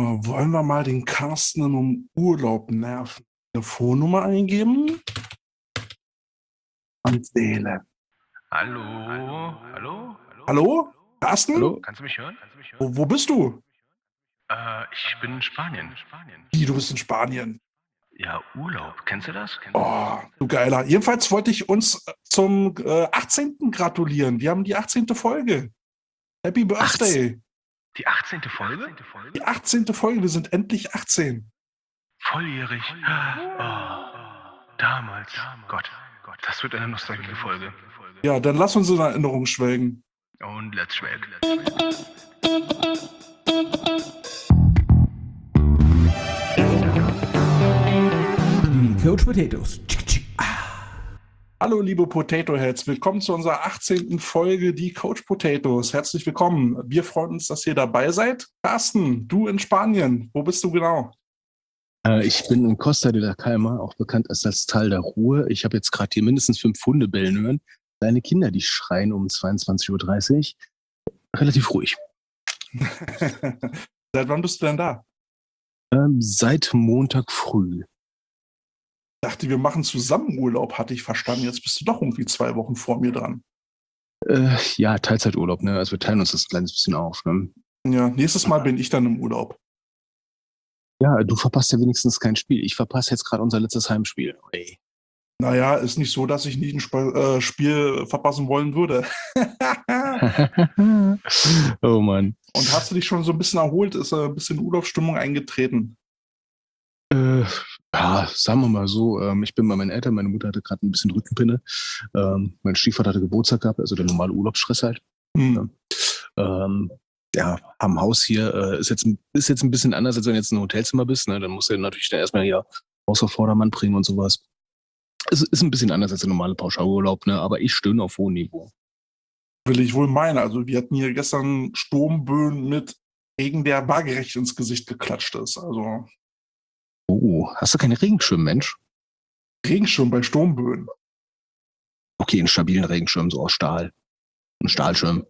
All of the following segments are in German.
Wollen wir mal den Carsten um Urlaub nerven? Telefonnummer eingeben? Und Seele. Hallo, hallo, Hallo? Carsten? hallo, kannst du mich hören? Wo bist du? Ich bin in Spanien. Wie, du bist in Spanien. Ja, Urlaub, kennst du das? Oh, du Geiler. Jedenfalls wollte ich uns zum 18. gratulieren. Wir haben die 18. Folge. Happy Birthday. Die 18. Folge? Die 18. Folge. Wir sind endlich 18. Volljährig. Damals. Gott, das wird eine nostalgische Folge. Ja, dann lass uns in Erinnerung schwelgen. Und let's schwelg. Die Coach Potatoes. Hallo, liebe Potato Heads. Willkommen zu unserer 18. Folge, die Coach Potatoes. Herzlich willkommen. Wir freuen uns, dass ihr dabei seid. Carsten, du in Spanien. Wo bist du genau? Ich bin in Costa de la Calma, auch bekannt als das Tal der Ruhe. Ich habe jetzt gerade hier mindestens 5 Hunde bellen hören. Kleine Kinder, die schreien um 22:30 Uhr. Relativ ruhig. Seit wann bist du denn da? Seit Montag früh. Ich dachte, wir machen zusammen Urlaub, hatte ich verstanden. Jetzt bist du doch irgendwie 2 Wochen vor mir dran. Ja, Teilzeiturlaub, ne? Also wir teilen uns das ein kleines bisschen auf. Ne? Ja, nächstes Mal bin ich dann im Urlaub. Ja, du verpasst ja wenigstens kein Spiel. Ich verpasse jetzt gerade unser letztes Heimspiel. Ey. Naja, ist nicht so, dass ich nicht ein Spiel verpassen wollen würde. Oh Mann. Und hast du dich schon so ein bisschen erholt? Ist ein bisschen Urlaubsstimmung eingetreten? Ja, sagen wir mal so, ich bin bei meinen Eltern, meine Mutter hatte gerade ein bisschen Rückenpinne. Mein Stiefvater hatte Geburtstag gehabt, also der normale Urlaubsstress halt. Ja, am Haus hier ist jetzt ein bisschen anders, als wenn du jetzt ein Hotelzimmer bist. Ne? Dann musst du natürlich da erstmal hier Haus auf Vordermann bringen und sowas. Es ist ein bisschen anders als der normale Pauschalurlaub, ne? Aber ich stöhne auf hohem Niveau. Will ich wohl meinen. Also wir hatten hier gestern Sturmböen mit Regen, der waagerecht ins Gesicht geklatscht ist. Also Oh, hast du keine Regenschirm, Mensch? Regenschirm bei Sturmböen. Okay, einen stabilen Regenschirm, so aus Stahl. Ein Stahlschirm.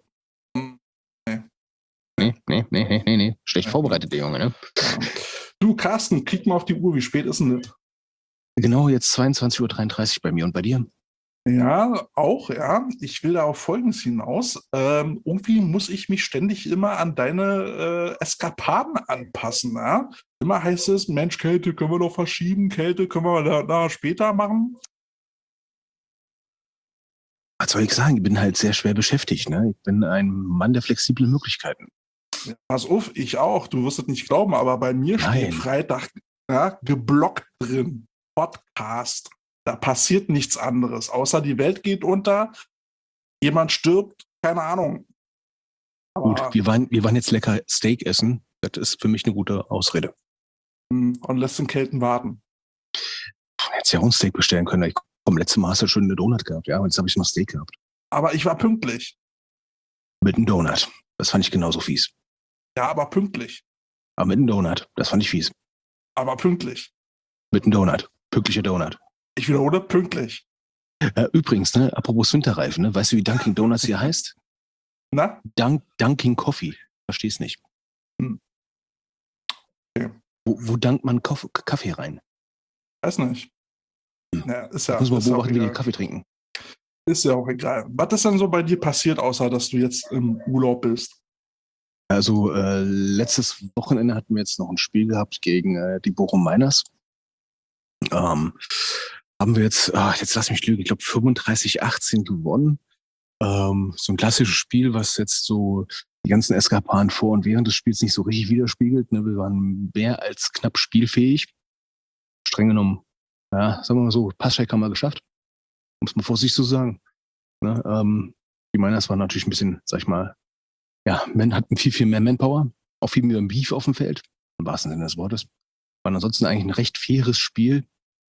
Nee. Schlecht vorbereitet, der Junge, ne? Ja. Du, Carsten, klick mal auf die Uhr. Wie spät ist denn das? Genau, jetzt 22:33 Uhr bei mir und bei dir? Ja, auch, ja. Ich will da auf Folgendes hinaus. Irgendwie muss ich mich ständig immer an deine Eskapaden anpassen. Ja? Immer heißt es, Mensch, Kälte können wir doch verschieben, Kälte können wir da später machen. Was soll ich sagen? Ich bin halt sehr schwer beschäftigt, ne? Ich bin ein Mann der flexiblen Möglichkeiten. Ja, pass auf, ich auch. Du wirst es nicht glauben, aber bei mir steht Nein. Freitag geblockt drin. Podcast. Da passiert nichts anderes, außer die Welt geht unter, jemand stirbt, keine Ahnung. Gut, Aber, wir waren jetzt lecker Steak essen. Das ist für mich eine gute Ausrede. und lässt den Kelten warten. Hättest ja auch ein Steak bestellen können. Letztes Mal hast du schon eine Donut gehabt, ja, und jetzt habe ich noch Steak gehabt. Aber ich war pünktlich. Mit einem Donut. Das fand ich genauso fies. Ja, aber pünktlich. Aber mit einem Donut. Das fand ich fies. Aber pünktlich. Mit einem Donut. Pünktlicher Donut. Ich wiederhole, pünktlich. Übrigens, ne, apropos Winterreifen, ne, weißt du, wie Dunkin' Donuts hier heißt? Na? Dunkin' Coffee. Versteh's nicht. Hm. Okay. Wo dankt man Kaffee rein? Weiß nicht. Ja, ist ja, Muss man ist ja auch beobachten, wie die egal. Kaffee trinken. Ist ja auch egal. Was ist denn so bei dir passiert, außer dass du jetzt im Urlaub bist? Also letztes Wochenende hatten wir jetzt noch ein Spiel gehabt gegen die Bochum Miners. Haben wir jetzt lass mich lügen, ich glaube 35-18 gewonnen. So ein klassisches Spiel, was jetzt so die ganzen Eskapaden vor und während des Spiels nicht so richtig widerspiegelt. Ne? Wir waren mehr als knapp spielfähig. Streng genommen, ja, sagen wir mal so, Passcheck haben wir geschafft. Um es mal vorsichtig zu sagen. Ne? Die Miners waren natürlich ein bisschen, sag ich mal, ja, hatten viel mehr Manpower, auch viel mehr Beef auf dem Feld, im wahrsten Sinne des Wortes. War ansonsten eigentlich ein recht faires Spiel.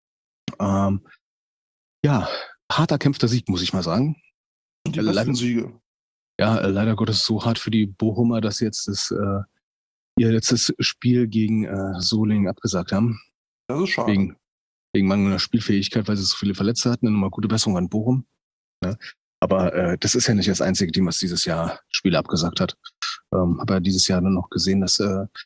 Ja, hart erkämpfter Sieg, muss ich mal sagen. Und die besten Siege. Ja, leider Gottes so hart für die Bochumer, dass sie jetzt ihr letztes Spiel gegen Solingen abgesagt haben. Das ist schade. Wegen mangelnder Spielfähigkeit, weil sie so viele Verletzte hatten. Nochmal gute Besserung an Bochum. Ne? Aber das ist ja nicht das einzige Team, was dieses Jahr Spiele abgesagt hat. Habe ja dieses Jahr dann noch gesehen, dass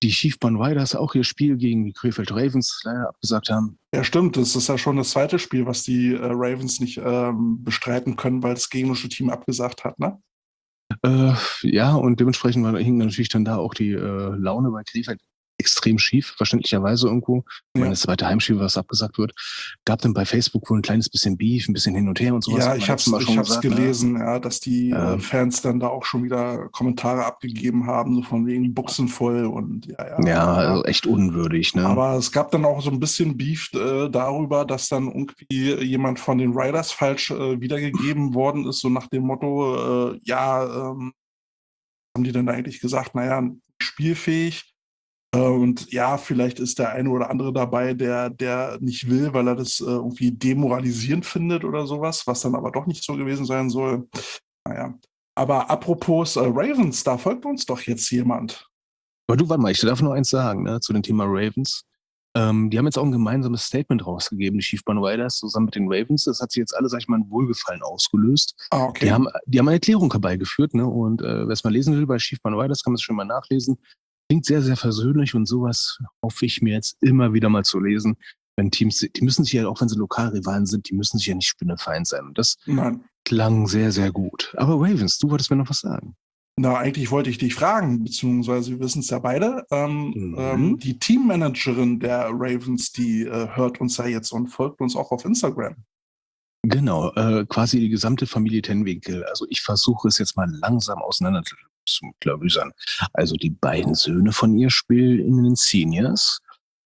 die Schiefbahn Riders auch ihr Spiel gegen die Krefeld Ravens leider abgesagt haben. Ja, stimmt. Das ist ja schon das zweite Spiel, was die Ravens nicht bestreiten können, weil das gegnerische Team abgesagt hat, ne? Ja, und dementsprechend hing natürlich dann da auch die Laune bei Krefeld extrem schief, verständlicherweise irgendwo. Ich meine, das zweite Heimspiel, was abgesagt wird. Gab dann bei Facebook wohl ein kleines bisschen Beef, ein bisschen hin und her und sowas. Ja, ich hab's gesagt, gelesen, ja, dass die Fans dann da auch schon wieder Kommentare abgegeben haben, so von wegen Buchsen voll und Ja, also echt unwürdig, ne? Aber es gab dann auch so ein bisschen Beef darüber, dass dann irgendwie jemand von den Riders falsch wiedergegeben worden ist, so nach dem Motto, haben die dann eigentlich gesagt, naja, spielfähig. Und ja, vielleicht ist der eine oder andere dabei, der nicht will, weil er das irgendwie demoralisierend findet oder sowas, was dann aber doch nicht so gewesen sein soll. Naja. Aber apropos Ravens, da folgt uns doch jetzt jemand. Aber du, warte mal, ich darf nur eins sagen, ne, zu dem Thema Ravens. Die haben jetzt auch ein gemeinsames Statement rausgegeben, die Schiefbahn Riders, zusammen mit den Ravens. Das hat sich jetzt alle, sag ich mal, ein Wohlgefallen ausgelöst. Ah, okay. Die haben eine Erklärung herbeigeführt, ne? Und wer es mal lesen will bei Schiefbahn Riders, kann man es schon mal nachlesen. Klingt sehr, sehr versöhnlich und sowas hoffe ich mir jetzt immer wieder mal zu lesen. Wenn Teams, die müssen sich ja, auch wenn sie Lokalrivalen sind, die müssen sich ja nicht spinnefeind sein. Und das klang sehr, sehr gut. Aber Ravens, du wolltest mir noch was sagen. Na, eigentlich wollte ich dich fragen, beziehungsweise wir wissen es ja beide. Die Teammanagerin der Ravens, die hört uns ja jetzt und folgt uns auch auf Instagram. Genau, quasi die gesamte Familie Tenwinkel. Also ich versuche es jetzt mal langsam auseinander zu klabüsern. Also die beiden Söhne von ihr spielen in den Seniors.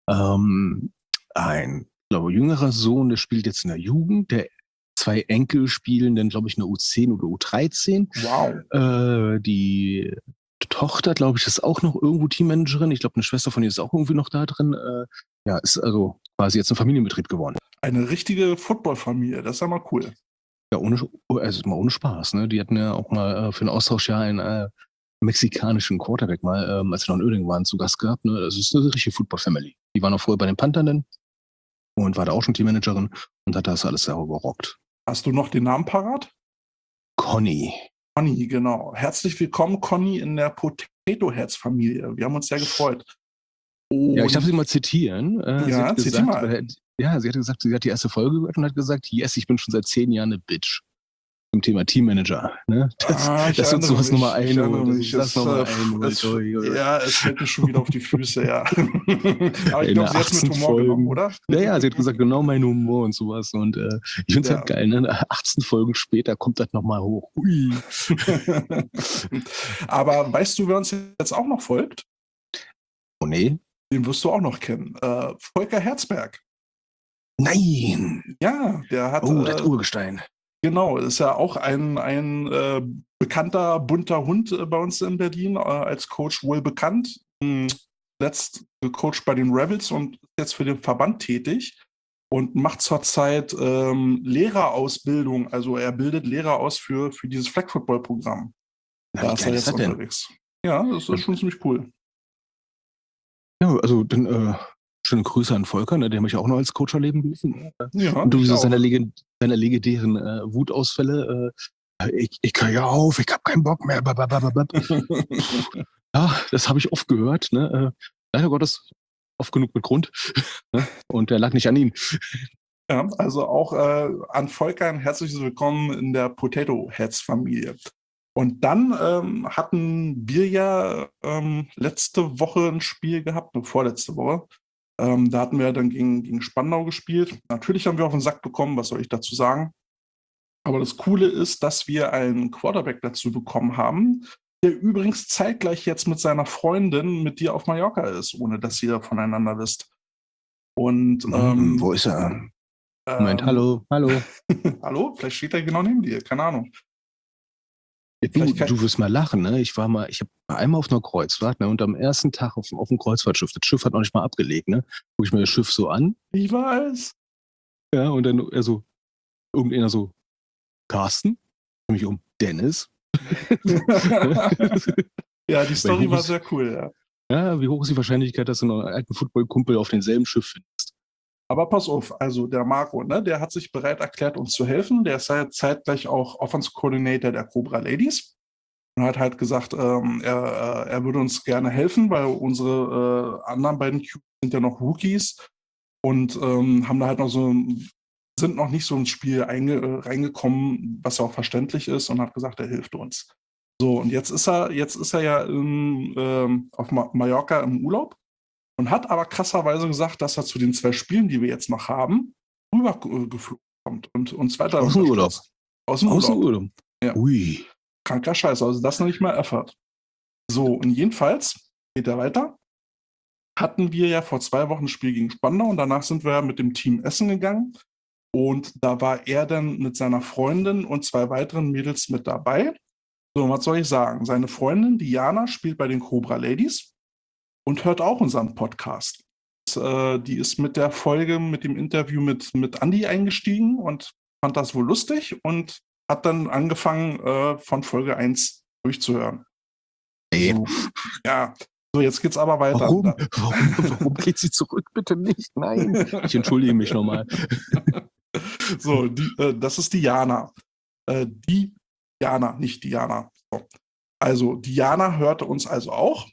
Ein, glaube ich, jüngerer Sohn, der spielt jetzt in der Jugend. Der zwei Enkel spielen dann, glaube ich, eine U10 oder U13. Wow. Die Tochter, glaube ich, ist auch noch irgendwo Teammanagerin. Ich glaube, eine Schwester von ihr ist auch irgendwie noch da drin. Ist also quasi jetzt ein Familienbetrieb geworden. Eine richtige Footballfamilie, das ist ja mal cool. Ja, ohne Spaß. Ne? Die hatten ja auch mal für ein Austauschjahr einen mexikanischen Quarterback mal, als wir noch in Uerdingen waren, zu Gast gehabt. Ne? Das ist eine richtige Football-Family. Die war noch vorher bei den Panthern dann und war da auch schon Teammanagerin und hat das alles selber gerockt. Hast du noch den Namen parat? Conny, genau. Herzlich willkommen, Conny, in der Potato Heads-Familie. Wir haben uns sehr gefreut. Ja, ich darf sie mal zitieren. Sie hat zitier mal. Sie hat gesagt, sie hat die erste Folge gehört und hat gesagt, yes, ich bin schon seit 10 Jahren eine Bitch. Zum Thema Teammanager. Ne? Das ist uns sowas Nummer 1. Ja, es fällt mir schon wieder auf die Füße, ja. Aber ich glaube, sie hat es mit Humor genommen, oder? Ja, sie hat gesagt, genau mein Humor und sowas. Und ich finde es halt geil, ne? 18 Folgen später kommt das nochmal hoch. Ui. Aber weißt du, wer uns jetzt auch noch folgt? Oh nee. Den wirst du auch noch kennen. Volker Herzberg. Nein! Ja, der hat... das Urgestein. Genau, ist ja auch ein bekannter, bunter Hund bei uns in Berlin, als Coach wohl bekannt. Letzt gecoacht bei den Rebels und ist jetzt für den Verband tätig und macht zurzeit Lehrerausbildung. Also er bildet Lehrer aus für dieses Flag-Football-Programm. Da ist er jetzt unterwegs. Ja, das ist schon ziemlich cool. Ja, also dann schöne Grüße an Volker, ne, der mich auch noch als Coach erleben dürfen. Ja, und du seine legendären Wutausfälle. Ich höre ja auf, ich habe keinen Bock mehr. Ja, das habe ich oft gehört. Ne? Leider Gottes oft genug mit Grund. Ne? Und der lag nicht an ihm. Ja, also auch an Volker ein herzliches Willkommen in der Potato Heads Familie. Und dann hatten wir ja letzte Woche ein Spiel gehabt, vorletzte Woche. Da hatten wir dann gegen Spandau gespielt. Natürlich haben wir auf den Sack bekommen, was soll ich dazu sagen. Aber das Coole ist, dass wir einen Quarterback dazu bekommen haben, der übrigens zeitgleich jetzt mit seiner Freundin mit dir auf Mallorca ist, ohne dass ihr voneinander wisst. Und wo ist er? Moment, hallo. Hallo? Vielleicht steht er genau neben dir, keine Ahnung. Du wirst mal lachen, ne? Ich habe einmal auf einer Kreuzfahrt, ne? Und am ersten Tag auf dem Kreuzfahrtschiff, das Schiff hat noch nicht mal abgelegt, ne? Guck ich mir das Schiff so an. Ich weiß. Ja, und dann irgendeiner so, Carsten, mich um Dennis. Ja, die Story war sehr cool, ja. Ja, wie hoch ist die Wahrscheinlichkeit, dass du noch einen alten Footballkumpel auf denselben Schiff findest? Aber pass auf, also der Marco, ne, der hat sich bereit erklärt, uns zu helfen. Der ist ja zeitgleich auch Offense Coordinator der Cobra Ladies. und hat halt gesagt, er würde uns gerne helfen, weil unsere anderen beiden Cubes sind ja noch Rookies und haben da halt noch sind noch nicht so ins Spiel reingekommen, was ja auch verständlich ist, und hat gesagt, er hilft uns. So, und jetzt ist er ja auf Mallorca im Urlaub und hat aber krasserweise gesagt, dass er zu den 2 Spielen, die wir jetzt noch haben, rüber geflogen kommt und uns weiter Aus dem Urlaub. unterstützt. Aus dem Aus dem Urlaub. Urlaub. Ja. Ui. Kranker Scheiß, also das noch nicht mal erfahrt. So, und jedenfalls geht er weiter. Hatten wir ja vor 2 Wochen ein Spiel gegen Spandau und danach sind wir mit dem Team essen gegangen. Und da war er dann mit seiner Freundin und 2 weiteren Mädels mit dabei. So, was soll ich sagen? Seine Freundin Diana spielt bei den Cobra Ladies und hört auch unseren Podcast. Die ist mit der Folge, mit dem Interview mit Andi eingestiegen und fand das wohl lustig und hat dann angefangen, von Folge 1 durchzuhören. Ey. So, ja, so jetzt geht's aber weiter. Warum geht sie zurück? Bitte nicht. Nein. Ich entschuldige mich nochmal. So, das ist Diana. Diana, nicht Diana. So. Also, Diana hörte uns also auch.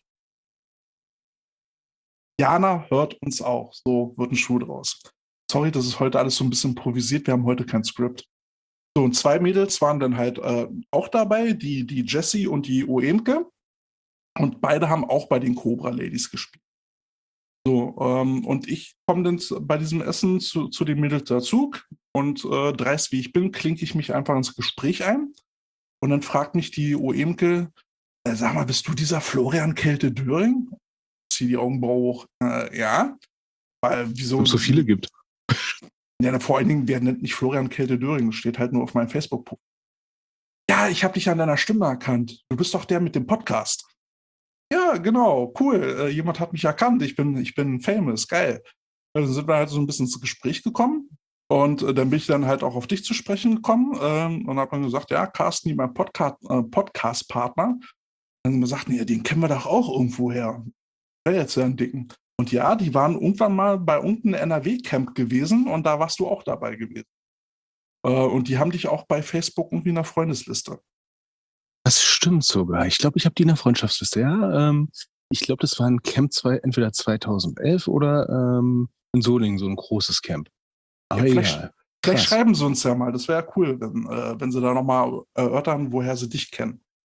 Diana hört uns auch. So wird ein Schuh draus. Sorry, das ist heute alles so ein bisschen improvisiert. Wir haben heute kein Skript. So, und 2 Mädels waren dann halt auch dabei, die Jessie und die Oemke. Und beide haben auch bei den Cobra Ladies gespielt. So, und ich komme dann bei diesem Essen zu den Mädels dazu und dreist wie ich bin, klinke ich mich einfach ins Gespräch ein. Und dann fragt mich die Oemke, sag mal, bist du dieser Florian Kälte Döring? Zieh die Augenbraue hoch. Ja. Weil, wieso? Ob es so viele gibt. Ja, vor allen Dingen, wer nennt nicht Florian Kälte Döring? Das steht halt nur auf meinem Facebook-Profil. Ja, ich habe dich an deiner Stimme erkannt. Du bist doch der mit dem Podcast. Ja, genau, cool. Jemand hat mich erkannt. Ich bin famous, geil. Dann sind wir halt so ein bisschen ins Gespräch gekommen. Und dann bin ich dann halt auch auf dich zu sprechen gekommen und habe dann gesagt, ja, Carsten, mein Podcast-Partner. Dann haben wir gesagt, nee, den kennen wir doch auch irgendwo her. Der jetzt ja einen dicken. Und ja, die waren irgendwann mal bei irgendeinem NRW-Camp gewesen und da warst du auch dabei gewesen. Und die haben dich auch bei Facebook irgendwie in der Freundesliste. Das stimmt sogar. Ich glaube, ich habe die in der Freundschaftsliste. Ja, ich glaube, das war ein Camp entweder 2011 oder in Solingen, so ein großes Camp. Aber Ja, egal. vielleicht schreiben sie uns ja mal. Das wäre ja cool, wenn sie da nochmal erörtern, woher sie dich kennen.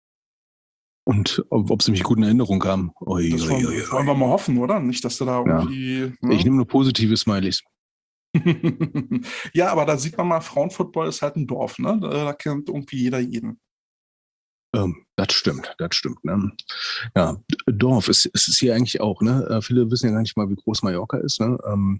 Und ob sie mich gut in Erinnerung haben. Das wollen wir mal hoffen, oder? Nicht, dass du da irgendwie... Ja. Ne? Ich nehme nur positive Smileys. Ja, aber da sieht man mal, Frauenfootball ist halt ein Dorf, ne? Da kennt irgendwie jeder jeden. Das stimmt. Ne? Ja, Dorf ist hier eigentlich auch, ne? Viele wissen ja gar nicht mal, wie groß Mallorca ist, ne?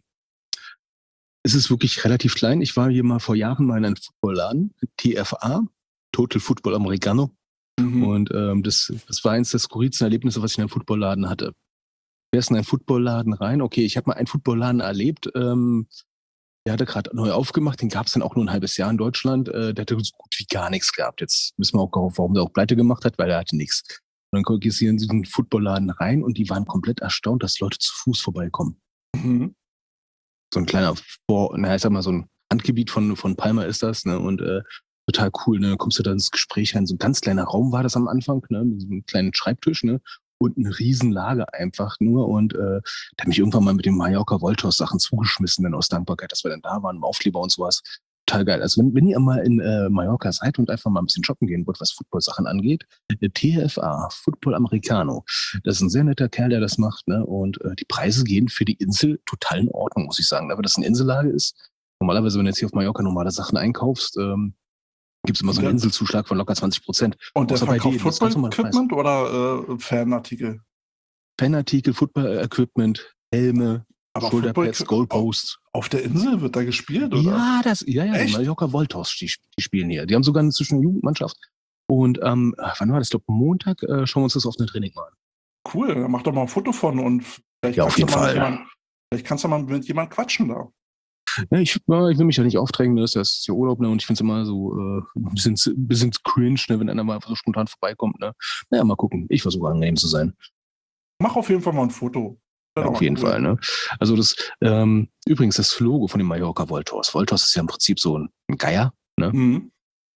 Es ist wirklich relativ klein. Ich war hier mal vor Jahren mal in einem Footballladen, TFA, Total Football Americano. Mhm. Und das war eins der skurrilsten Erlebnisse, was ich in einem Footballladen hatte. Du fährst in einen Footballladen rein. Okay, ich habe mal einen Footballladen erlebt. Der hatte gerade neu aufgemacht. Den gab es dann auch nur ein halbes Jahr in Deutschland. Der hatte so gut wie gar nichts gehabt. Jetzt wissen wir auch, warum der auch pleite gemacht hat, weil er hatte nichts. Und dann gehst du hier in diesen Footballladen rein und die waren komplett erstaunt, dass Leute zu Fuß vorbeikommen. Mhm. So ein kleiner ich sag mal, so ein Handgebiet von Palma ist das, ne? Und total cool, ne? Dann kommst du da ins Gespräch rein. So ein ganz kleiner Raum war das am Anfang, ne? Mit so einem kleinen Schreibtisch, ne? Und eine Riesenlage einfach nur. Und der hat mich irgendwann mal mit dem Mallorca Voltos Sachen zugeschmissen, dann aus Dankbarkeit, dass wir dann da waren, Aufkleber und sowas. Total geil. Also wenn ihr mal in Mallorca seid und einfach mal ein bisschen shoppen gehen wollt, was Football-Sachen angeht, TFA, Football Americano, das ist ein sehr netter Kerl, der das macht, ne? Und die Preise gehen für die Insel total in Ordnung, muss ich sagen. Aber das eine Insellage ist, normalerweise, wenn du jetzt hier auf Mallorca normale Sachen einkaufst, gibt es immer so einen Inselzuschlag von locker 20%. Und der verkauft Football-Equipment oder Fanartikel? Fanartikel, Football-Equipment, Helme, Aber Schulterpads, Goalposts. Auf der Insel wird da gespielt, oder? Ja, die Echt? Mallorca Voltos, die spielen hier. Die haben sogar inzwischen eine Jugendmannschaft. Und wann war das? Ich glaube, Montag schauen wir uns das auf eine Training mal an. Cool, dann mach doch mal ein Foto von und vielleicht Ja, auf jeden Fall. Vielleicht kannst du mal mit jemandem quatschen da. Ja, ich will mich ja nicht aufdrängen, das ist ja Urlaub, ne? Und ich finde es immer so ein bisschen cringe, ne? Wenn einer mal so spontan vorbeikommt, ne? Naja, mal gucken. Ich versuche angenehm zu sein. Mach auf jeden Fall mal ein Foto. Ja, auf jeden Fall, ne? Also übrigens das Logo von dem Mallorca Voltos. Voltos ist ja im Prinzip so ein Geier, ne? Mhm.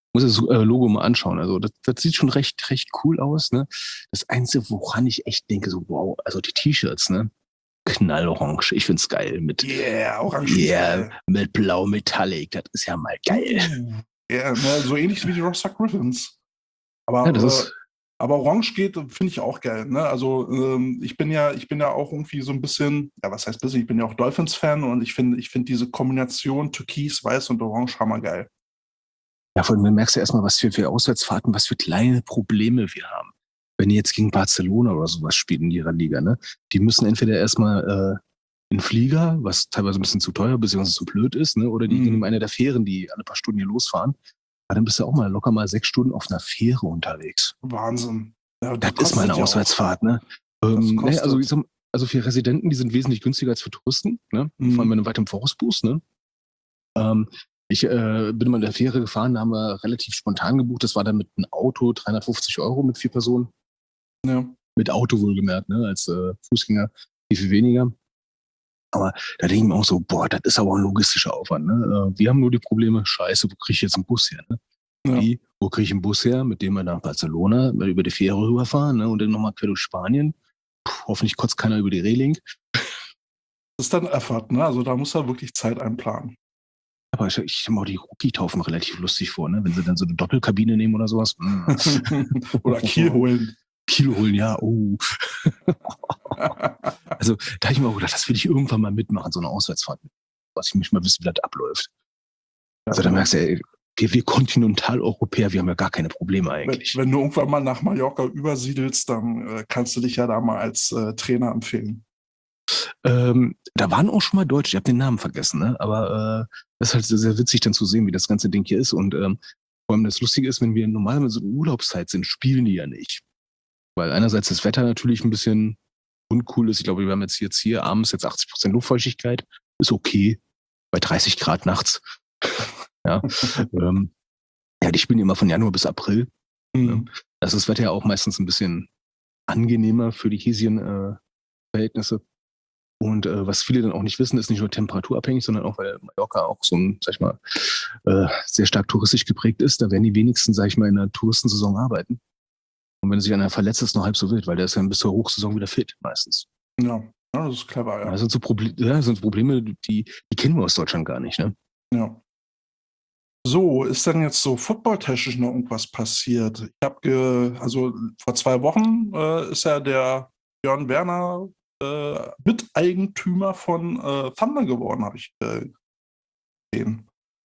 Muss das Logo mal anschauen. Also das sieht schon recht cool aus, ne? Das Einzige, woran ich echt denke, so wow, also die T-Shirts, ne? Knallorange. Ich find's geil mit Orange. yeah, mit Blau Metallic. Das ist ja mal geil. Ja, ne, so ähnlich wie die Rostock Griffins. Aber, Ja, das ist aber Orange geht, finde ich auch geil. Ne? Also ich bin ja auch irgendwie so ein bisschen, ja, was heißt bisschen, ich bin ja auch Dolphins-Fan und ich finde diese Kombination Türkis, Weiß und Orange hammergeil. ja, vor allem merkst du erstmal, was für Auswärtsfahrten, was für kleine Probleme wir haben. Wenn die jetzt gegen Barcelona oder sowas spielen in ihrer Liga, ne? Die müssen entweder erstmal in den Flieger, was teilweise ein bisschen zu teuer beziehungsweise zu blöd ist, ne? Oder die gehen in eine der Fähren, die alle paar Stunden hier losfahren. Aber dann bist du auch mal locker mal 6 Stunden auf einer Fähre unterwegs. Wahnsinn. Ja, Das ist mal eine Auswärtsfahrt, ne? kostet. Also für Residenten, die sind wesentlich günstiger als für Touristen, ne? Vor allem wenn du weit im Voraus buchst, ne? Ich bin mal in der Fähre gefahren, da haben wir relativ spontan gebucht. Das war dann mit einem Auto 350 € mit 4 Personen. Ja. Mit Auto wohlgemerkt, ne? Als Fußgänger viel weniger. Aber da denke ich mir auch so, boah, das ist aber ein logistischer Aufwand. Ne? Wir haben nur die Probleme, scheiße, wo kriege ich jetzt einen Bus her? Ne? Ja. Wo kriege ich einen Bus her, mit dem wir nach Barcelona über die Fähre rüberfahren, ne? Und dann nochmal quer durch Spanien. Hoffentlich kotzt keiner über die Reling. Das ist dann Effort, ne? Also da muss er wirklich Zeit einplanen. Aber ich stelle mir auch die Rookie-Taufen relativ lustig vor, ne? Wenn sie dann so eine Doppelkabine nehmen oder sowas. Oder Kiel holen. Kiel holen, ja, oh. Also da habe ich mir auch gedacht, das will ich irgendwann mal mitmachen, so eine Auswärtsfahrt. Was ich mich mal wissen, wie das abläuft. Also da merkst du, ey, wir Kontinentaleuropäer, wir haben ja gar keine Probleme eigentlich. Wenn du irgendwann mal nach Mallorca übersiedelst, dann kannst du dich ja da mal als Trainer empfehlen. Da waren auch schon mal Deutsche, ich habe den Namen vergessen, ne? Aber das ist halt sehr, sehr witzig dann zu sehen, wie das ganze Ding hier ist. Und vor allem das Lustige ist, wenn wir normalerweise in Urlaubszeit sind, spielen die ja nicht. Weil einerseits das Wetter natürlich ein bisschen uncool ist. Ich glaube, wir haben jetzt hier abends jetzt 80% Luftfeuchtigkeit. Ist okay. Bei 30 Grad nachts. Ja. Ja, die spielen immer von Januar bis April. Mhm. Das ist das Wetter ja auch meistens ein bisschen angenehmer für die hiesigen Verhältnisse. Und was viele dann auch nicht wissen, ist nicht nur temperaturabhängig, sondern auch, weil Mallorca auch so ein, sag ich mal, sehr stark touristisch geprägt ist. Da werden die wenigsten, sag ich mal, in der Touristensaison arbeiten. Und wenn du sich einer verletzt, ist es noch halb so wild, weil der ist dann bis zur Hochsaison wieder fit, meistens. Ja, das ist clever, ja. Das sind so Probleme, die kennen wir aus Deutschland gar nicht, ne? Ja. So, ist denn jetzt so footballtechnisch noch irgendwas passiert? Ich habe, also vor 2 Wochen ist ja der Björn Werner Miteigentümer von Thunder geworden, habe ich gesehen.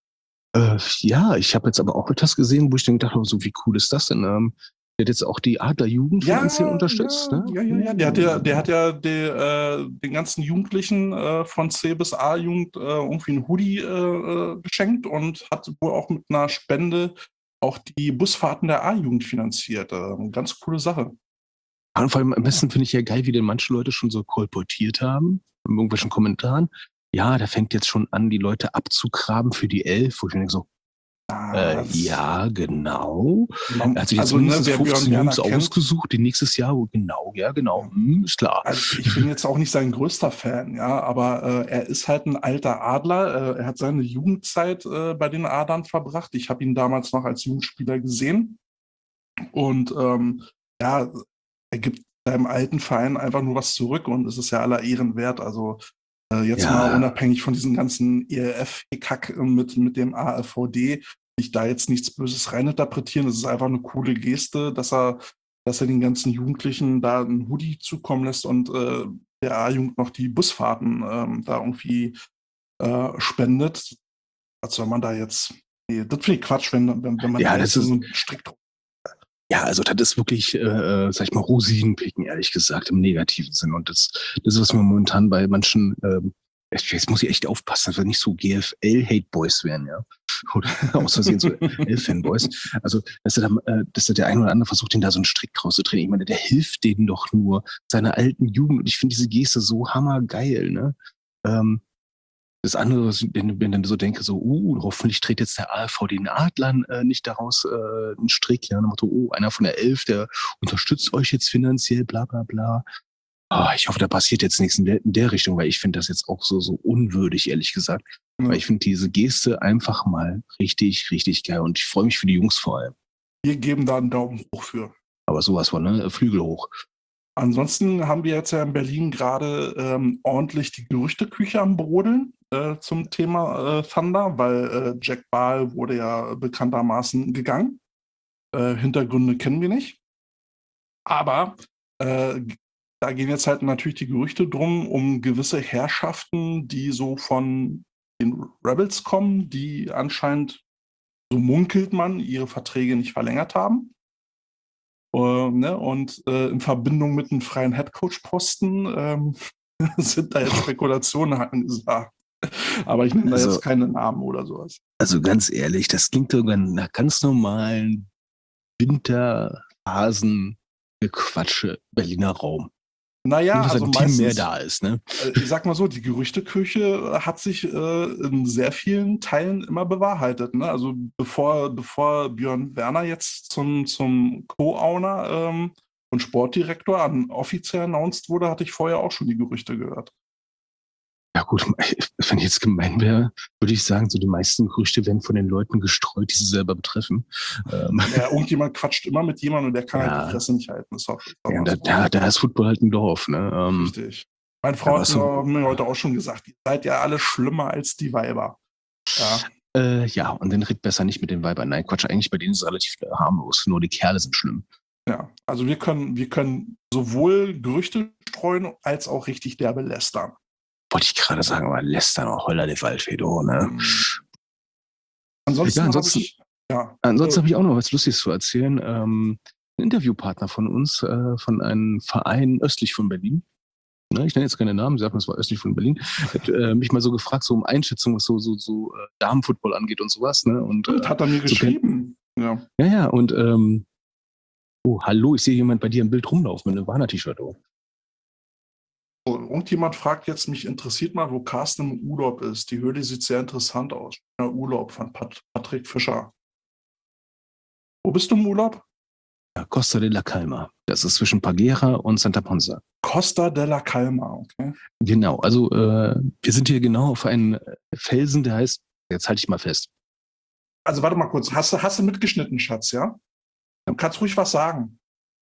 Ja, ich habe jetzt aber auch etwas gesehen, wo ich dann gedacht habe, so wie cool ist das denn? Der hat jetzt auch die Adler-Jugend finanziell unterstützt, ja, ne? ja. Der hat ja den ganzen Jugendlichen von C bis A-Jugend irgendwie ein Hoodie geschenkt und hat wohl auch mit einer Spende auch die Busfahrten der A-Jugend finanziert. Ganz coole Sache. Und vor allem am besten finde ich ja geil, wie denn manche Leute schon so kolportiert haben, in irgendwelchen Kommentaren. Ja, der fängt jetzt schon an, die Leute abzugraben für die 11, wo ich mir denke so, ja, genau. Er hat sich jetzt mindestens 15 Jungs ausgesucht, die nächstes Jahr, genau, ist klar. Also ich bin jetzt auch nicht sein größter Fan, ja, aber er ist halt ein alter Adler. Er hat seine Jugendzeit bei den Adlern verbracht. Ich habe ihn damals noch als Jugendspieler gesehen. Und ja, er gibt seinem alten Verein einfach nur was zurück und es ist ja aller Ehren wert. Also jetzt mal unabhängig von diesem ganzen ELF-Kack mit dem AfVD, ich da jetzt nichts Böses reininterpretieren. Es ist einfach eine coole Geste, dass er den ganzen Jugendlichen da einen Hoodie zukommen lässt und der A-Jugend noch die Busfahrten da irgendwie spendet. Was soll man da jetzt? Nee, das finde ich Quatsch, wenn man ja, da jetzt so einen Strick drauf. Ja, also das ist wirklich, sag ich mal, Rosinenpicken, ehrlich gesagt, im negativen Sinn. Und das ist, was mir momentan bei manchen, jetzt muss ich echt aufpassen, dass wir nicht so GFL-Hate-Boys werden, ja. Oder aus Versehen so L-Fanboys. Also, dass der ein oder andere versucht, den da so einen Strick draus zu drehen. Ich meine, der hilft denen doch nur seiner alten Jugend. Und ich finde diese Geste so hammergeil, ne? Das andere, wenn ich dann so denke, so, hoffentlich dreht jetzt der AfV den Adlern nicht daraus einen Strick, ja, Motto, einer von der 11, der unterstützt euch jetzt finanziell, bla bla bla. Ich hoffe, da passiert jetzt nichts in der Richtung, weil ich finde das jetzt auch so unwürdig, ehrlich gesagt. Ja. Weil ich finde diese Geste einfach mal richtig, richtig geil. Und ich freue mich für die Jungs vor allem. Wir geben da einen Daumen hoch für. Aber sowas von, ne? Flügel hoch. Ansonsten haben wir jetzt ja in Berlin gerade ordentlich die Gerüchteküche am Brodeln zum Thema Thunder, weil Jack Ball wurde ja bekanntermaßen gegangen. Hintergründe kennen wir nicht. Aber da gehen jetzt halt natürlich die Gerüchte drum um gewisse Herrschaften, die so von den Rebels kommen, die anscheinend, so munkelt man, ihre Verträge nicht verlängert haben. Ne? Und in Verbindung mit einem freien Headcoach-Posten sind da jetzt Spekulationen angesagt. Aber ich nenne da jetzt keine Namen oder sowas. Also ganz ehrlich, das klingt sogar nach ganz normalen Winterphasen-Gequatsche Berliner Raum. Naja, dass also ein Team meistens, mehr da ist, ne? Ich sag mal so, die Gerüchteküche hat sich in sehr vielen Teilen immer bewahrheitet. Ne? Also bevor Björn Werner jetzt zum Co-Owner und Sportdirektor offiziell announced wurde, hatte ich vorher auch schon die Gerüchte gehört. Ja gut, wenn ich jetzt gemein wäre, würde ich sagen, so die meisten Gerüchte werden von den Leuten gestreut, die sie selber betreffen. Ja, irgendjemand quatscht immer mit jemandem und der kann Ja. halt die Fresse nicht halten. Ist auch Ja, so. da ist Football halt ein Dorf, ne? Richtig. Meine Frau aber hat so- mir heute auch schon gesagt, ihr seid ja alle schlimmer als die Weiber. Ja. Ja, und dann redet besser nicht mit den Weibern. Nein, Quatsch, eigentlich bei denen ist es relativ harmlos. Nur die Kerle sind schlimm. Ja, also wir können sowohl Gerüchte streuen als auch richtig derbe lästern. Wollte ich gerade sagen, aber lästern auch Holler de Waldfedo, ne? Ansonsten, Ja, ansonsten- Ansonsten äh, habe ich auch noch was Lustiges zu erzählen. Ein Interviewpartner von uns, von einem Verein östlich von Berlin, ne, ich nenne jetzt keine Namen, sie sagten, es war östlich von Berlin, hat mich mal so gefragt, so um Einschätzung, was so Damenfootball angeht und sowas. Ne? Und hat er mir so geschrieben. Ja. ja, und oh, hallo, ich sehe jemand bei dir im Bild rumlaufen mit einem Warner-T-Shirt. Oh. So, irgendjemand fragt jetzt, mich interessiert mal, wo Carsten im Urlaub ist. Die Höhle sieht sehr interessant aus. Ja, Urlaub von Patrick Fischer. Wo bist du im Urlaub? Ja, Costa de la Calma. Das ist zwischen Pagera und Santa Ponsa. Costa della Calma, okay. Genau, also wir sind hier genau auf einem Felsen, der heißt, jetzt halte ich mal fest. Also warte mal kurz, hast du mitgeschnitten, Schatz, ja? Du kannst ruhig was sagen.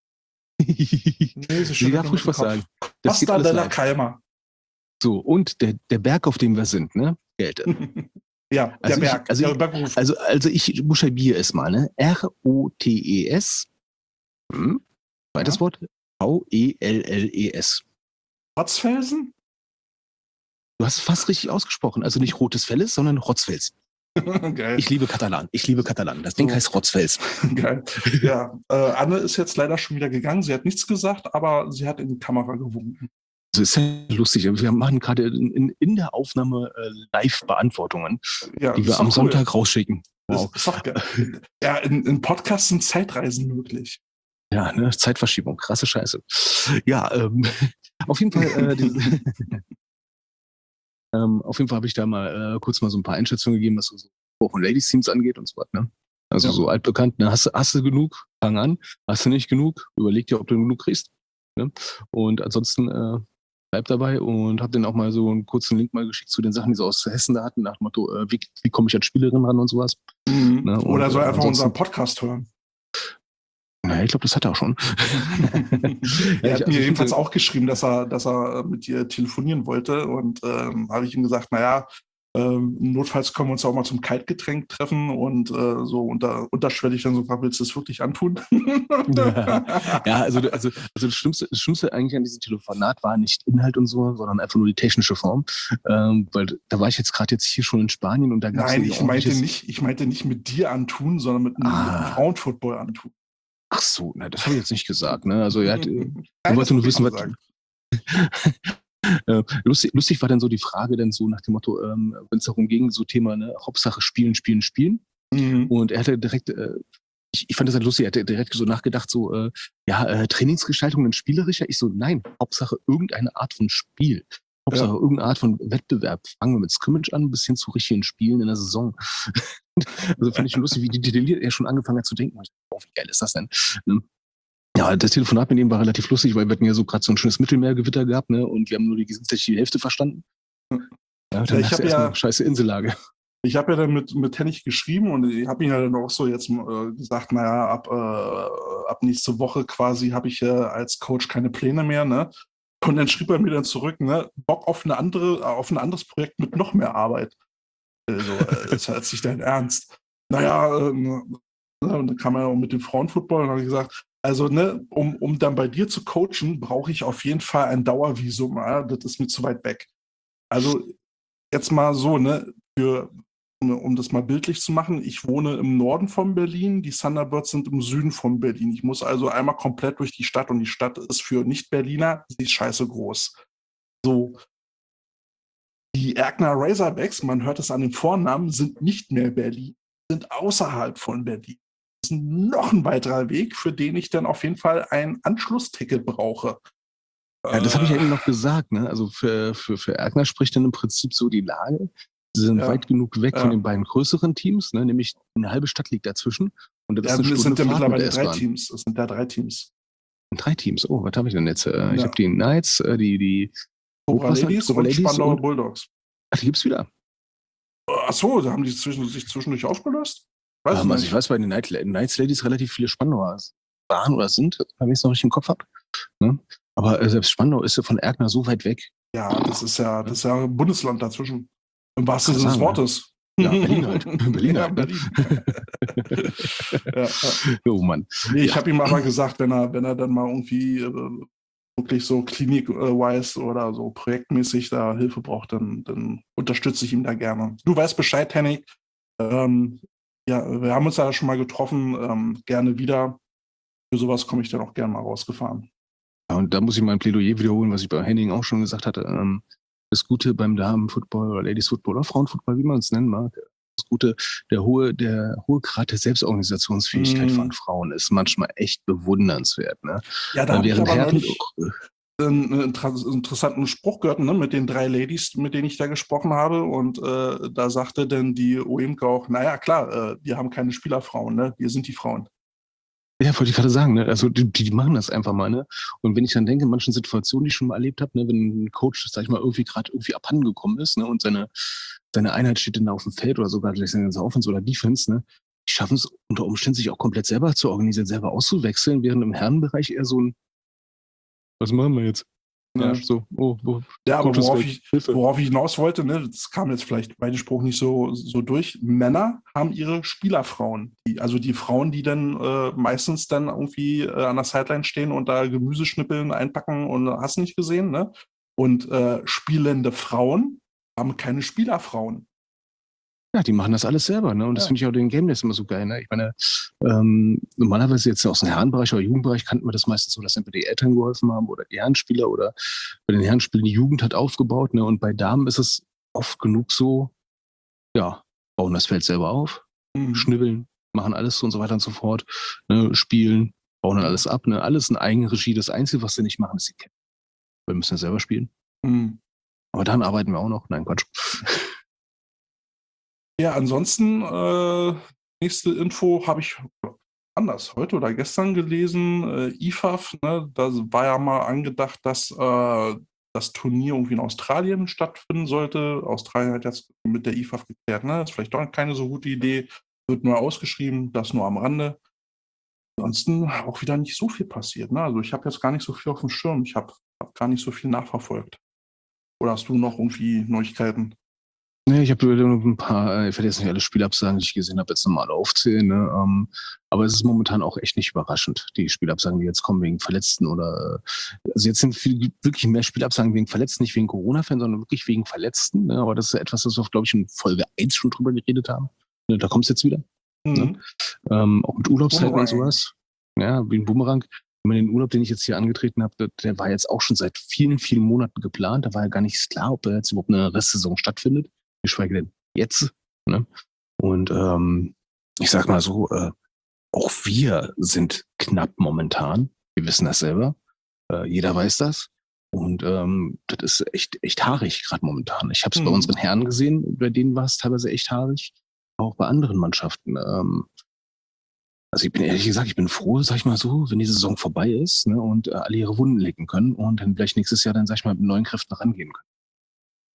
Nee, Sie darf ruhig was sagen. Das geht Costa alles della live. Calma. So, und der Berg, auf dem wir sind, ne? Gelte. Ja, Also der Berg. Der Bergruf. Also ich buchstabiere es mal, ne? R-O-T-E-S. Zweites Ja. Wort. V-E-L-L-E-S. Rotzfelsen? Du hast es fast richtig ausgesprochen. Also nicht rotes Felles, sondern Rotzfels. Geil. Ich liebe Katalan. Das Ding So. heißt Rotzfels. Geil. Ja, Anne ist jetzt leider schon wieder gegangen. Sie hat nichts gesagt, aber sie hat in die Kamera gewunken. Das ist ja lustig. Wir machen gerade in der Aufnahme Live-Beantwortungen, Ja, die wir ist am doch cool. Sonntag rausschicken. Wow. Ist doch geil. Ja, in Podcasts sind Zeitreisen möglich. Ja, ne? Zeitverschiebung, krasse Scheiße. Ja, auf jeden Fall, auf jeden Fall habe ich da mal kurz mal so ein paar Einschätzungen gegeben, was so Frau- und Ladies-Teams angeht und so was. Ne? Also Ja. so altbekannt. Ne? Hast du genug? Fang an. Hast du nicht genug? Überleg dir, ob du genug kriegst. Ne? Und ansonsten bleib dabei und habe denen auch mal so einen kurzen Link mal geschickt zu den Sachen, die sie aus Hessen da hatten, nach dem Motto, wie komme ich als Spielerin ran und sowas. Ne? Oder Und, soll einfach ansonsten- unseren Podcast hören. Naja, ich glaube, das hat er auch schon. Er hat also mir ich jedenfalls finde- auch geschrieben, dass er mit dir telefonieren wollte. Und habe ich ihm gesagt, naja, notfalls können wir uns auch mal zum Kaltgetränk treffen und so unterschwellig dann so, willst du es wirklich antun? Ja, also das Schlimmste eigentlich an diesem Telefonat war nicht Inhalt und so, sondern einfach nur die technische Form. Weil da war ich jetzt gerade hier schon in Spanien und da gab es Nein, ich meinte nicht mit dir antun, sondern mit einem Frauenfootball antun. Ach so, na, das habe ich jetzt nicht gesagt. Ne? Also er hat, Nein, wollte nur das wissen, muss was. man sagen. Lustig war dann so die Frage, dann so nach dem Motto, wenn es darum ging, so Thema, ne, Hauptsache spielen. Mhm. Und er hatte direkt, ich fand das halt lustig, er hatte direkt so nachgedacht, so, Trainingsgestaltung dann spielerischer. Ich so, nein, Hauptsache irgendeine Art von Spiel. Hauptsache irgendeine Art von Wettbewerb. Fangen wir mit Scrimmage an, bis hin zu richtigen Spielen in der Saison. Also fand ich schon lustig, wie detailliert er schon angefangen hat zu denken. Oh, wie geil ist das denn? Ja, das Telefonat mit ihm war relativ lustig, weil wir hatten ja so gerade so ein schönes Mittelmeergewitter gehabt, ne? Und wir haben nur die gesetzliche Hälfte verstanden. Ja, Ja, dann ich hast du habe erstmal ja, scheiße Insellage. ich habe ja dann mit Hennig geschrieben und ich habe ihm ja dann auch so jetzt gesagt, naja, ab nächste Woche quasi habe ich als Coach keine Pläne mehr, ne? Und dann schrieb er mir dann zurück, ne, Bock auf ein anderes Projekt mit noch mehr Arbeit. Also, ist halt nicht dein Ernst. Naja, ne, und dann kam er auch mit dem Frauenfootball und habe ich gesagt, also, ne, um dann bei dir zu coachen, brauche ich auf jeden Fall ein Dauervisum. Ja? Das ist mir zu weit weg. Also, jetzt mal so, ne, um das mal bildlich zu machen, ich wohne im Norden von Berlin, die Thunderbirds sind im Süden von Berlin. Ich muss also einmal komplett durch die Stadt und die Stadt ist für Nicht-Berliner, sie ist scheiße groß. So, die Erkner Razorbacks, man hört es an den Vornamen, sind nicht mehr Berlin, sind außerhalb von Berlin. Das ist noch ein weiterer Weg, für den ich dann auf jeden Fall ein Anschlussticket brauche. Ja, das habe ich ja Äh, eben noch gesagt, ne? Also für Erkner spricht dann im Prinzip so die Lage. Sie sind ja, weit genug weg von ja. den beiden größeren Teams, ne? Nämlich eine halbe Stadt liegt dazwischen und das Ja, ist eine es sind Stunde ja Fahrt mit der mittlerweile 3 S-Bahn. Teams. Es sind ja 3 Teams. 3 Teams. Oh, was habe ich denn jetzt? Ich Ja. habe die Knights, die Cobra Ladies Cobra und Ladies Spandauer und Bulldogs. ach, die gibt's wieder. Achso, da haben die sich zwischendurch aufgelöst? Weiß ich Also ich nicht. weiß bei den Knights Ladies relativ viele Spandauer waren oder sind, wenn ich es noch richtig im Kopf habe. Ne? Aber selbst Spandau ist ja von Erkner so weit weg. Ja, das ist ja ein Bundesland dazwischen. Im wahrsten Kann Sinne des sagen, ne? Wortes. Ja, Berlin halt. Berlin Ja, halt. Ne? Berlin. Ja, ja. Oh Mann. Nee, ich Ja. habe ihm aber gesagt, wenn er dann mal irgendwie wirklich so klinik-wise oder so projektmäßig da Hilfe braucht, dann unterstütze ich ihn da gerne. Du weißt Bescheid, Henning. Ähm, ja, wir haben uns ja schon mal getroffen. Gerne wieder. Für sowas komme ich dann auch gerne mal rausgefahren. Ja, und da muss ich mein Plädoyer wiederholen, was ich bei Henning auch schon gesagt hatte. Das Gute beim Damenfootball oder Ladies Football oder Frauenfootball, wie man es nennen mag, das Gute, der hohe Grad der Selbstorganisationsfähigkeit von Frauen ist manchmal echt bewundernswert. Ne? Ja, da habe ich Während aber Herren, neulich einen interessanten Spruch gehört, ne, mit den 3 Ladies, mit denen ich da gesprochen habe. Und da sagte dann die OEMK auch, naja, klar, wir haben keine Spielerfrauen, ne? Wir sind die Frauen. ja, wollte ich gerade sagen, ne? Also die machen das einfach mal, ne? Und wenn ich dann denke, in manchen Situationen, die ich schon mal erlebt habe, ne, wenn ein Coach, sag ich mal, irgendwie abhanden gekommen ist, ne, und seine Einheit steht dann auf dem Feld oder sogar gleich seine ganze Offense oder Defense, ne, die schaffen es unter Umständen, sich auch komplett selber zu organisieren, selber auszuwechseln, während im Herrenbereich eher so ein, was machen wir jetzt? Ja, Ne? so, Ja, aber Coach ist weg, Hilfe. worauf ich hinaus wollte, ne, das kam jetzt vielleicht bei dem Spruch nicht so durch. Männer haben ihre Spielerfrauen. Also die Frauen, die dann meistens dann irgendwie an der Sideline stehen und da Gemüse schnippeln, einpacken und hast nicht gesehen, ne? Und spielende Frauen haben keine Spielerfrauen. Ja, die machen das alles selber, ne? Und das Ja. finde ich auch den Game Days immer so geil, ne? Ich meine, normalerweise jetzt aus dem Herrenbereich oder Jugendbereich kannten wir das meistens so, dass entweder die Eltern geholfen haben oder die Herrenspieler oder bei den Herrenspielen die Jugend hat aufgebaut, ne? Und bei Damen ist es oft genug so, ja, bauen das Feld selber auf, Mhm. schnibbeln, machen alles und so weiter und so fort, ne? Spielen, bauen dann alles ab, ne? Alles in Eigenregie. Das Einzige, was sie nicht machen, ist die Kette. Wir müssen ja selber spielen. Mhm. Aber dann arbeiten wir auch noch. Nein, Quatsch. Ja, ansonsten, nächste Info habe ich anders, heute oder gestern gelesen, IFAF, ne, da war ja mal angedacht, dass das Turnier irgendwie in Australien stattfinden sollte. Australien hat jetzt mit der IFAF geklärt, ne, ist vielleicht doch keine so gute Idee, wird nur ausgeschrieben, das nur am Rande. Ansonsten auch wieder nicht so viel passiert, ne? Also ich habe jetzt gar nicht so viel auf dem Schirm, ich habe gar nicht so viel nachverfolgt. Oder hast du noch irgendwie Neuigkeiten? Ne, ich habe noch ein paar, ich werde jetzt nicht alle Spielabsagen, die ich gesehen habe, jetzt nochmal aufzählen, ne? Aber es ist momentan auch echt nicht überraschend, die Spielabsagen, die jetzt kommen wegen Verletzten oder also jetzt sind wirklich mehr Spielabsagen wegen Verletzten, nicht wegen Corona-Fans, sondern wirklich wegen Verletzten. Ne? Aber das ist etwas, was wir, glaube ich, in Folge 1 schon drüber geredet haben. Ne, da kommt es jetzt wieder. Ne? Auch mit Urlaubszeiten und Boomerang. sowas. Ja, wie ein Boomerang. Ich meine, den Urlaub, den ich jetzt hier angetreten habe, der war jetzt auch schon seit vielen, vielen Monaten geplant. Da war ja gar nicht klar, ob da jetzt überhaupt eine Restsaison stattfindet. Geschweige denn jetzt. Ne? Und ich sag mal so, auch wir sind knapp momentan. Wir wissen das selber. Jeder weiß das. Und das ist echt haarig gerade momentan. Ich habe es bei unseren Herren gesehen, bei denen war es teilweise echt haarig. Auch bei anderen Mannschaften. Also ich bin ehrlich gesagt, ich bin froh, sag ich mal so, wenn die Saison vorbei ist, ne, und alle ihre Wunden lecken können und dann vielleicht nächstes Jahr dann, sag ich mal, mit neuen Kräften rangehen können.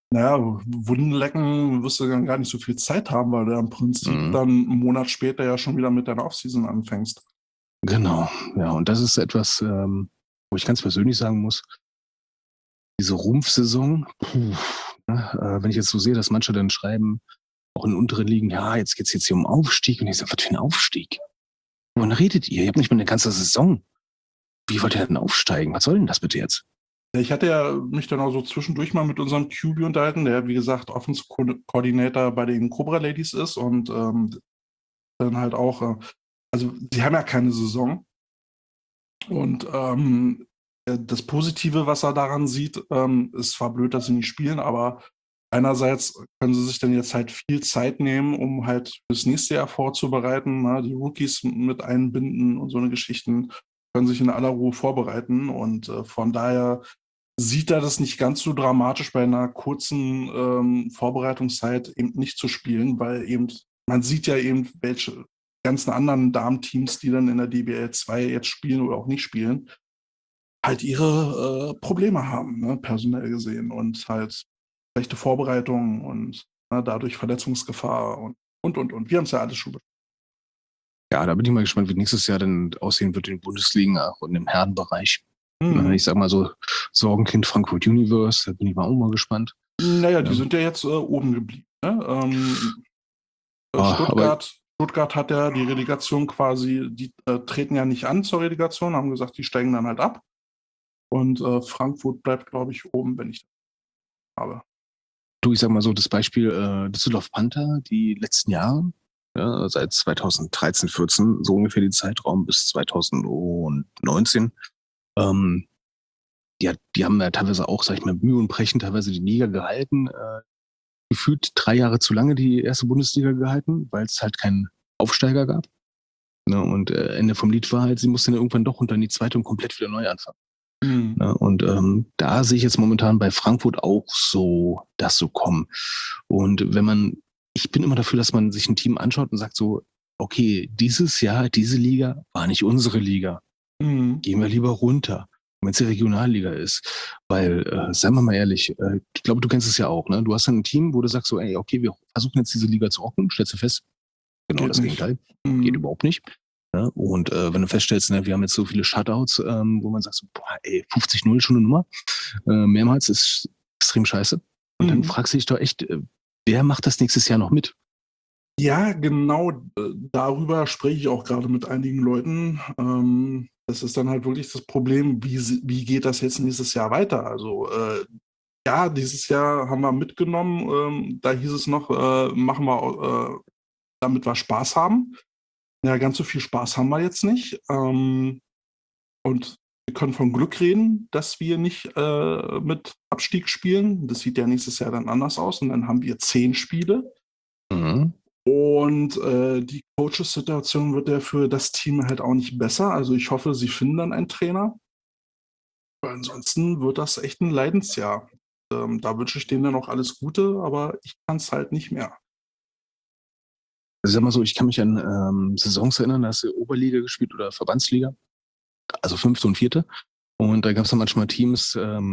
Naja, Wunden lecken wirst du dann gar nicht so viel Zeit haben, weil du ja im Prinzip dann einen Monat später ja schon wieder mit deiner Offseason anfängst. Genau, ja, und das ist etwas, wo ich ganz persönlich sagen muss, diese Rumpfsaison, ne, wenn ich jetzt so sehe, dass manche dann schreiben, auch in unteren Ligen, ja, jetzt geht's jetzt hier um Aufstieg. Und ich sage, was für ein Aufstieg? Wovon redet ihr? Ihr habt nicht mal eine ganze Saison. Wie wollt ihr denn aufsteigen? Was soll denn das bitte jetzt? Ja, ich hatte ja mich dann auch so zwischendurch mal mit unserem QB unterhalten, der, wie gesagt, Offensive Coordinator bei den Cobra Ladies ist und dann halt auch, also sie haben ja keine Saison und das Positive, was er daran sieht, ist zwar blöd, dass sie nicht spielen, aber einerseits können sie sich dann jetzt halt viel Zeit nehmen, um halt fürs nächste Jahr vorzubereiten, ne? Die Rookies mit einbinden und so eine Geschichten können sich in aller Ruhe vorbereiten und von daher sieht er das nicht ganz so dramatisch bei einer kurzen Vorbereitungszeit eben nicht zu spielen, weil eben man sieht ja eben, welche ganzen anderen Damenteams, die dann in der DBL 2 jetzt spielen oder auch nicht spielen, halt ihre Probleme haben, ne, personell gesehen und halt schlechte Vorbereitungen und dadurch Verletzungsgefahr und. Wir haben es ja alles schon besprochen. Ja, da bin ich mal gespannt, wie nächstes Jahr dann aussehen wird in den Bundesligen, auch in dem Herrenbereich. Mhm. Ich sag mal so, Sorgenkind Frankfurt Universe, da bin ich mal auch mal gespannt. Naja, die sind ja jetzt oben geblieben. Ne? Aber Stuttgart hat ja die Relegation quasi, die treten ja nicht an zur Relegation, haben gesagt, die steigen dann halt ab. Und Frankfurt bleibt, glaube ich, oben, wenn ich das habe. du, ich sag mal so, das Beispiel Düsseldorf Panther, die letzten Jahre, ja, seit 2013, 14, so ungefähr die Zeitraum bis 2019, die haben ja teilweise auch, sag ich mal, Mühe und Brechen teilweise die Liga gehalten, gefühlt 3 Jahre zu lange die erste Bundesliga gehalten, weil es halt keinen Aufsteiger gab. Ne? Und Ende vom Lied war halt, sie mussten dann irgendwann doch unter die zweite und komplett wieder neu anfangen. Mhm. Ne? Und da sehe ich jetzt momentan bei Frankfurt auch so das so kommen. Und ich bin immer dafür, dass man sich ein Team anschaut und sagt so, okay, dieses Jahr, diese Liga war nicht unsere Liga. Mhm. Gehen wir lieber runter, wenn es die Regionalliga ist. Weil, seien wir mal ehrlich, ich glaube, du kennst es ja auch, ne? Du hast dann ein Team, wo du sagst so, ey, okay, wir versuchen jetzt diese Liga zu rocken, stellst du fest, genau Geht das nicht. Gegenteil. Mhm. Geht überhaupt nicht. Ja? Und wenn du feststellst, ne, wir haben jetzt so viele Shutouts, wo man sagt so, boah, ey, 50-0 schon eine Nummer, mehrmals ist extrem scheiße. Und dann fragst du dich doch echt, wer macht das nächstes Jahr noch mit? Ja, genau, darüber spreche ich auch gerade mit einigen Leuten. Das ist dann halt wirklich das Problem, wie geht das jetzt nächstes Jahr weiter? Also, ja, dieses Jahr haben wir mitgenommen, da hieß es noch, machen wir, damit wir Spaß haben. Ja, ganz so viel Spaß haben wir jetzt nicht. Und wir können von Glück reden, dass wir nicht mit Abstieg spielen. Das sieht ja nächstes Jahr dann anders aus und dann haben wir 10 Spiele. Mhm. Und die Coaches-Situation wird ja für das Team halt auch nicht besser. Also ich hoffe, sie finden dann einen Trainer. Weil ansonsten wird das echt ein Leidensjahr. Da wünsche ich denen dann auch alles Gute, aber ich kann es halt nicht mehr. Also sag mal so, ich kann mich an Saisons erinnern, da hast du Oberliga gespielt oder Verbandsliga, also 5. und 4. Und da gab es dann manchmal Teams,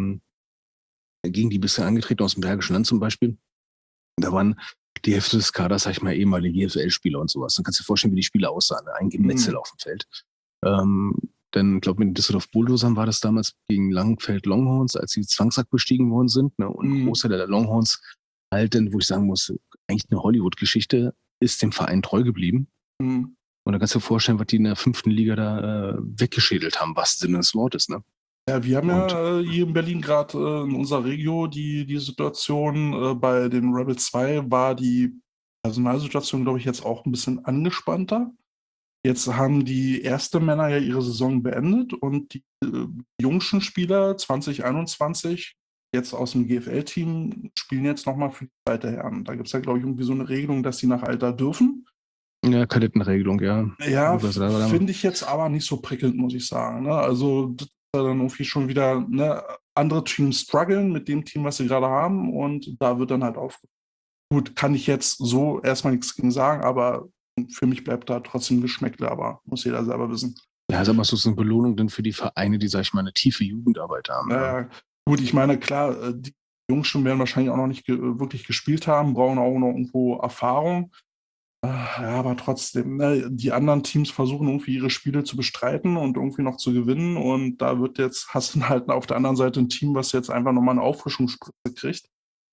gegen die bisher angetreten, aus dem Bergischen Land zum Beispiel. Da waren die Hälfte des Kaders, sag ich mal, ehemalige GFL-Spieler und sowas. Dann kannst du dir vorstellen, wie die Spieler aussahen. Ein Gemetzel auf dem Feld. Denn ich glaube, mit den Düsseldorf Bulldozern war das damals gegen Langenfeld Longhorns, als sie Zwangssack bestiegen worden sind. Ne? Und ein Großteil der Longhorns halt dann, wo ich sagen muss, eigentlich eine Hollywood-Geschichte, ist dem Verein treu geblieben. Mhm. Und da kannst du dir vorstellen, was die in der 5. Liga da weggeschädelt haben, was Sinne des Wortes. Ne? Ja, wir haben ja hier in Berlin gerade in unserer Regio die Situation, bei den Rebel 2 war die Personalsituation, glaube ich, jetzt auch ein bisschen angespannter. Jetzt haben die erste Männer ja ihre Saison beendet und die jungschen Spieler 2021, jetzt aus dem GFL-Team, spielen jetzt nochmal für die zweite Herren. Da gibt es ja, glaube ich, irgendwie so eine Regelung, dass sie nach Alter dürfen. Ja, Kadettenregelung, ja. Ja, finde ich jetzt aber nicht so prickelnd, muss ich sagen. Ne? Also das ist ja dann irgendwie schon wieder, ne, andere Teams strugglen mit dem Team, was sie gerade haben und da wird dann halt auf. Gut, kann ich jetzt so erstmal nichts gegen sagen, aber für mich bleibt da trotzdem Geschmäckle, aber muss jeder selber wissen. Ja, sag mal, so ist eine Belohnung denn für die Vereine, die, sag ich mal, eine tiefe Jugendarbeit haben. Ja. Gut, ich meine, klar, die Jungs werden wahrscheinlich auch noch nicht wirklich gespielt haben, brauchen auch noch irgendwo Erfahrung. Ja, aber trotzdem, ne, die anderen Teams versuchen irgendwie ihre Spiele zu bestreiten und irgendwie noch zu gewinnen. Und da hast du halt auf der anderen Seite ein Team, was jetzt einfach nochmal eine Auffrischungsspritze kriegt.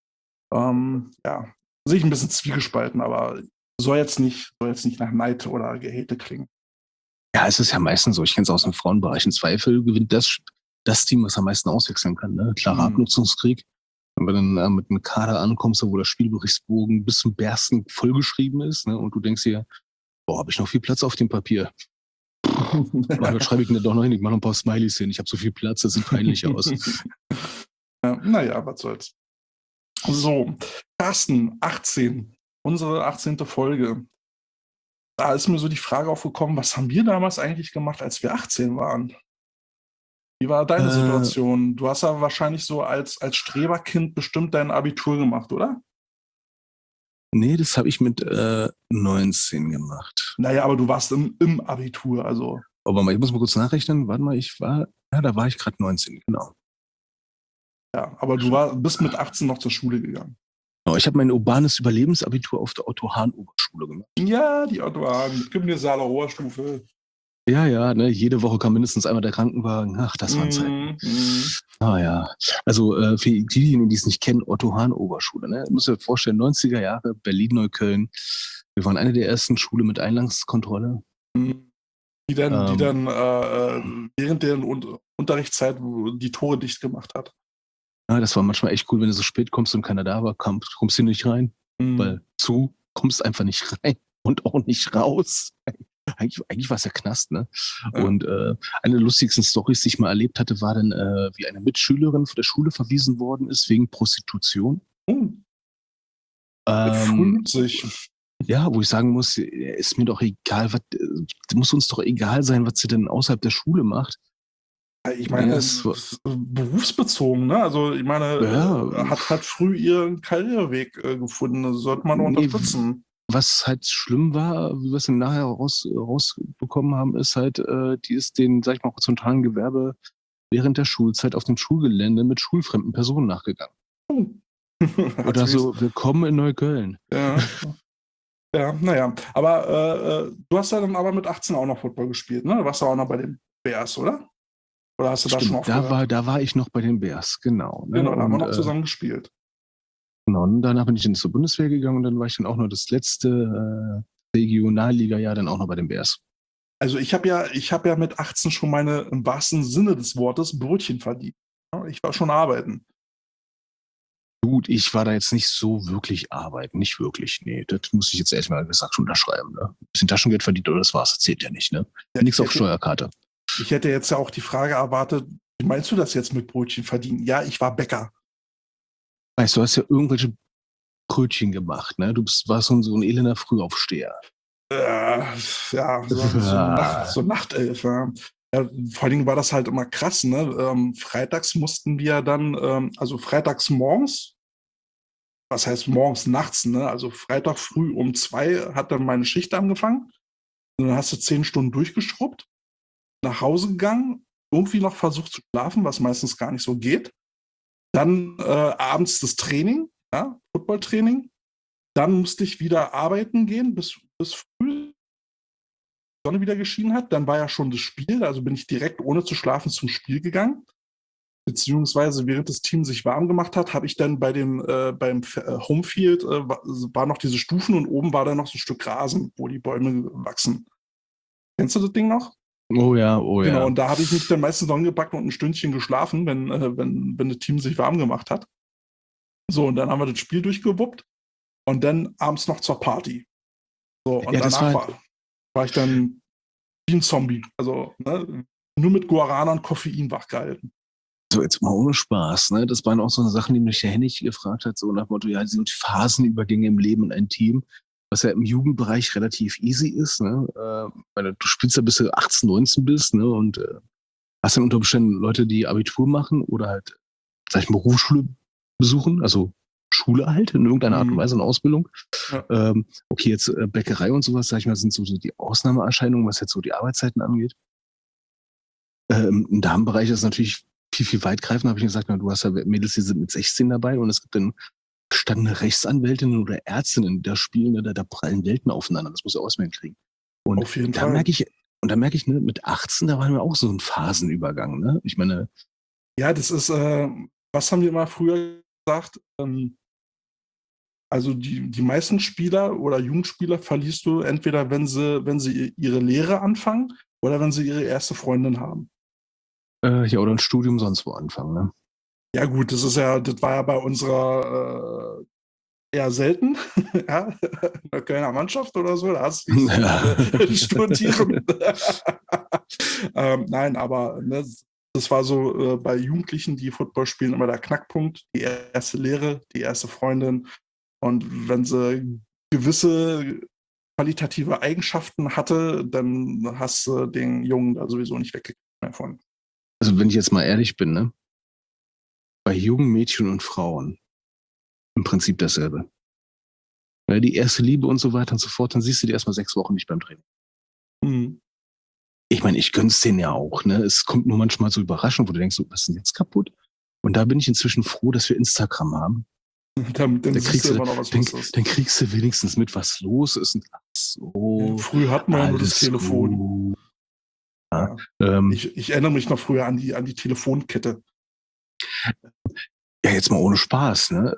Ja, sehe ich ein bisschen zwiegespalten, aber soll jetzt nicht nach Neid oder Gehate klingen. Ja, es ist ja meistens so. Ich kenne es aus dem Frauenbereich. Im Zweifel gewinnt das Team, was am meisten auswechseln kann. Ne? Klarer Abnutzungskrieg. Wenn du dann mit einem Kader ankommst, wo der Spielberichtsbogen bis zum Bersten vollgeschrieben ist, ne? Und du denkst dir, boah, habe ich noch viel Platz auf dem Papier? Manchmal schreibe ich mir doch noch hin, ich mache noch ein paar Smileys hin. Ich habe so viel Platz, das sieht peinlich aus. Ja, naja, was soll's. So, Carsten, 18. Unsere 18. Folge. Da ist mir so die Frage aufgekommen, was haben wir damals eigentlich gemacht, als wir 18 waren? Wie war deine Situation? Du hast ja wahrscheinlich so als Streberkind bestimmt dein Abitur gemacht, oder? Nee, das habe ich mit 19 gemacht. Naja, aber du warst im Abitur, also. Aber ich muss mal kurz nachrechnen. Warte mal, da war ich gerade 19, genau. Ja, aber bist mit 18 noch zur Schule gegangen. Genau, ich habe mein urbanes Überlebensabitur auf der Otto-Hahn-Oberschule gemacht. Ja, die Autobahn mit Gymnasialer Oberstufe. Ja, ne, jede Woche kam mindestens einmal der Krankenwagen. Ach, das waren Zeiten. Ah ja, also für diejenigen, die es nicht kennen, Otto-Hahn-Oberschule. Ne? Ihr müsst euch vorstellen, 90er Jahre, Berlin-Neukölln. Wir waren eine der ersten Schule mit Eingangskontrolle. Die dann während der Unterrichtszeit die Tore dicht gemacht hat. Ja, das war manchmal echt cool, wenn du so spät kommst und keiner da war, kommst du nicht rein, weil kommst einfach nicht rein und auch nicht raus. Eigentlich war es ja Knast, ne? Ja. Und eine der lustigsten Storys, die ich mal erlebt hatte, war dann, wie eine Mitschülerin von der Schule verwiesen worden ist wegen Prostitution. Sich. Ja, wo ich sagen muss, ist mir doch egal, muss uns doch egal sein, was sie denn außerhalb der Schule macht. Ich meine, es ist berufsbezogen, ne? Also ich meine, hat früh ihren Karriereweg gefunden, das sollte man unterstützen. Was halt schlimm war, wie wir es dann nachher rausbekommen haben, ist halt, die ist den, sag ich mal, horizontalen Gewerbe während der Schulzeit auf dem Schulgelände mit schulfremden Personen nachgegangen. Oder so, willkommen in Neukölln. Ja, naja. Aber du hast ja dann aber mit 18 auch noch Football gespielt, ne? Du warst ja auch noch bei den Bears, oder? Oder hast du da schon aufgehört? Da war ich noch bei den Bears, genau. Ne? Genau, da haben wir noch zusammen gespielt. Genau, und danach bin ich dann zur Bundeswehr gegangen und dann war ich dann auch noch das letzte Regionalliga-Jahr dann auch noch bei den Bears. Also ich habe ja mit 18 schon meine, im wahrsten Sinne des Wortes, Brötchen verdient. Ich war schon arbeiten. Gut, ich war da jetzt nicht so wirklich arbeiten, nicht wirklich, nee. Das muss ich jetzt erstmal gesagt schon unterschreiben. Ne? Ein bisschen Taschengeld verdient oder das war's, das zählt ja nicht, ne? Ja, nichts auf Steuerkarte. Ich hätte jetzt ja auch die Frage erwartet, wie meinst du das jetzt mit Brötchen verdienen? Ja, ich war Bäcker. Weißt du, hast ja irgendwelche Brötchen gemacht, ne? Du warst so ein elender Frühaufsteher. Ja, so Nachtelf. Ja. Ja, vor allen Dingen war das halt immer krass, ne? Freitags mussten wir dann, also freitags morgens, was heißt morgens, nachts, ne? Also Freitag früh um 2 hat dann meine Schicht angefangen. Und dann hast du 10 Stunden durchgeschrubbt, nach Hause gegangen, irgendwie noch versucht zu schlafen, was meistens gar nicht so geht. Dann abends das Training, ja, Footballtraining. Dann musste ich wieder arbeiten gehen, bis früh die Sonne wieder geschienen hat. Dann war ja schon das Spiel, also bin ich direkt ohne zu schlafen zum Spiel gegangen. Beziehungsweise während das Team sich warm gemacht hat, habe ich dann beim Homefield war noch diese Stufen und oben war dann noch so ein Stück Rasen, wo die Bäume wachsen. Kennst du das Ding noch? Oh ja. Genau, und da habe ich mich dann meistens angepackt und ein Stündchen geschlafen, wenn das Team sich warm gemacht hat. So, und dann haben wir das Spiel durchgewuppt und dann abends noch zur Party. So, und ja, danach war ich dann wie ein Zombie. Also, ne, nur mit Guarana und Koffein wachgehalten. So, jetzt mal ohne Spaß, ne? Das waren auch so Sachen, die mich der Hennig gefragt hat, so nach dem Motto, ja, sind Phasenübergänge im Leben in ein Team, was ja im Jugendbereich relativ easy ist, ne? Weil du spielst ja bis du 18, 19 bist, ne? Und hast dann unter Umständen Leute, die Abitur machen oder halt, sag ich mal, Berufsschule besuchen, also Schule halt in irgendeiner Art und Weise, eine Ausbildung. Ja. Okay, jetzt Bäckerei und sowas, sag ich mal, sind so die Ausnahmeerscheinungen, was jetzt so die Arbeitszeiten angeht. Im Damenbereich ist es natürlich viel weitgreifender habe ich gesagt, na, du hast ja Mädels, die sind mit 16 dabei und es gibt dann gestandene Rechtsanwältinnen oder Ärztinnen, die da spielen, ne, da prallen Welten aufeinander. Das muss du auch mal hinkriegen. Und Auf jeden da Fall. merke ich, ne, mit 18, da waren wir auch so ein Phasenübergang, ne? Ich meine, Ja, das ist, was haben wir immer früher gesagt? Also die meisten Spieler oder Jugendspieler verlierst du entweder, wenn sie ihre Lehre anfangen oder wenn sie ihre erste Freundin haben. ja, oder ein Studium sonst wo anfangen, ne? Ja gut, das war ja bei unserer eher selten, ja, in der Kölner Mannschaft oder so, da hast du nicht so viele studieren. Nein, aber ne, das war so bei Jugendlichen, die Football spielen, immer der Knackpunkt, die erste Lehre, die erste Freundin. Und wenn sie gewisse qualitative Eigenschaften hatte, dann hast du den Jungen da sowieso nicht weggekriegt mehr von. Also wenn ich jetzt mal ehrlich bin, ne? Bei jungen Mädchen und Frauen im Prinzip dasselbe. Weil die erste Liebe und so weiter und so fort, dann siehst du die erstmal 6 Wochen nicht beim Training. Mhm. Ich meine, ich gönn's denen ja auch, ne? Es kommt nur manchmal so überraschend, wo du denkst, so, was ist denn jetzt kaputt? Und da bin ich inzwischen froh, dass wir Instagram haben. Dann Da siehst kriegst du du, immer noch, was los ist. dann kriegst du wenigstens mit, was los ist. Und ach so, Früher hatten wir ja nur das alles Telefon. gut. Ja. Ähm, Ich erinnere mich noch früher an die Telefonkette. ja, jetzt mal ohne Spaß, ne?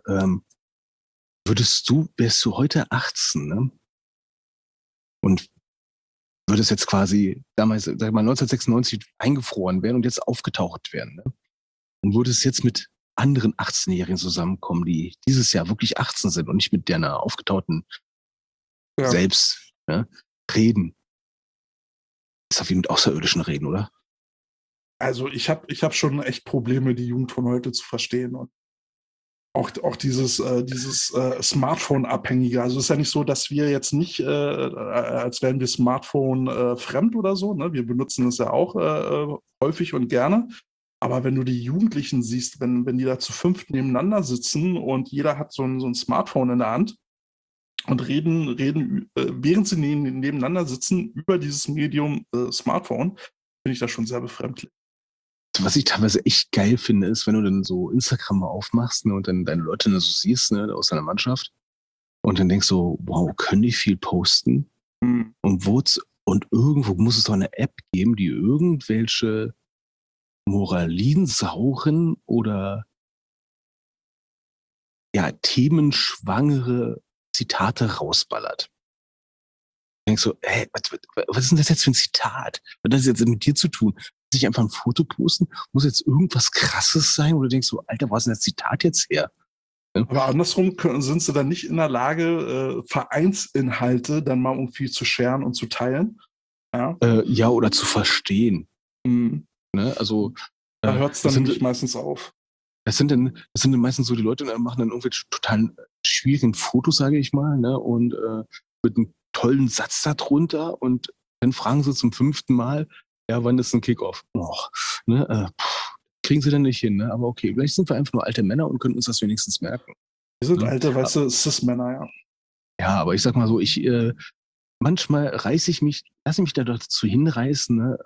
Wärst du heute 18, ne? Und würdest jetzt quasi damals, sag ich mal, 1996 eingefroren werden und jetzt aufgetaucht werden, ne? Und würdest jetzt mit anderen 18-Jährigen zusammenkommen, die dieses Jahr wirklich 18 sind und nicht mit deiner aufgetauchten Ja. selbst, ne, reden. Ist doch wie mit Außerirdischen reden, oder? Also ich hab schon echt Probleme, die Jugend von heute zu verstehen. Und auch dieses Smartphone-Abhängige. Also es ist ja nicht so, dass wir jetzt nicht, als wären wir Smartphone fremd oder so. Ne? Wir benutzen es ja auch häufig und gerne. Aber wenn du die Jugendlichen siehst, wenn die da zu 5 nebeneinander sitzen und jeder hat so ein Smartphone in der Hand und reden während sie nebeneinander sitzen, über dieses Medium Smartphone, finde ich das schon sehr befremdlich. Was ich teilweise echt geil finde, ist, wenn du dann so Instagram mal aufmachst, ne, und dann deine Leute so siehst, ne, aus deiner Mannschaft und dann denkst so, wow, können die viel posten? Hm. Und irgendwo muss es doch eine App geben, die irgendwelche moralinsauren oder ja, themenschwangere Zitate rausballert. Ich denk so, ey, was ist denn das jetzt für ein Zitat? Was hat das jetzt mit dir zu tun? Muss ich einfach ein Foto posten? Muss jetzt irgendwas Krasses sein? Oder denkst du, Alter, wo ist denn das Zitat jetzt her? Aber andersrum sind sie dann nicht in der Lage, Vereinsinhalte dann mal irgendwie zu sharen und zu teilen. Ja, Ja, oder zu verstehen. Mhm. Ne? Also, Da hört es dann das sind, nämlich meistens auf. das sind dann meistens so die Leute, die machen dann irgendwelche total schwierigen Fotos, sage ich mal, ne? Und mit einem tollen Satz darunter und dann fragen sie zum 5. Mal, ja, wann ist ein Kickoff? Och, ne? Kriegen sie dann nicht hin, ne? Aber okay, vielleicht sind wir einfach nur alte Männer und können uns das wenigstens merken. Wir sind Ne? alte, weißt du, Cis-Männer, ja. Ja, aber ich sag mal so, manchmal lasse ich mich da dazu hinreißen, ne?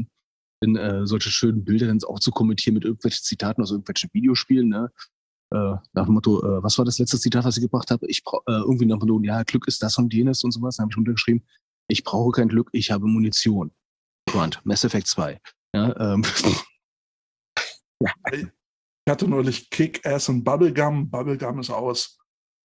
In solche schönen Bilder dann auch zu kommentieren mit irgendwelchen Zitaten aus irgendwelchen Videospielen, ne? Nach dem Motto, was war das letzte Zitat, was ich gebracht habe? Irgendwie nach dem Motto, ja, Glück ist das und jenes und sowas. Dann habe ich untergeschrieben, ich brauche kein Glück, ich habe Munition. Grunt, Mass Effect 2. Ja, ja. Ich hatte neulich Kick-Ass und Bubblegum. Bubblegum ist aus.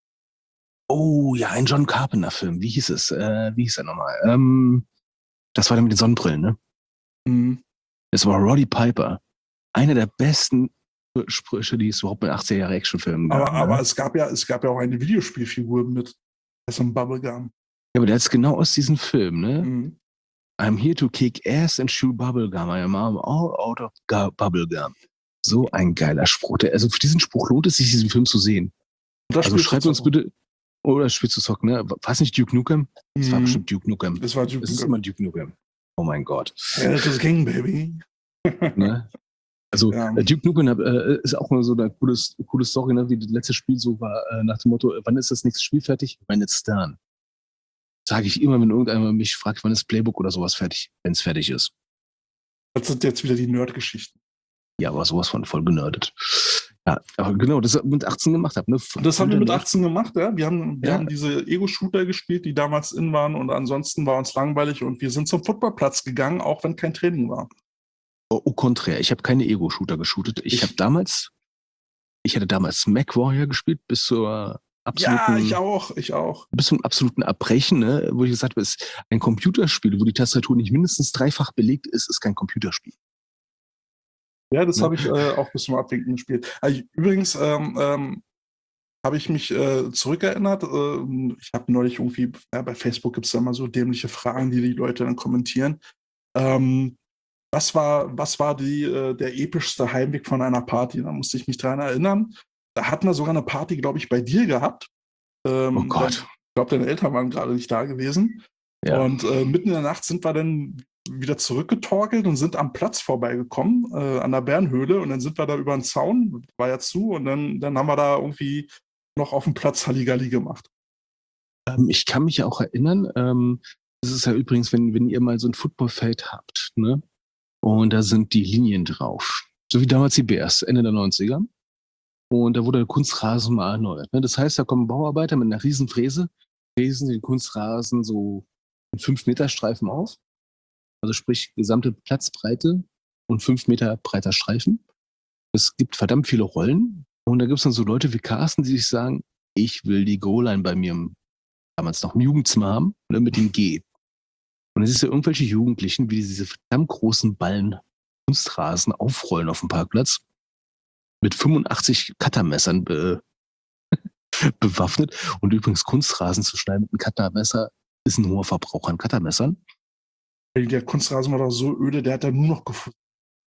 Oh ja, ein John Carpenter-Film. Wie hieß es? Wie hieß er nochmal? Das war der mit den Sonnenbrillen, ne? Mhm. Das war Roddy Piper. Einer der besten Sprüche, die es überhaupt in 80er-Jahre-Actionfilmen gab. Aber Ne? es gab ja auch eine Videospielfigur mit Ass und Bubblegum. Ja, aber der ist genau aus diesem Film, ne? Mhm. I'm here to kick ass and chew bubblegum. I am all out of bubblegum. So ein geiler Spruch. Also für diesen Spruch lohnt es sich, diesen Film zu sehen. Und das Also spielst du schreibt uns Zocken. bitte, oder spielst du Zocken, ne? War es nicht Duke Nukem? Das war Mhm. bestimmt Duke Nukem. Das war Duke Es ist Nukem. immer Duke Nukem. Oh mein Gott. Hell to the King, baby. Ne? Also Ja. Duke Nukem ist auch mal so eine coole Story, ne? Wie das letzte Spiel so war, nach dem Motto, wann ist das nächste Spiel fertig? When it's done. Sage ich immer, wenn irgendjemand mich fragt, wann ist Playbook oder sowas fertig, wenn es fertig ist. Das sind jetzt wieder die Nerd-Geschichten. Ja, aber sowas von voll genördet. Ja, aber genau, das mit 18 gemacht habe. Ne? Das haben wir mit Nerd. 18 gemacht, ja. Wir Ja. haben diese Ego-Shooter gespielt, die damals in waren und ansonsten war uns langweilig und wir sind zum Footballplatz gegangen, auch wenn kein Training war. Au contraire, ich habe keine Ego-Shooter geshootet. Ich hatte damals MacWarrior gespielt bis zur Ja, absoluten, ich auch. bis zum absoluten Erbrechen, ne? Wo ich gesagt habe, es ist ein Computerspiel, wo die Tastatur nicht mindestens dreifach belegt ist, ist kein Computerspiel. Ja, das Ne? habe ich auch bis zum Abwinken gespielt. Übrigens habe ich mich zurückerinnert. Ich habe neulich irgendwie, bei Facebook gibt es da immer so dämliche Fragen, die Leute dann kommentieren. Ähm, was war der epischste Heimweg von einer Party? Da musste ich mich dran erinnern. Da hatten wir sogar eine Party, glaube ich, bei dir gehabt. Oh Gott. Ich glaube, deine Eltern waren gerade nicht da gewesen. Ja. Und mitten in der Nacht sind wir dann wieder zurückgetorkelt und sind am Platz vorbeigekommen, an der Bärenhöhle. Und dann sind wir da über den Zaun, war ja zu, und dann haben wir da irgendwie noch auf dem Platz Halligalli gemacht. Ich kann mich ja auch erinnern, das ist ja übrigens, wenn ihr mal so ein Footballfeld habt, ne? Und da sind die Linien drauf. So wie damals die Bears, Ende der 90er. Und da wurde der Kunstrasen mal erneuert. Ne? Das heißt, da kommen Bauarbeiter mit einer riesen Fräse, fräsen den Kunstrasen so in 5-Meter-Streifen auf. Also sprich, gesamte Platzbreite und 5 Meter breiter Streifen. Es gibt verdammt viele Rollen. Und da gibt es dann so Leute wie Carsten, die sich sagen, ich will die Goal-Line bei mir damals noch im Jugendzimmer haben, ne, mit dem G. Und es ist ja irgendwelche Jugendlichen, wie diese verdammt großen Ballen Kunstrasen aufrollen auf dem Parkplatz mit 85 Cuttermessern bewaffnet. Und übrigens Kunstrasen zu schneiden mit einem Cuttermesser ist ein hoher Verbrauch an Cuttermessern. Der Kunstrasen war doch so öde, der hat da nur noch gefunden.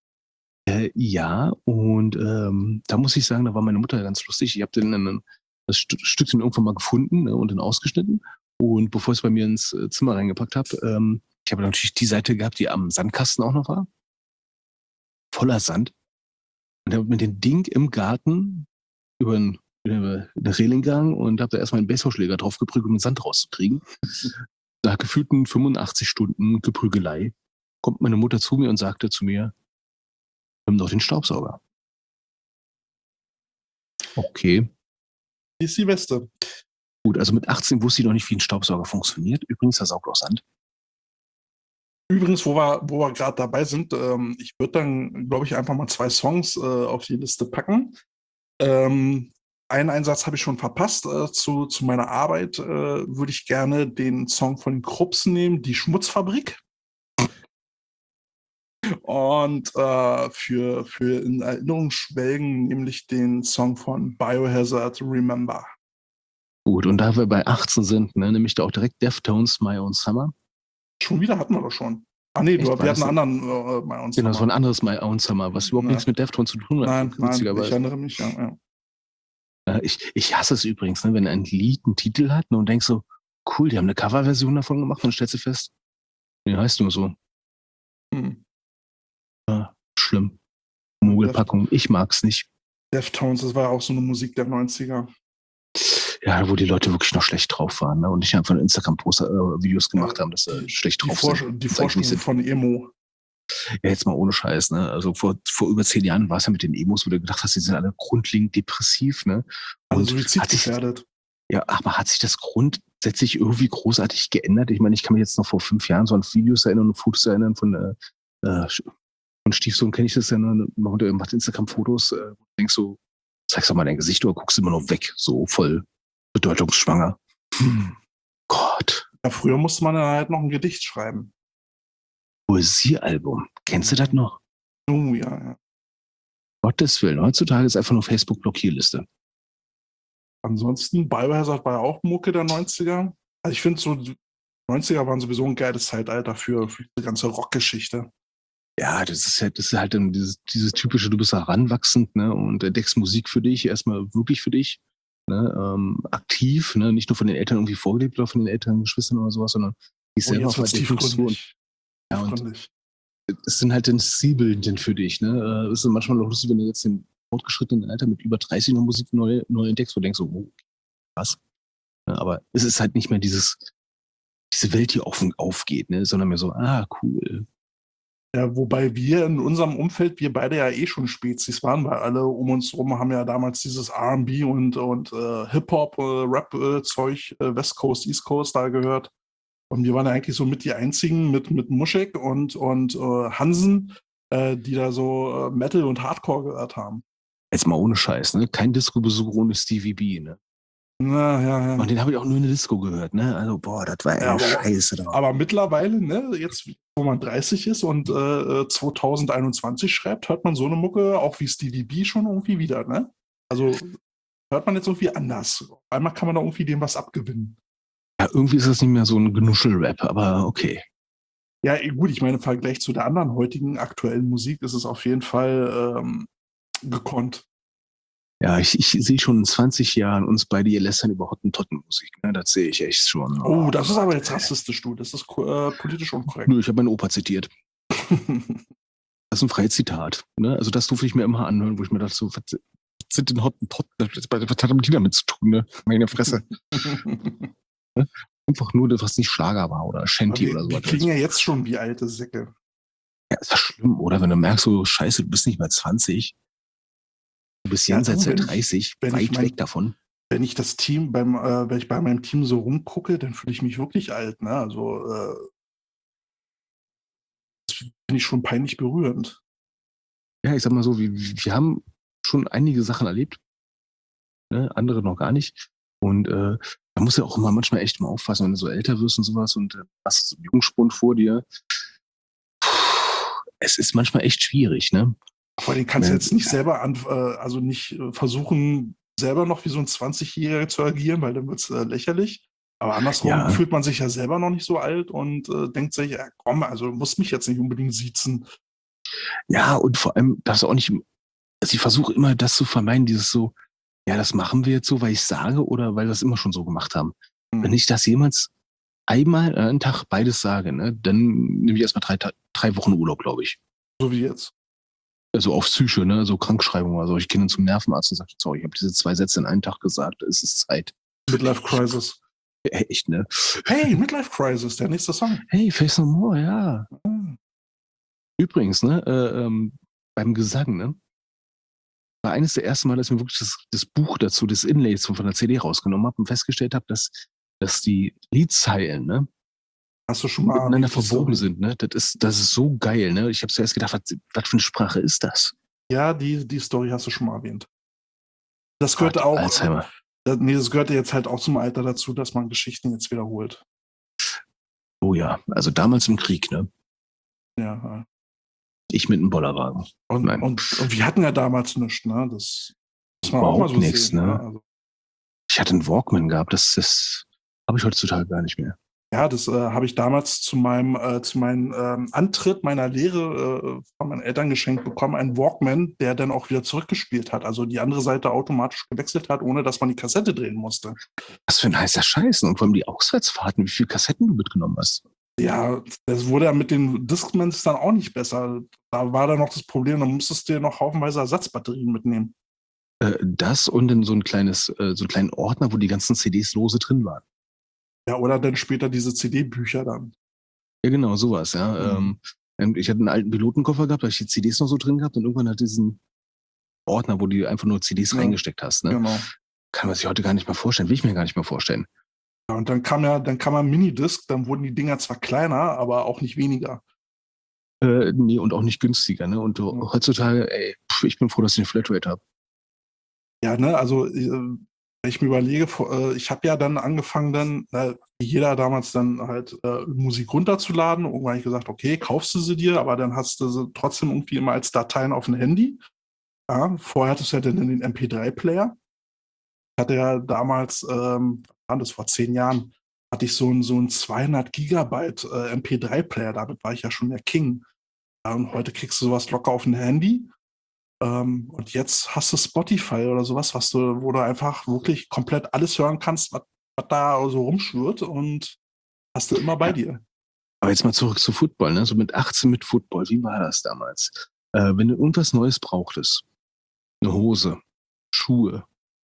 Ja, und da muss ich sagen, da war meine Mutter ganz lustig. Ich habe das Stückchen irgendwann mal gefunden, ne, und dann ausgeschnitten. Und bevor ich es bei mir ins Zimmer reingepackt habe, ich habe natürlich die Seite gehabt, die am Sandkasten auch noch war. Voller Sand. Und habe mit dem Ding im Garten über eine Reling gegangen und habe da erstmal einen Baseballschläger drauf geprügelt, um den Sand rauszukriegen. Nach gefühlten 85 Stunden Geprügelei kommt meine Mutter zu mir und sagte zu mir, nimm doch den Staubsauger. Okay. Die ist die Beste. Gut, also mit 18 wusste ich noch nicht, wie ein Staubsauger funktioniert. Übrigens, der saugt auch Sand. Übrigens, wo wir gerade dabei sind, ich würde dann, glaube ich, einfach mal 2 Songs auf die Liste packen. Einen Einsatz habe ich schon verpasst. Zu meiner Arbeit würde ich gerne den Song von Krups nehmen, Die Schmutzfabrik. Und für in Erinnerung schwelgen, nämlich den Song von Biohazard Remember. Gut, und da wir bei 18 sind, ne, nehme ich da auch direkt Deftones My Own Summer. Schon wieder hatten wir doch schon. Ah nee, Echt, wir war hatten das einen anderen My Own Genau, das war Summer. ein anderes My Own Summer, was überhaupt Ja. nichts mit Deftones zu tun hat. Nein, ich witzigerweise. erinnere mich, ja. Ich hasse es übrigens, ne, wenn ein Lied einen Titel hat, ne, und denkst so, cool, die haben eine Coverversion davon gemacht, und dann stellst du fest, die heißt nur so. Hm. Ja, schlimm. Mogelpackung, ich mag's nicht. Deftones, das war ja auch so eine Musik der 90er. Ja, wo die Leute wirklich noch schlecht drauf waren, ne, und nicht einfach Instagram-Videos gemacht haben, dass sie schlecht drauf sind. Die Vorstellung von Emo. Ja, jetzt mal ohne Scheiß, ne? Also vor über 10 Jahren war es ja mit den Emos, wo du gedacht hast, die sind alle grundlegend depressiv, ne? Also Und suizidgefährdet. Ja, aber hat sich das grundsätzlich irgendwie großartig geändert? Ich meine, ich kann mich jetzt noch vor 5 Jahren so an Videos erinnern und Fotos erinnern von Stiefsohn, kenne ich das ja, ne? Macht Instagram-Fotos, denkst so, zeigst doch mal dein Gesicht oder guckst immer noch weg, so voll bedeutungsschwanger. Gott. Ja, früher musste man dann halt noch ein Gedicht schreiben. Poesiealbum. Kennst du das noch? Oh ja. Gottes Willen. Heutzutage ist einfach nur Facebook-Blockierliste. Ansonsten, Biohazard war ja auch Mucke der 90er. Also ich finde so, die 90er waren sowieso ein geiles Zeitalter für die ganze Rockgeschichte. Ja, das ist halt dann dieses typische, du bist heranwachsend, ne, und entdeckst Musik für dich, erstmal wirklich für dich, ne, aktiv, ne, nicht nur von den Eltern irgendwie vorgelebt oder von den Älteren Geschwistern oder sowas, sondern die selber Jetzt wird's tiefgründig. Ja, und es sind halt dann Stilbildenden für dich, ne. Es ist manchmal auch lustig, wenn du jetzt im fortgeschrittenen Alter mit über 30 noch Musik neu entdeckst, wo du denkst so, oh, was? Ja, aber es ist halt nicht mehr diese Welt, die offen aufgeht, ne, sondern mehr so, cool. Ja, wobei wir in unserem Umfeld, wir beide ja eh schon Spezies waren, weil alle um uns rum haben ja damals dieses R&B und Hip-Hop, Rap-Zeug, West Coast, East Coast da gehört. Und wir waren ja eigentlich so mit die einzigen mit Muschek und Hansen, die da so Metal und Hardcore gehört haben. Jetzt mal ohne Scheiß, ne? Kein Disco-Besuch ohne Stevie B, ne? Na, ja, ja. Und den habe ich auch nur in der Disco gehört, ne? Also, boah, das war Ja, eine Scheiße da. aber mittlerweile, ne, jetzt wo man 30 ist und 2021 schreibt, hört man so eine Mucke auch wie Stevie B schon irgendwie wieder, ne? Also hört man jetzt irgendwie anders. Einmal kann man da irgendwie dem was abgewinnen. Ja, irgendwie ist das nicht mehr so ein Genuschel-Rap, aber okay. Ja, gut, ich meine, im Vergleich zu der anderen heutigen aktuellen Musik ist es auf jeden Fall gekonnt. Ja, ich sehe schon in 20 Jahren uns beide hier lästern über Hottentottenmusik. Ne? Das sehe ich echt schon. Oh, das ist aber jetzt rassistisch, du. Das ist politisch unkorrekt. Nö, ich habe meinen Opa zitiert. Das ist ein freies Zitat. Ne? Also das durfte ich mir immer anhören, wo ich mir dachte, so, was sind denn Hottentotten? Was hat die damit zu tun? Ne? Meine Fresse. Einfach nur, was nicht Schlager war oder Shanty wir, oder so. wir klingen ja jetzt schon wie alte Säcke. Ja, ist das schlimm, oder? Wenn du merkst, so, scheiße, du bist nicht mehr 20. Du bist jenseits der 30, weit weg davon. Wenn ich das Team wenn ich bei meinem Team so rumgucke, dann fühle ich mich wirklich alt, ne? Also das finde ich schon peinlich berührend. Ja, ich sag mal so, wir haben schon einige Sachen erlebt, ne? Andere noch gar nicht. Und da musst du ja auch immer manchmal echt mal aufpassen, wenn du so älter wirst und sowas und hast so einen Jungspund vor dir. Es ist manchmal echt schwierig, ne? Vor allem kannst du jetzt nicht selber versuchen, selber noch wie so ein 20-Jähriger zu agieren, weil dann wird es lächerlich. Aber andersrum fühlt man sich ja selber noch nicht so alt und denkt sich, ja komm, also du musst mich jetzt nicht unbedingt siezen. Ja, und vor allem darfst du auch nicht, also ich versuche immer das zu vermeiden, dieses so, ja, das machen wir jetzt so, weil ich sage oder weil wir das immer schon so gemacht haben. Wenn ich das jemals einmal einen Tag beides sage, ne, dann nehme ich erstmal 3 Wochen Urlaub, glaube ich. So wie jetzt. Also auf Psyche, ne, so Krankschreibung oder so. Ich gehe dann zum Nervenarzt und sage, sorry, ich habe diese 2 Sätze in einem Tag gesagt, es ist Zeit. Midlife Crisis. Echt, ne? Hey, Midlife Crisis, der nächste Song. Hey, Face No More, ja. Übrigens, ne, beim Gesang, ne, war eines der ersten Mal, dass ich mir wirklich das Buch dazu, das Inlays von der CD rausgenommen habe und festgestellt habe, dass die Liedzeilen, ne, Hast du schon mal miteinander verwoben sind, ne? Das ist so geil, ne? Ich habe zuerst gedacht, was für eine Sprache ist das? Ja, die Story hast du schon mal erwähnt. Das gehörte auch. Alzheimer. Das gehörte jetzt halt auch zum Alter dazu, dass man Geschichten jetzt wiederholt. Oh ja, also damals im Krieg, ne? Ja. Ich mit einem Bollerwagen. Und wir hatten ja damals nichts, ne? Das muss man auch mal so nichts, sehen. ne? Also, ich hatte einen Walkman gehabt, das habe ich heutzutage gar nicht mehr. ja, das habe ich damals zu meinem Antritt meiner Lehre von meinen Eltern geschenkt bekommen, einen Walkman, der dann auch wieder zurückgespielt hat, also die andere Seite automatisch gewechselt hat, ohne dass man die Kassette drehen musste. Was für ein heißer Scheiß. Und vor allem die Auswärtsfahrten, wie viele Kassetten du mitgenommen hast. Ja, das wurde ja mit den Discmans dann auch nicht besser. Da war dann noch das Problem, da musstest du dir noch haufenweise Ersatzbatterien mitnehmen. Das und dann so einen kleinen Ordner, wo die ganzen CDs lose drin waren. Ja, oder dann später diese CD-Bücher dann. Ja, genau, sowas, ja. Ich hatte einen alten Pilotenkoffer gehabt, da habe ich die CDs noch so drin gehabt und irgendwann hat diesen Ordner, wo du einfach nur CDs reingesteckt hast, ne? Genau. Kann man sich heute gar nicht mehr vorstellen, will ich mir gar nicht mehr vorstellen. Ja, und dann kam ja Minidisc, dann wurden die Dinger zwar kleiner, aber auch nicht weniger. Nee, und auch nicht günstiger, ne? Und heutzutage, ey, ich bin froh, dass ich eine Flatrate habe. Ja, ne, also wenn ich mir überlege, ich habe ja dann angefangen, wie jeder damals dann halt Musik runterzuladen. Irgendwann habe ich gesagt, okay, kaufst du sie dir, aber dann hast du sie trotzdem irgendwie immer als Dateien auf dem Handy. Ja, vorher hattest du ja dann den MP3-Player. Ich hatte ja damals, das vor 10 Jahren, hatte ich so einen 200 Gigabyte MP3-Player. Damit war ich ja schon der King. Ja, und heute kriegst du sowas locker auf ein Handy. Und jetzt hast du Spotify oder sowas, wo du einfach wirklich komplett alles hören kannst, was da so rumschwirrt und hast du immer bei dir. Aber jetzt mal zurück zu Football, ne? So mit 18 mit Football, wie war das damals? Wenn du irgendwas Neues brauchtest, eine Hose, Schuhe,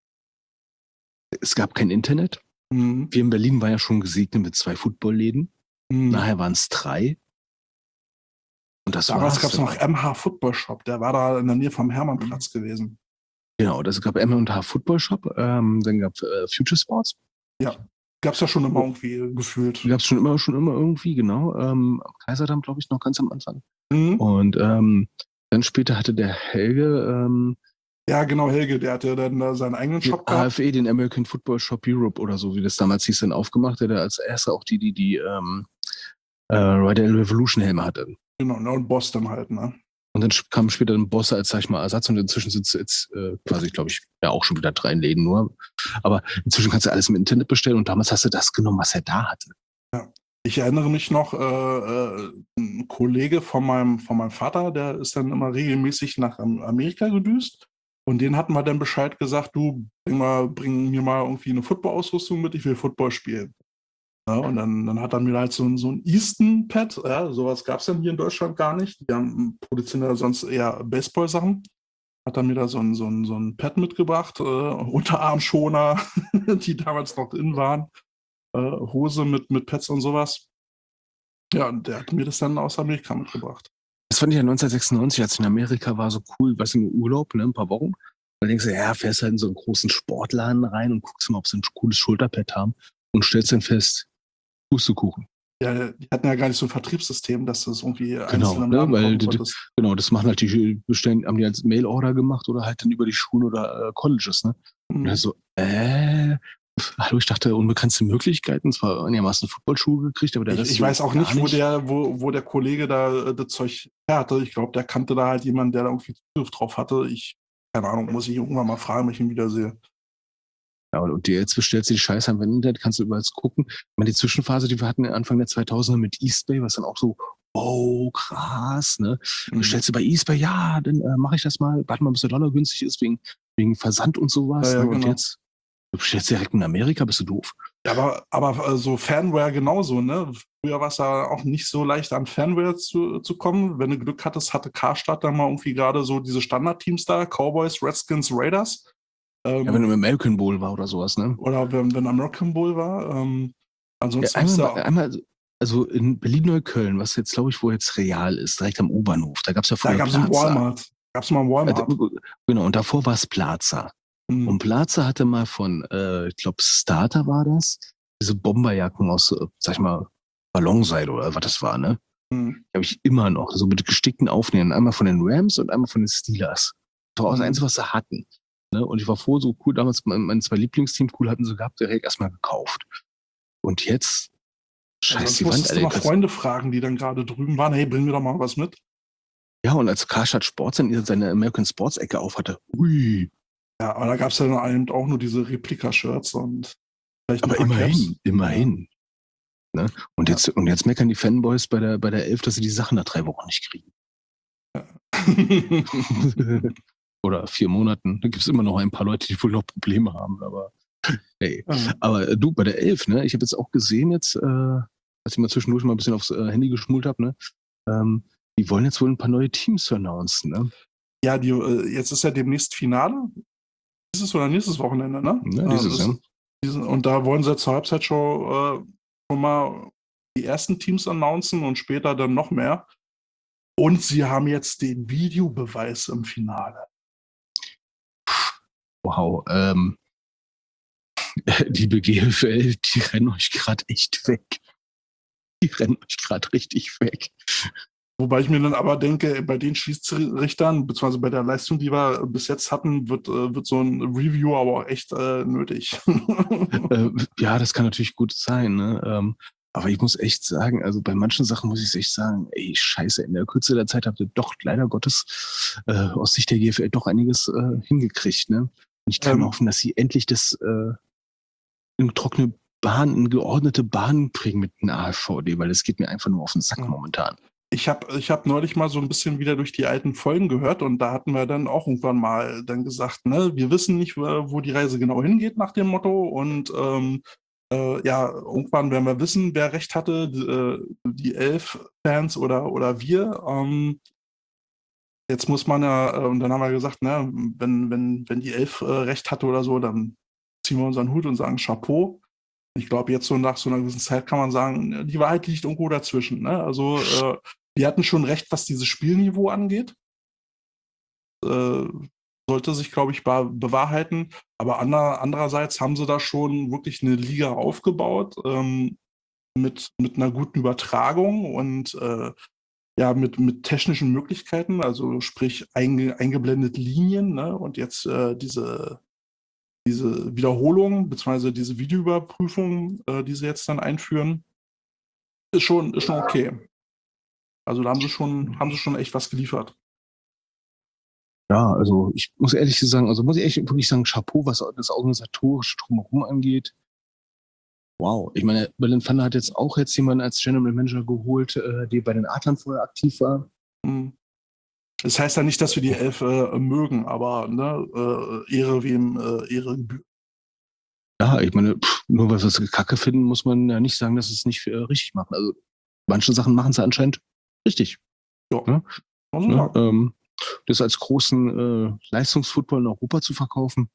es gab kein Internet. Wir in Berlin waren ja schon gesegnet mit 2 Footballläden. Nachher waren es 3. Und das Damals war's gab es dann noch auch. MH Football Shop, der war da in der Nähe vom Hermannplatz gewesen. Genau, das gab M&H Football Shop, dann gab Future Sports. Ja, gab es ja schon immer irgendwie gefühlt. Gab es schon immer irgendwie, genau. Am Kaiserdamm, glaube ich, noch ganz am Anfang. Mhm. Und dann später hatte der Helge Ja, genau, Helge, der hatte dann da seinen eigenen den Shop gehabt. AFE, den American Football Shop Europe oder so, wie das damals hieß, dann aufgemacht, der da als erster auch die Rider Revolution Helme hatte. Genau, ne, und Boss dann halt, ne? Und dann kam später ein Boss als, sag ich mal, Ersatz und inzwischen sind es jetzt quasi, glaube ich, ja auch schon wieder 3 Läden nur. Aber inzwischen kannst du alles im Internet bestellen und damals hast du das genommen, was er da hatte. Ich erinnere mich noch, ein Kollege von meinem Vater, der ist dann immer regelmäßig nach Amerika gedüst. Und den hatten wir dann Bescheid gesagt, du, bring mir mal irgendwie eine Football-Ausrüstung mit, ich will Football spielen. Ja, und dann hat er mir halt so ein Easton-Pad, ja, sowas gab es dann hier in Deutschland gar nicht. Die produzieren ja sonst eher Baseball-Sachen. Hat er mir da so ein Pad mitgebracht, Unterarmschoner, die damals noch in waren. Hose mit Pads und sowas. Ja, und der hat mir das dann aus Amerika mitgebracht. Das fand ich ja 1996, als ich in Amerika war, so cool, weißt du, im Urlaub, ne, ein paar Wochen. Dann denkst du, ja, fährst halt in so einen großen Sportladen rein und guckst mal, ob sie ein cooles Schulterpad haben und stellst dann fest, Pustekuchen. Ja, die hatten ja gar nicht so ein Vertriebssystem, dass du es irgendwie Genau, einzeln im ne, Laden weil kaufen die, konntest. genau, das machen halt die bestellen, haben die als Mail-Order gemacht oder halt dann über die Schulen oder Colleges, ne? Und Mhm. er so, hallo, ich dachte, unbegrenzte Möglichkeiten, zwar einigermaßen Footballschuhe gekriegt, aber der Rest Ich so weiß auch gar nicht, wo der Kollege da das Zeug her hatte. Ich glaube, der kannte da halt jemanden, der da irgendwie Zugriff drauf hatte. Keine Ahnung, muss ich irgendwann mal fragen, wenn ich ihn wiedersehe. Ja, und jetzt bestellst du die Scheiße am Internet, kannst du überall gucken. Ich meine, die Zwischenphase, die wir hatten Anfang der 2000er mit Eastbay, was dann auch so, oh, krass, ne? Mhm. Bestellst du bei Eastbay, ja, dann mache ich das mal, warte mal, bis der Dollar günstig ist, wegen Versand und sowas. Ja, Ne? Und genau. jetzt, du bestellst direkt in Amerika, bist du doof. Ja, aber so Fanware genauso, ne? Früher war es ja auch nicht so leicht, an Fanware zu kommen. Wenn du Glück hattest, hatte Karstadt dann mal irgendwie gerade so diese Standardteams da, Cowboys, Redskins, Raiders. Ja, wenn im American Bowl war oder sowas, ne? Oder wenn American Bowl war. Ja, Ansonsten ist einmal, also in Berlin-Neukölln, was jetzt, glaube ich, wo jetzt Real ist, direkt am U-Bahnhof, da gab es ja da früher gab es einen Plaza. Walmart. Gab es mal einen Walmart. Genau, und davor war es Plaza. Mhm. Und Plaza hatte mal von, ich glaube, Starter war das, diese Bomberjacken aus, sag ich mal, Ballonseide oder was das war, ne? Mhm. Die habe ich immer noch, so mit gestickten Aufnähern. Einmal von den Rams und einmal von den Steelers. Das war auch das Mhm. Einzige, was sie hatten. Ne? Und ich war froh, so cool, damals meine 2 Lieblingsteams cool hatten sie gehabt, direkt erstmal gekauft. Und jetzt, scheiß Sonst die Wand, musstest du mal Alter. Freunde fragen, die dann gerade drüben waren, hey, bring mir doch mal was mit. Ja, und als Karstadt Sports dann seine American Sports Ecke auf hatte, ui, Ja, aber da gab es ja dann eben auch nur diese Replika-Shirts und vielleicht ein aber paar Caps. immerhin. Ne? Und jetzt meckern die Fanboys bei der 11, dass sie die Sachen nach 3 Wochen nicht kriegen. Oder 4 Monaten. Da gibt es immer noch ein paar Leute, die wohl noch Probleme haben, aber hey. Aber du, bei der 11, ne, ich habe jetzt auch gesehen jetzt, als ich mal zwischendurch mal ein bisschen aufs Handy geschmult habe, ne, die wollen jetzt wohl ein paar neue Teams announcen, ne? Ja, jetzt ist ja demnächst Finale. Dieses oder nächstes Wochenende, ne? Ja, dieses, ja. Und da wollen sie zur Halbzeitshow schon mal die ersten Teams announcen und später dann noch mehr. Und sie haben jetzt den Videobeweis im Finale. Wow, liebe GFL, die rennen euch gerade echt weg. Die rennen euch gerade richtig weg. Wobei ich mir dann aber denke, bei den Schiedsrichtern, beziehungsweise bei der Leistung, die wir bis jetzt hatten, wird so ein Review aber auch echt nötig. Ja, das kann natürlich gut sein, ne? Aber ich muss echt sagen, also bei manchen Sachen muss ich echt sagen, ey, scheiße, in der Kürze der Zeit habt ihr doch leider Gottes aus Sicht der GFL doch einiges hingekriegt, ne? Und ich kann hoffen, dass sie endlich das in trockene Bahn, in geordnete Bahnen bringen mit dem AfVD, weil das geht mir einfach nur auf den Sack momentan. Ich hab neulich mal so ein bisschen wieder durch die alten Folgen gehört und da hatten wir dann auch irgendwann mal dann gesagt, ne, wir wissen nicht, wo die Reise genau hingeht nach dem Motto und ja, irgendwann werden wir wissen, wer recht hatte, die 11 Fans oder wir. Jetzt muss man ja, und dann haben wir gesagt, ne, wenn die 11 recht hatte oder so, dann ziehen wir unseren Hut und sagen Chapeau. Ich glaube, jetzt so nach so einer gewissen Zeit kann man sagen, die Wahrheit liegt irgendwo dazwischen. Ne? Also die hatten schon recht, was dieses Spielniveau angeht. Sollte sich, glaube ich, bewahrheiten. Aber andererseits haben sie da schon wirklich eine Liga aufgebaut, mit einer guten Übertragung und ja, mit technischen Möglichkeiten, also sprich eingeblendet Linien, ne? Und jetzt diese Wiederholung, beziehungsweise diese Videoüberprüfung, die sie jetzt dann einführen, ist schon okay. Also da haben sie schon echt was geliefert. Ja, also ich muss ehrlich sagen, also muss ich echt wirklich sagen, Chapeau, was das organisatorische Drumherum angeht. Wow. Ich meine, Berlin Thunder hat jetzt jemanden als General Manager geholt, der bei den Adlern vorher aktiv war. Hm. Das heißt ja nicht, dass wir die Elf mögen, aber ne, Ehre wem Ehre gebührt. Ja, ich meine, nur weil wir es Kacke finden, muss man ja nicht sagen, dass es nicht richtig machen. Also manche Sachen machen sie anscheinend richtig. Ja. Ne? Also, Ne? Das als großen Leistungsfootball in Europa zu verkaufen.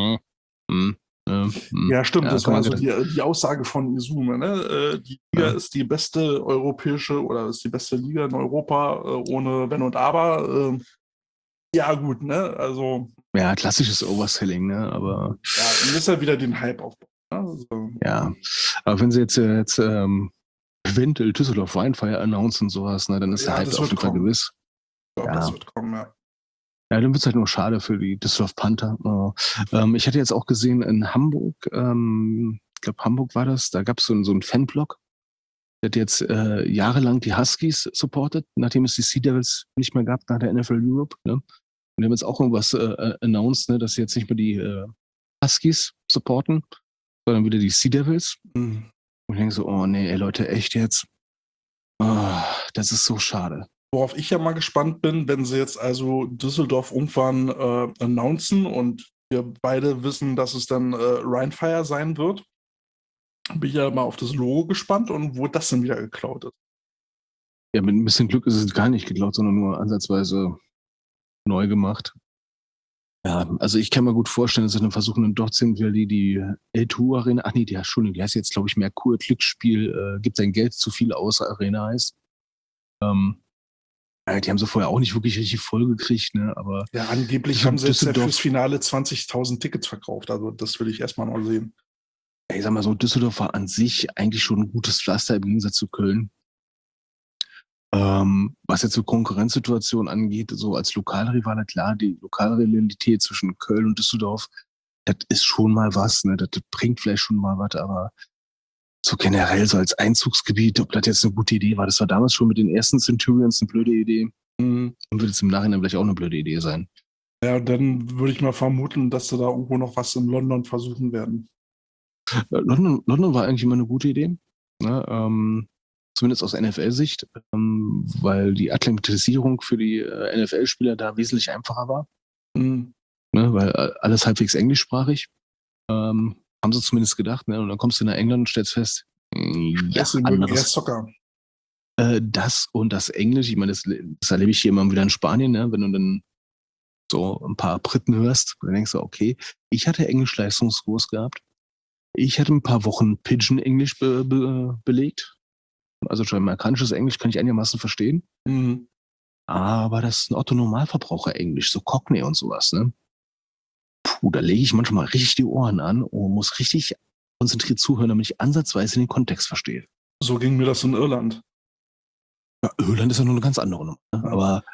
Ja, stimmt. Ja, das kann war man also die Aussage von Izume. Ne? Die Liga ist die beste europäische oder ist die beste Liga in Europa ohne Wenn und Aber. Ja, gut, ne? Also. Ja, klassisches Overselling, ne? Aber. Ja, dann ist ja wieder den Hype aufbauen. Ne? Also, ja, aber wenn sie jetzt eventuell Düsseldorf Weinfeier announcen und sowas, ne, dann ist der ja, Hype das auf wird jeden Fall kommen. gewiss. Ich glaube, Ja. das wird kommen, ja. Ja, dann wird es halt nur schade für die Düsseldorf Panther. Ich hatte jetzt auch gesehen in Hamburg, ich glaube Hamburg war das, da gab es so einen Fanblog, der hat jetzt jahrelang die Huskies supportet, nachdem es die Sea Devils nicht mehr gab nach der NFL Europe. Ne? Und die haben jetzt auch irgendwas announced, ne, dass sie jetzt nicht mehr die Huskies supporten, sondern wieder die Sea Devils. Und ich denke so, oh nee, ey Leute, echt jetzt? Oh, das ist so schade. Worauf ich ja mal gespannt bin, wenn sie jetzt also Düsseldorf irgendwann announcen und wir beide wissen, dass es dann Rheinfire sein wird, bin ich ja mal auf das Logo gespannt und wo das dann wieder geklaut ist. Ja, mit ein bisschen Glück ist es gar nicht geklaut, sondern nur ansatzweise neu gemacht. Ja, also ich kann mir gut vorstellen, dass sie dann versuchen, dann dort sind wir die L2-Arena, ach nee, die heißt jetzt, glaube ich, Merkur Glücksspiel, gibt sein Geld zu viel aus, Arena heißt. Die haben sie vorher auch nicht wirklich richtig voll gekriegt, ne, aber. Ja, angeblich haben sie jetzt ja fürs Finale 20.000 Tickets verkauft, also das will ich erstmal mal sehen. Ich sag mal so, Düsseldorf war an sich eigentlich schon ein gutes Pflaster im Gegensatz zu Köln. Was jetzt so Konkurrenzsituationen angeht, so als Lokalrivale, klar, die Lokalrivalität zwischen Köln und Düsseldorf, das ist schon mal was, ne? Das bringt vielleicht schon mal was, aber so generell so als Einzugsgebiet, ob das jetzt eine gute Idee war, das war damals schon mit den ersten Centurions eine blöde Idee. Und wird es im Nachhinein vielleicht auch eine blöde Idee sein. Ja, dann würde ich mal vermuten, dass sie da irgendwo noch was in London versuchen werden. London war eigentlich immer eine gute Idee, ne? Zumindest aus NFL-Sicht, weil die Akklimatisierung für die NFL-Spieler da wesentlich einfacher war. Ne? Weil alles halbwegs englischsprachig. Haben sie zumindest gedacht. Ne? Und dann kommst du nach England und stellst fest, ja, anderes. Soccer. Das und das Englisch, ich meine, das erlebe ich hier immer wieder in Spanien, ne? Wenn du dann so ein paar Briten hörst, dann denkst du, okay, ich hatte Englisch-Leistungskurs gehabt. Ich hatte ein paar Wochen Pidgin-Englisch belegt. Also schon amerikanisches Englisch kann ich einigermaßen verstehen. Aber das ist ein Otto-Normalverbraucher-Englisch, so Cockney und sowas, ne? Da lege ich manchmal richtig die Ohren an und muss richtig konzentriert zuhören, damit ich ansatzweise den Kontext verstehe. So ging mir das in Irland. Ja, Irland ist ja nur eine ganz andere Nummer. Ne? Ja. Aber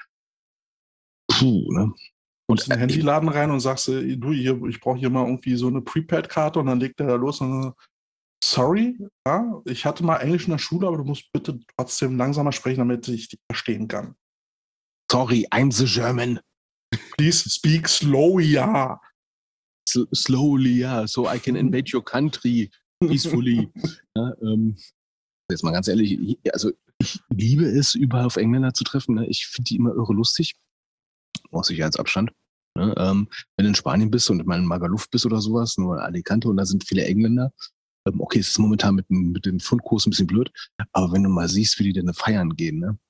ne? Und in den Handyladen rein und sagst du, ich brauche hier mal irgendwie so eine Prepaid-Karte und dann legt er da los und sorry, ja, ich hatte mal Englisch in der Schule, aber du musst bitte trotzdem langsamer sprechen, damit ich dich verstehen kann. Sorry, I'm the German. Please speak slow, ja. Slowly, ja, so I can invade your country peacefully. Ja, jetzt mal ganz ehrlich, also ich liebe es, überall auf Engländer zu treffen. Ne? Ich finde die immer irre lustig. Aus Sicherheitsabstand. Ne? Wenn du in Spanien bist und mal in Magaluf bist oder sowas, nur in Alicante und da sind viele Engländer. Okay, es ist momentan mit dem Pfundkurs ein bisschen blöd, aber wenn du mal siehst, wie die denn feiern gehen, ne?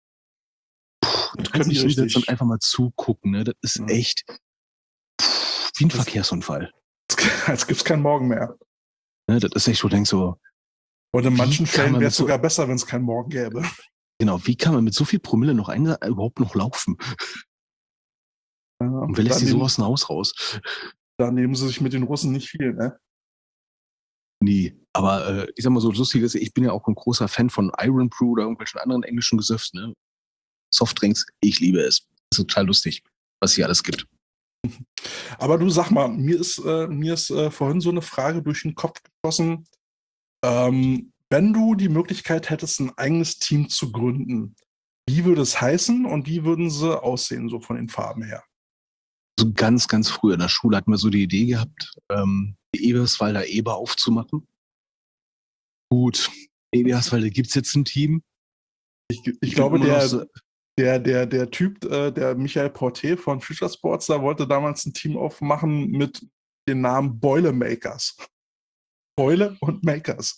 Da kannst du dich hinsetzen und einfach mal zugucken, ne? Das ist echt wie ein Verkehrsunfall. Als gibt's keinen Morgen mehr. Ne? Das ist echt, wo du denkst so. Und in manchen Fällen wäre es sogar besser, wenn es keinen Morgen gäbe. Genau, wie kann man mit so viel Promille noch überhaupt noch laufen? Ja, Und wer lässt da, die so nehmen, aus dem Haus raus? da nehmen sie sich mit den Russen nicht viel, ne? Nie. Aber ich sag mal so, lustig ist, ich bin ja auch ein großer Fan von Iron Brew oder irgendwelchen anderen englischen Gesöffs, ne? Softdrinks, ich liebe es. Ist total lustig, was hier alles gibt. Aber du sag mal, mir ist vorhin so eine Frage durch den Kopf geschossen. Wenn du die Möglichkeit hättest, ein eigenes Team zu gründen, wie würde es heißen und wie würden sie aussehen, so von den Farben her? So ganz, ganz früh in der Schule hatten wir so die Idee gehabt, die Eberswalder Eber aufzumachen. Gut, Eberswalder gibt es jetzt ein Team. Ich glaube, immer noch so, der Typ, der Michael Porté von Future Sports, da wollte damals ein Team aufmachen mit dem Namen Boilermakers. Beule und Makers.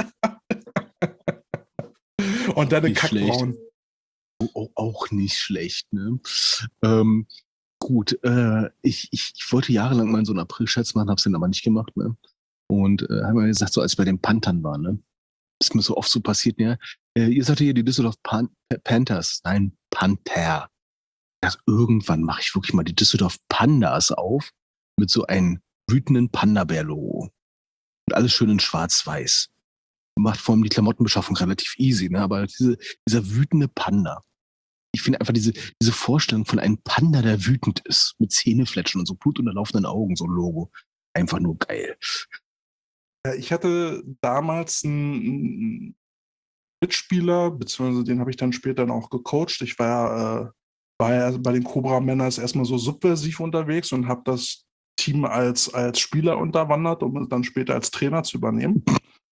Und dann eine nicht schlecht. Kackbraun. Auch nicht schlecht, ne? Gut, ich wollte jahrelang mal so einen April-Scherz machen, hab's dann aber nicht gemacht, ne? Und haben wir gesagt, so als wir bei den Panthern waren, ne? Das ist mir so oft so passiert, ja. Ihr sagt hier die Düsseldorf Panthers. Nein, Panther. Also irgendwann mache ich wirklich mal die Düsseldorf Pandas auf mit so einem wütenden Panda-Bär-Logo. Und alles schön in schwarz-weiß. Macht vor allem die Klamottenbeschaffung relativ easy, ne? Aber dieser wütende Panda. Ich finde einfach diese Vorstellung von einem Panda, der wütend ist, mit Zähnefletschen und so blutunterlaufenden Augen, so ein Logo. Einfach nur geil. Ja, ich hatte damals einen Mitspieler, beziehungsweise den habe ich dann später auch gecoacht. Ich war ja bei den Cobra Männers erstmal so subversiv unterwegs und habe das Team als Spieler unterwandert, um es dann später als Trainer zu übernehmen.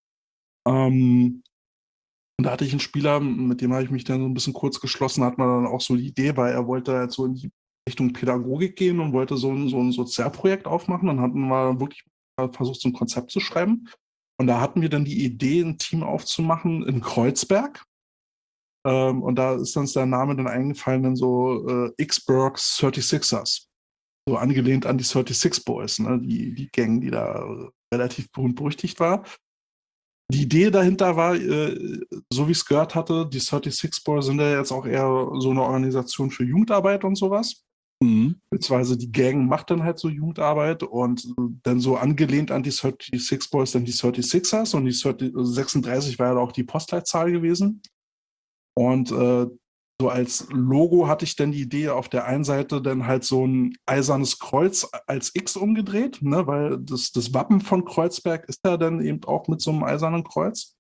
Und da hatte ich einen Spieler, mit dem habe ich mich dann so ein bisschen kurz geschlossen, hat man dann auch so die Idee, weil er wollte halt so in die Richtung Pädagogik gehen und wollte so ein Sozialprojekt aufmachen. Dann hatten wir wirklich mal versucht, so ein Konzept zu schreiben. Und da hatten wir dann die Idee, ein Team aufzumachen in Kreuzberg. Und da ist uns der Name dann eingefallen, dann so X-Burgs 36ers. So angelehnt an die 36 Boys, ne? Die Gang, die da relativ berühmt-berüchtigt war. Die Idee dahinter war, so wie ich es gehört hatte, die 36 Boys sind ja jetzt auch eher so eine Organisation für Jugendarbeit und sowas. Mhm. Beziehungsweise die Gang macht dann halt so Jugendarbeit und dann so angelehnt an die 36 Boys dann die 36ers und die 36 war ja auch die Postleitzahl gewesen. Und so als Logo hatte ich dann die Idee, auf der einen Seite dann halt so ein eisernes Kreuz als X umgedreht, ne, weil das Wappen von Kreuzberg ist ja dann eben auch mit so einem eisernen Kreuz.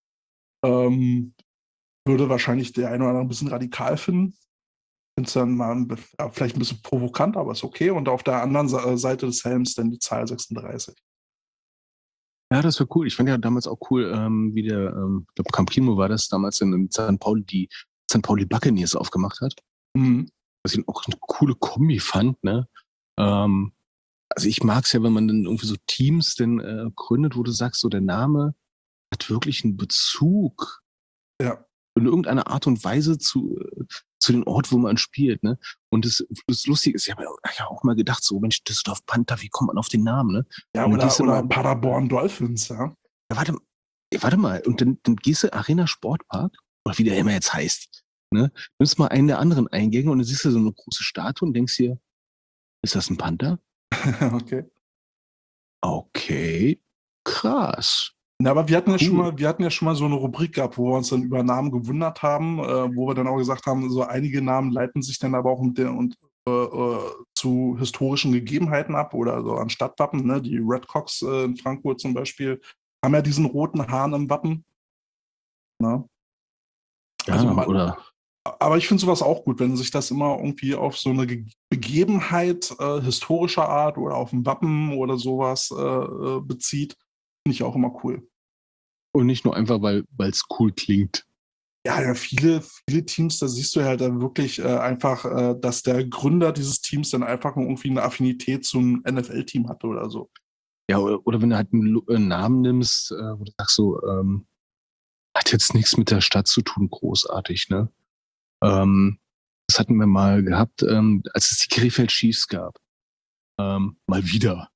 Würde wahrscheinlich der eine oder andere ein bisschen radikal finden. Finde es dann mal vielleicht ein bisschen provokant, aber ist okay. Und auf der anderen Seite des Helms dann die Zahl 36. Ja, das war cool. Ich fand ja damals auch cool, wie der, ich glaube, Campino war das damals in St. Pauli, die St. Pauli Buccaneers aufgemacht hat. Mhm. Was ich auch eine coole Kombi fand, ne? Also ich mag es ja, wenn man dann irgendwie so Teams dann gründet, wo du sagst, so der Name hat wirklich einen Bezug Ja. in irgendeiner Art und Weise zu dem Ort, wo man spielt, ne? Und das Lustige ist, ich habe ja auch mal gedacht, so, Mensch, Düsseldorf Panther, wie kommt man auf den Namen, ne? Ja, Und dann oder gehst du mal, Paderborn Dolphins, ja. ja, warte mal, und dann gehst du Arena Sportpark, oder wie der immer jetzt heißt, ne? Nimmst mal einen der anderen Eingänge und dann siehst du so eine große Statue und denkst dir, ist das ein Panther? Okay. Okay, krass. Na, aber wir hatten Cool. ja schon mal so eine Rubrik gehabt, wo wir uns dann über Namen gewundert haben, wo wir dann auch gesagt haben, so einige Namen leiten sich dann aber auch zu historischen Gegebenheiten ab oder so an Stadtwappen, ne? Die Redcocks in Frankfurt zum Beispiel haben ja diesen roten Hahn im Wappen. Ne? Also Ja, oder aber ich finde sowas auch gut, wenn sich das immer irgendwie auf so eine Begebenheit historischer Art oder auf ein Wappen oder sowas bezieht, finde ich auch immer cool. und nicht nur einfach, weil es cool klingt. Ja, viele Teams, da siehst du ja halt dann wirklich einfach, dass der Gründer dieses Teams dann einfach irgendwie eine Affinität zum NFL-Team hatte oder so. Ja, oder wenn du halt einen Namen nimmst, wo du sagst so, hat jetzt nichts mit der Stadt zu tun, großartig, ne? Das hatten wir mal gehabt, als es die Krefeld Chiefs gab. Mal wieder.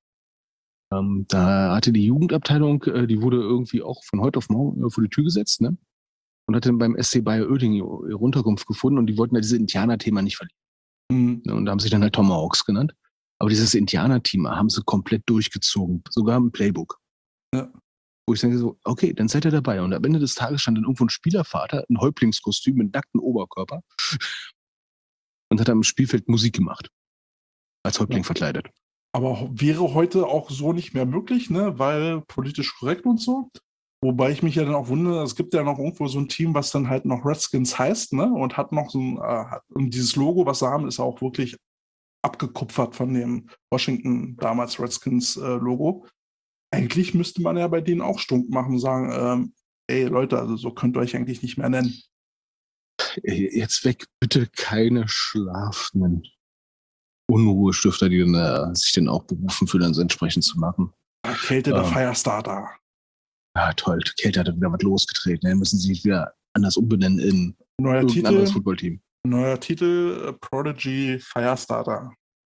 Da hatte die Jugendabteilung, die wurde irgendwie auch von heute auf morgen vor die Tür gesetzt, ne? und hatte dann beim SC Bayer Oerding ihre Unterkunft gefunden und die wollten ja dieses Indianer-Thema nicht verlieren. Ne, und da haben sie dann halt Tomahawks genannt. Aber dieses Indianer-Thema haben sie komplett durchgezogen, sogar im Playbook. Ja. Wo ich denke so, okay, dann seid ihr dabei. Und am Ende des Tages stand dann irgendwo ein Spielervater, ein Häuptlingskostüm mit nacktem Oberkörper und hat am Spielfeld Musik gemacht. Als Häuptling verkleidet. Aber wäre heute auch so nicht mehr möglich, ne? Weil politisch korrekt und so. Wobei ich mich ja dann auch wundere, es gibt ja noch irgendwo so ein Team, was dann halt noch Redskins heißt, ne? Und hat noch so ein, und dieses Logo, was sie haben, ist auch wirklich abgekupfert von dem Washington damals Redskins Logo. Eigentlich müsste man ja bei denen auch stunk machen und sagen, ey Leute, also so könnt ihr euch eigentlich nicht mehr nennen. Jetzt weg, bitte keine schlafenden Unruhestifter, die dann, sich dann auch berufen fühlen, das entsprechend zu machen. Kälte der Firestarter. Ja, toll. Kälte hat wieder was losgetreten. Dann müssen sie sich wieder anders umbenennen in irgendein anderes Footballteam. Neuer Titel, Prodigy Firestarter.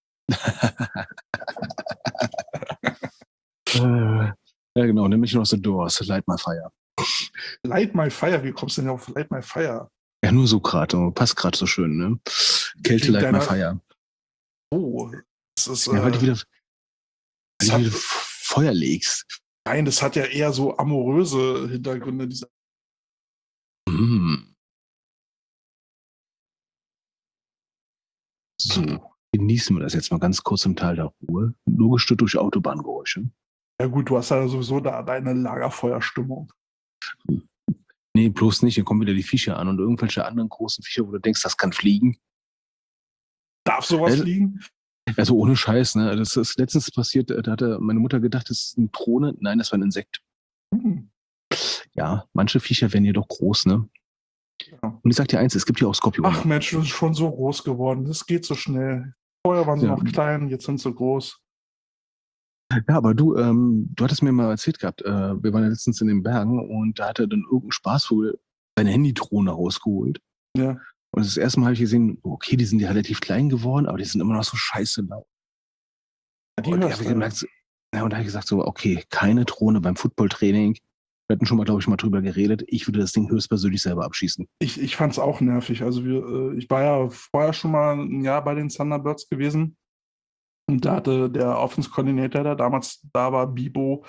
Ja, genau. Nämlich noch The Doors, Light My Fire. Light My Fire, wie kommst du denn auf Light My Fire? Ja, nur so gerade. Passt gerade so schön, ne? Kälte, Light My Fire. Oh, das ist. Ja, weil du wieder Feuer legst. Nein, das hat ja eher so amoröse Hintergründe. So, genießen wir das jetzt mal ganz kurz im Tal der Ruhe. Nur gestört durch Autobahngeräusche. Ja gut, du hast ja sowieso da deine Lagerfeuerstimmung. Nee, bloß nicht. Hier kommen wieder die Viecher an und irgendwelche anderen großen Viecher, wo du denkst, das kann fliegen. Darf sowas fliegen? Also ohne Scheiß, ne? Das ist letztens passiert, da hatte meine Mutter gedacht, das ist eine Drohne. Nein, das war ein Insekt. Ja, manche Viecher werden jedoch groß, ne? Ja. Und ich sag dir eins, es gibt ja auch Skorpione. Ach Mensch, du bist schon so groß geworden. Das geht so schnell. Vorher waren sie noch klein, jetzt sind sie groß. Ja, aber du hattest mir mal erzählt gehabt, wir waren ja letztens in den Bergen und da hat er dann irgendein Spaßvogel seine Handydrohne rausgeholt. Ja. Und das erste Mal habe ich gesehen, okay, die sind ja relativ klein geworden, aber die sind immer noch so scheiße laut. Ja, und da habe ich gesagt, so, okay, keine Drohne beim Footballtraining. Wir hatten schon mal, glaube ich, mal drüber geredet. Ich würde das Ding höchstpersönlich selber abschießen. Ich fand es auch nervig. Also ich war ja vorher schon mal ein Jahr bei den Thunderbirds gewesen. Und da hatte der Offense-Coordinator, der damals da war, Bibo,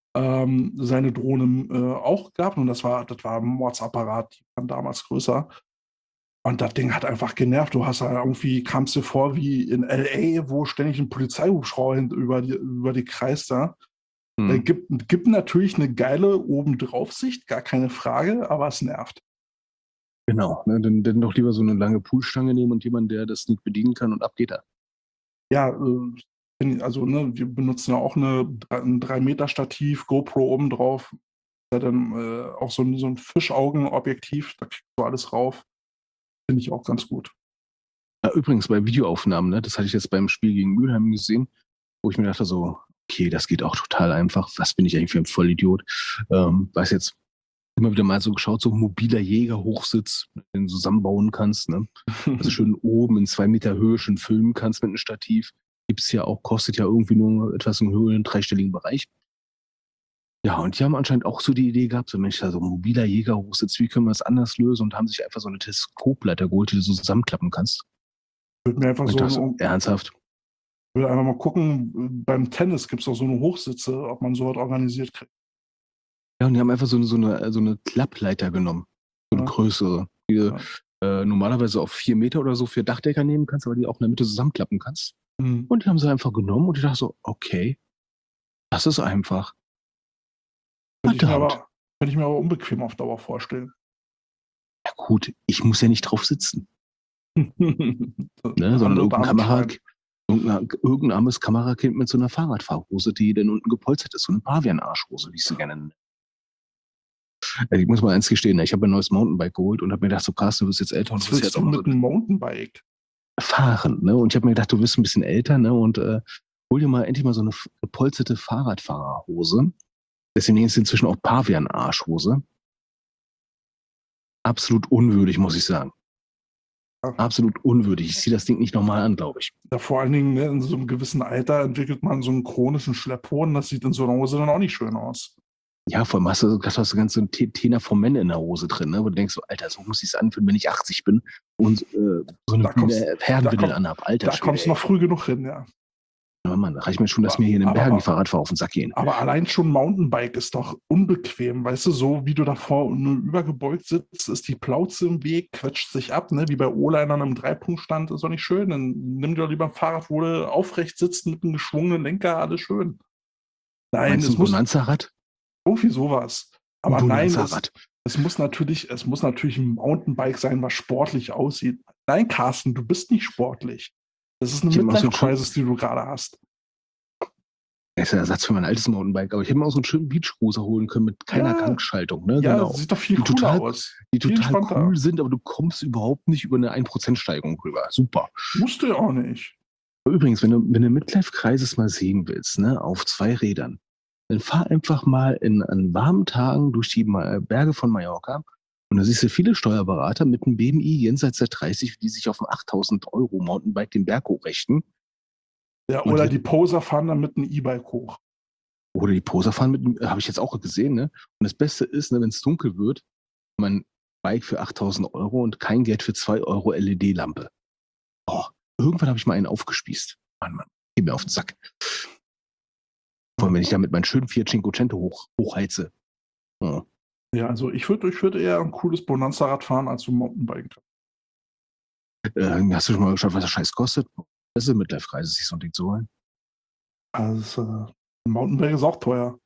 seine Drohne auch gehabt. Und das war ein Mordsapparat, die waren damals größer. Und das Ding hat einfach genervt. Du hast ja irgendwie, kamst dir vor wie in L.A., wo ständig ein Polizeihubschrauber über die kreist da. Gibt natürlich eine geile Obendraufsicht, gar keine Frage, aber es nervt. Genau, ne, dann doch lieber so eine lange Poolstange nehmen und jemand, der das nicht bedienen kann und ab geht er. Ja, also ne, wir benutzen ja auch ein 3-Meter-Stativ, GoPro obendrauf. Da dann auch so ein Fischaugenobjektiv, da kriegst du alles rauf. Finde ich auch ganz gut. Ja, übrigens bei Videoaufnahmen, ne, das hatte ich jetzt beim Spiel gegen Mülheim gesehen, wo ich mir dachte so, okay, das geht auch total einfach. Was bin ich eigentlich für ein Vollidiot? Weiß jetzt immer wieder mal so geschaut, so ein mobiler Jägerhochsitz, den du zusammenbauen kannst, ne? Also schön oben in 2 Meter Höhe schon filmen kannst mit einem Stativ. Gibt's ja auch, kostet ja irgendwie nur etwas im höheren 3-stelligen Bereich. Ja, und die haben anscheinend auch so die Idee gehabt, so Mensch, also mobiler Jägerhochsitz, wie können wir das anders lösen? Und haben sich einfach so eine Teleskopleiter geholt, die du so zusammenklappen kannst. Würde mir einfach ernsthaft? Ich würde einfach mal gucken, beim Tennis gibt es auch so eine Hochsitze, ob man sowas organisiert kriegt. Ja, und die haben einfach so eine Klappleiter genommen. So eine größere, die du normalerweise auf 4 Meter oder so für Dachdecker nehmen kannst, aber die auch in der Mitte zusammenklappen kannst. Und die haben sie einfach genommen und ich dachte so, okay, das ist einfach. Könnte ich mir aber unbequem auf Dauer vorstellen. Ja gut, ich muss ja nicht drauf sitzen. Ne, sondern irgendein armes Kamerakind mit so einer Fahrradfahrhose, die dann unten gepolstert ist, so eine Pavian-Arschhose, wie ich sie gerne nenne. Ich muss mal eins gestehen, ich habe ein neues Mountainbike geholt und habe mir gedacht, so Carsten, du bist jetzt älter und du bist jetzt auch mit einem Mountainbike fahren, ne? Und ich habe mir gedacht, du bist ein bisschen älter, ne? Und hol dir mal endlich mal so eine gepolsterte Fahrradfahrerhose. Deswegen ist inzwischen auch Pavian-Arschhose. Absolut unwürdig, muss ich sagen. Absolut unwürdig. Ich ziehe das Ding nicht nochmal an, glaube ich. Ja, vor allen Dingen, ne, in so einem gewissen Alter entwickelt man so einen chronischen Schlepphohn. Das sieht in so einer Hose dann auch nicht schön aus. Ja, vor allem hast du ganz so ein Tena vom Männer in der Hose drin, ne? Wo du denkst so, Alter, so muss ich es anfühlen, wenn ich 80 bin und so eine Da kommst- Herrenwindel da anhab. Alter Da kommst du Schwede, noch früh genug hin, ja. ja, Mann, reicht mir schon, dass mir hier in den Bergen die Fahrradfahrer auf den Sack gehen. Aber allein schon Mountainbike ist doch unbequem, weißt du, so wie du davor nur übergebeugt sitzt, ist die Plauze im Weg, quetscht sich ab, ne, wie bei O-Linern im Dreipunktstand, ist doch nicht schön. Dann nimm dir doch lieber ein Fahrrad, wo du aufrecht sitzt mit einem geschwungenen Lenker, alles schön. Nein, Meinst du es ein muss Bonanza-Rad? irgendwie sowas. Aber Ein nein, Bonanza-Rad. es muss natürlich ein Mountainbike sein, was sportlich aussieht. Nein, Carsten, du bist nicht sportlich. Das ist eine Ich hab mal so Midlife-Crisis, die du gerade hast. Das ist der Ersatz für mein altes Mountainbike, aber ich hätte mir auch so einen schönen Beachcruiser holen können mit keiner Ja. Gangschaltung, ne? Ja, Genau. sieht doch viel Die cooler total- aus. Die viel total entspannter. cool sind, aber du kommst überhaupt nicht über eine 1% Steigung rüber. Super. Musst du ja auch nicht. Übrigens, wenn du Midlife-Crisis mal sehen willst, ne, auf 2 Rädern, dann fahr einfach mal an warmen Tagen durch die Berge von Mallorca und da siehst du viele Steuerberater mit einem BMI jenseits der 30, die sich auf ein 8.000 Euro Mountainbike den Berg hochrechten. Ja, Und oder die- die Poser fahren dann mit einem E-Bike hoch. Oder die Poser fahren habe ich jetzt auch gesehen, ne? Und das Beste ist, ne, wenn es dunkel wird, mein Bike für 8.000 Euro und kein Geld für 2 Euro LED-Lampe. Oh, irgendwann habe ich mal einen aufgespießt. Mann, geh mir auf den Sack. Vor allem, wenn ich damit meinen schönen Fiat Cinquecento hochheize. Ja. Ja, also ich würd eher ein cooles Bonanza-Rad fahren als so ein Mountainbike. Hast du schon mal geschaut, was das Scheiß kostet? Das ist Midlife-Reise, sich so ein Ding zu holen. Also, ein Mountainbike ist auch teuer.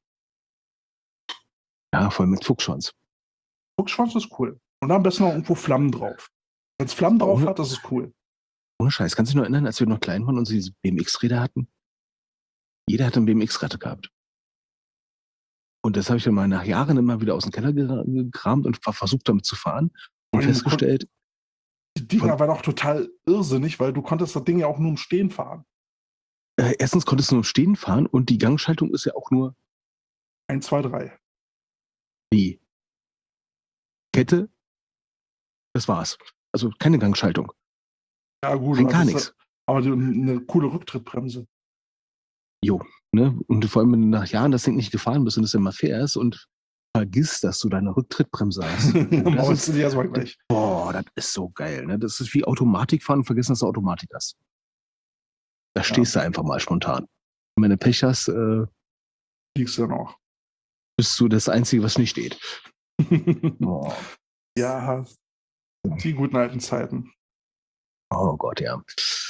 Ja, voll mit Fuchsschwanz. Fuchsschwanz ist cool. Und am besten noch irgendwo Flammen drauf. Wenn es Flammen drauf hat, das ist cool. Ohne Scheiß. Kannst du dich noch erinnern, als wir noch klein waren und so diese BMX-Räder hatten? Jeder hat ein BMX-Rad gehabt. Und das habe ich dann mal nach Jahren immer wieder aus dem Keller gekramt und versucht damit zu fahren und Und festgestellt, Die Dinger waren auch total irrsinnig, weil du konntest das Ding ja auch nur im Stehen fahren. Erstens konntest du nur im Stehen fahren und die Gangschaltung ist ja auch nur 1, 2, 3. die Kette. Das war's. Also keine Gangschaltung. Ja, gut. Kein aber gar das ist- nichts. Aber eine coole Rücktrittbremse. Jo. Ne? Und vor allem, wenn du nach Jahren das Ding nicht gefahren bist und es immer fährst und vergisst, dass du deine Rücktrittbremse hast. Maulst du dir erstmal gleich. Boah, das ist so geil. Ne? Das ist wie Automatik fahren und vergessen, dass du Automatik hast. Da stehst du einfach mal spontan. Und wenn du Pech hast, Fliegst du dann auch. bist du das Einzige, was nicht steht. Oh, Ja, die guten alten Zeiten. oh Gott, ja.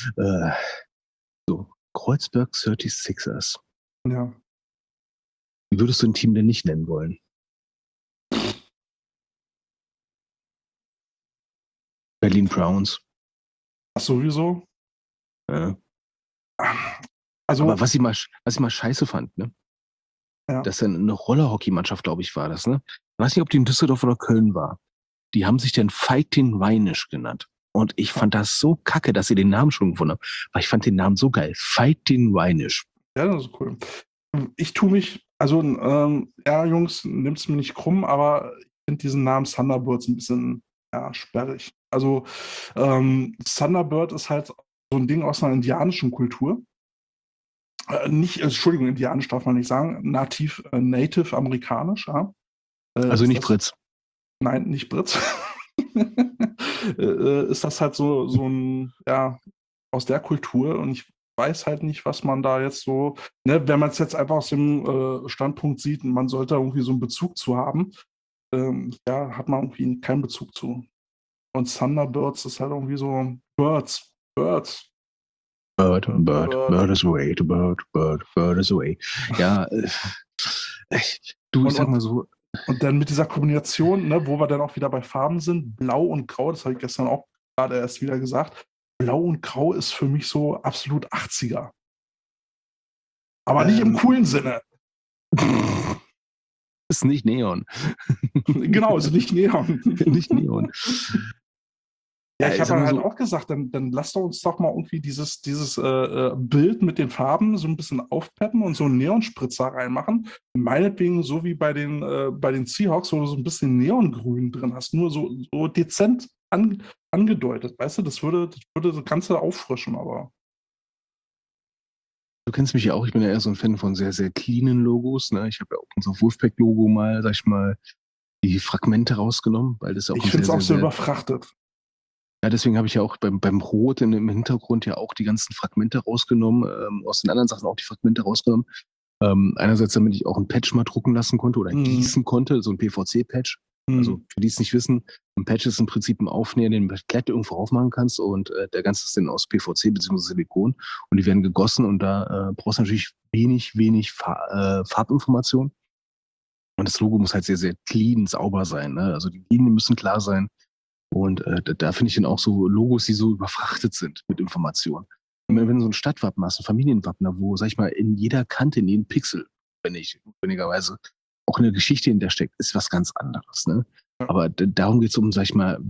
So, Kreuzberg 36ers. Ja. Wie würdest du ein Team denn nicht nennen wollen? Berlin Browns. Das sowieso. Ja. Also, Aber was ich mal scheiße fand, ne? Ja. Das ist eine Rollerhockey-Mannschaft, glaube ich, war das, ne? Ich weiß nicht, ob die in Düsseldorf oder Köln war. Die haben sich dann Fighting Rheinisch genannt. Und ich fand das so kacke, dass sie den Namen schon gefunden haben. Aber ich fand den Namen so geil. Fighting Rheinisch. ja, das ist cool. Ich tue mich, also, ja, Jungs, nimmt es mir nicht krumm, aber ich finde diesen Namen Thunderbirds ein bisschen, ja, sperrig. Also, Thunderbird ist halt so ein Ding aus einer indianischen Kultur. Entschuldigung, indianisch darf man nicht sagen, native amerikanisch, ja. Also Ist nicht das- Fritz. Nein, nicht Britz. Ist das halt so ein, ja, aus der Kultur und ich weiß halt nicht, was man da jetzt so, ne, wenn man es jetzt einfach aus dem Standpunkt sieht, man sollte irgendwie so einen Bezug zu haben, ja, hat man irgendwie keinen Bezug zu. Und Thunderbirds ist halt irgendwie so Birds. Bird is away, the bird is away. Ja, du, ich sag mal so, Und dann mit dieser Kombination, ne, wo wir dann auch wieder bei Farben sind, Blau und Grau, das habe ich gestern auch gerade erst wieder gesagt. Blau und Grau ist für mich so absolut 80er. Aber nicht im coolen Sinne. ist nicht Neon. Genau, also nicht Neon. Nicht Neon. Ja, Ja, ich ich sag habe mal halt so- auch gesagt, dann lasst doch uns doch mal irgendwie dieses Bild mit den Farben so ein bisschen aufpeppen und so einen Neonspritzer reinmachen. Meinetwegen so wie bei den Seahawks, wo du so ein bisschen Neongrün drin hast, nur so dezent angedeutet. Weißt du, das würde das Ganze auffrischen, aber Du kennst mich ja auch, ich bin ja eher so ein Fan von sehr, sehr cleanen Logos. Ne? Ich habe ja auch unser Wolfpack-Logo mal, sag ich mal, die Fragmente rausgenommen, weil das ja auch Ich ein finde sehr, es auch sehr, so sehr. überfrachtet. Ja, deswegen habe ich ja auch beim Rot im Hintergrund ja auch die ganzen Fragmente rausgenommen, aus den anderen Sachen auch die Fragmente rausgenommen. Einerseits, damit ich auch ein Patch mal drucken lassen konnte oder Mhm. gießen konnte, so ein PVC-Patch. Also Mhm. für die es nicht wissen, ein Patch ist im Prinzip ein Aufnäher, den du mit Klett irgendwo aufmachen kannst und der ganze ist dann aus PVC bzw. Silikon und die werden gegossen und da brauchst du natürlich wenig Farbinformation und das Logo muss halt sehr, sehr clean, sauber sein. Ne? Also die Linien müssen klar sein und da finde ich dann auch so Logos, die so überfrachtet sind mit Informationen. Und wenn du so ein Stadtwappen hast, ein Familienwappen, wo, sag ich mal, in jeder Kante, in jedem Pixel, wenn nicht notwendigerweise, auch eine Geschichte hinter steckt, ist was ganz anderes. Ne? Ja. Aber darum geht es um, sag ich mal,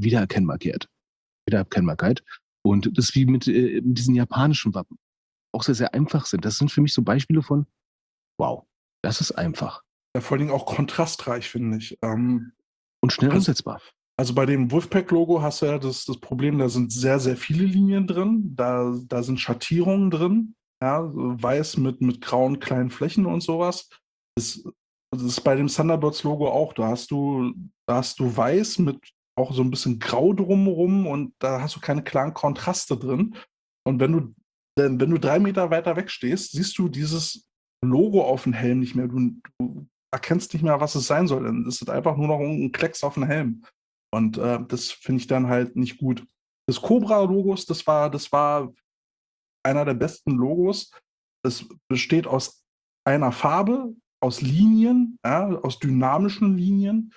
Wiedererkennbarkeit. Und das ist wie mit diesen japanischen Wappen. Auch sehr, sehr einfach sind. Das sind für mich so Beispiele von, wow, das ist einfach Ja, vor allen Dingen auch kontrastreich, finde ich. und schnell Also, umsetzbar. also bei dem Wolfpack-Logo hast du ja das Problem, da sind sehr, sehr viele Linien drin, da sind Schattierungen drin, ja, so weiß mit grauen kleinen Flächen und sowas. Das ist bei dem Thunderbirds-Logo auch. Da hast du weiß mit auch so ein bisschen grau drumherum und da hast du keine klaren Kontraste drin. Und wenn du 3 Meter weiter weg stehst, siehst du dieses Logo auf dem Helm nicht mehr. Du erkennst nicht mehr, was es sein soll. Dann ist es einfach nur noch ein Klecks auf dem Helm. Und das finde ich dann halt nicht gut. Das Cobra-Logos, das war einer der besten Logos. Es besteht aus einer Farbe, aus Linien, ja, aus dynamischen Linien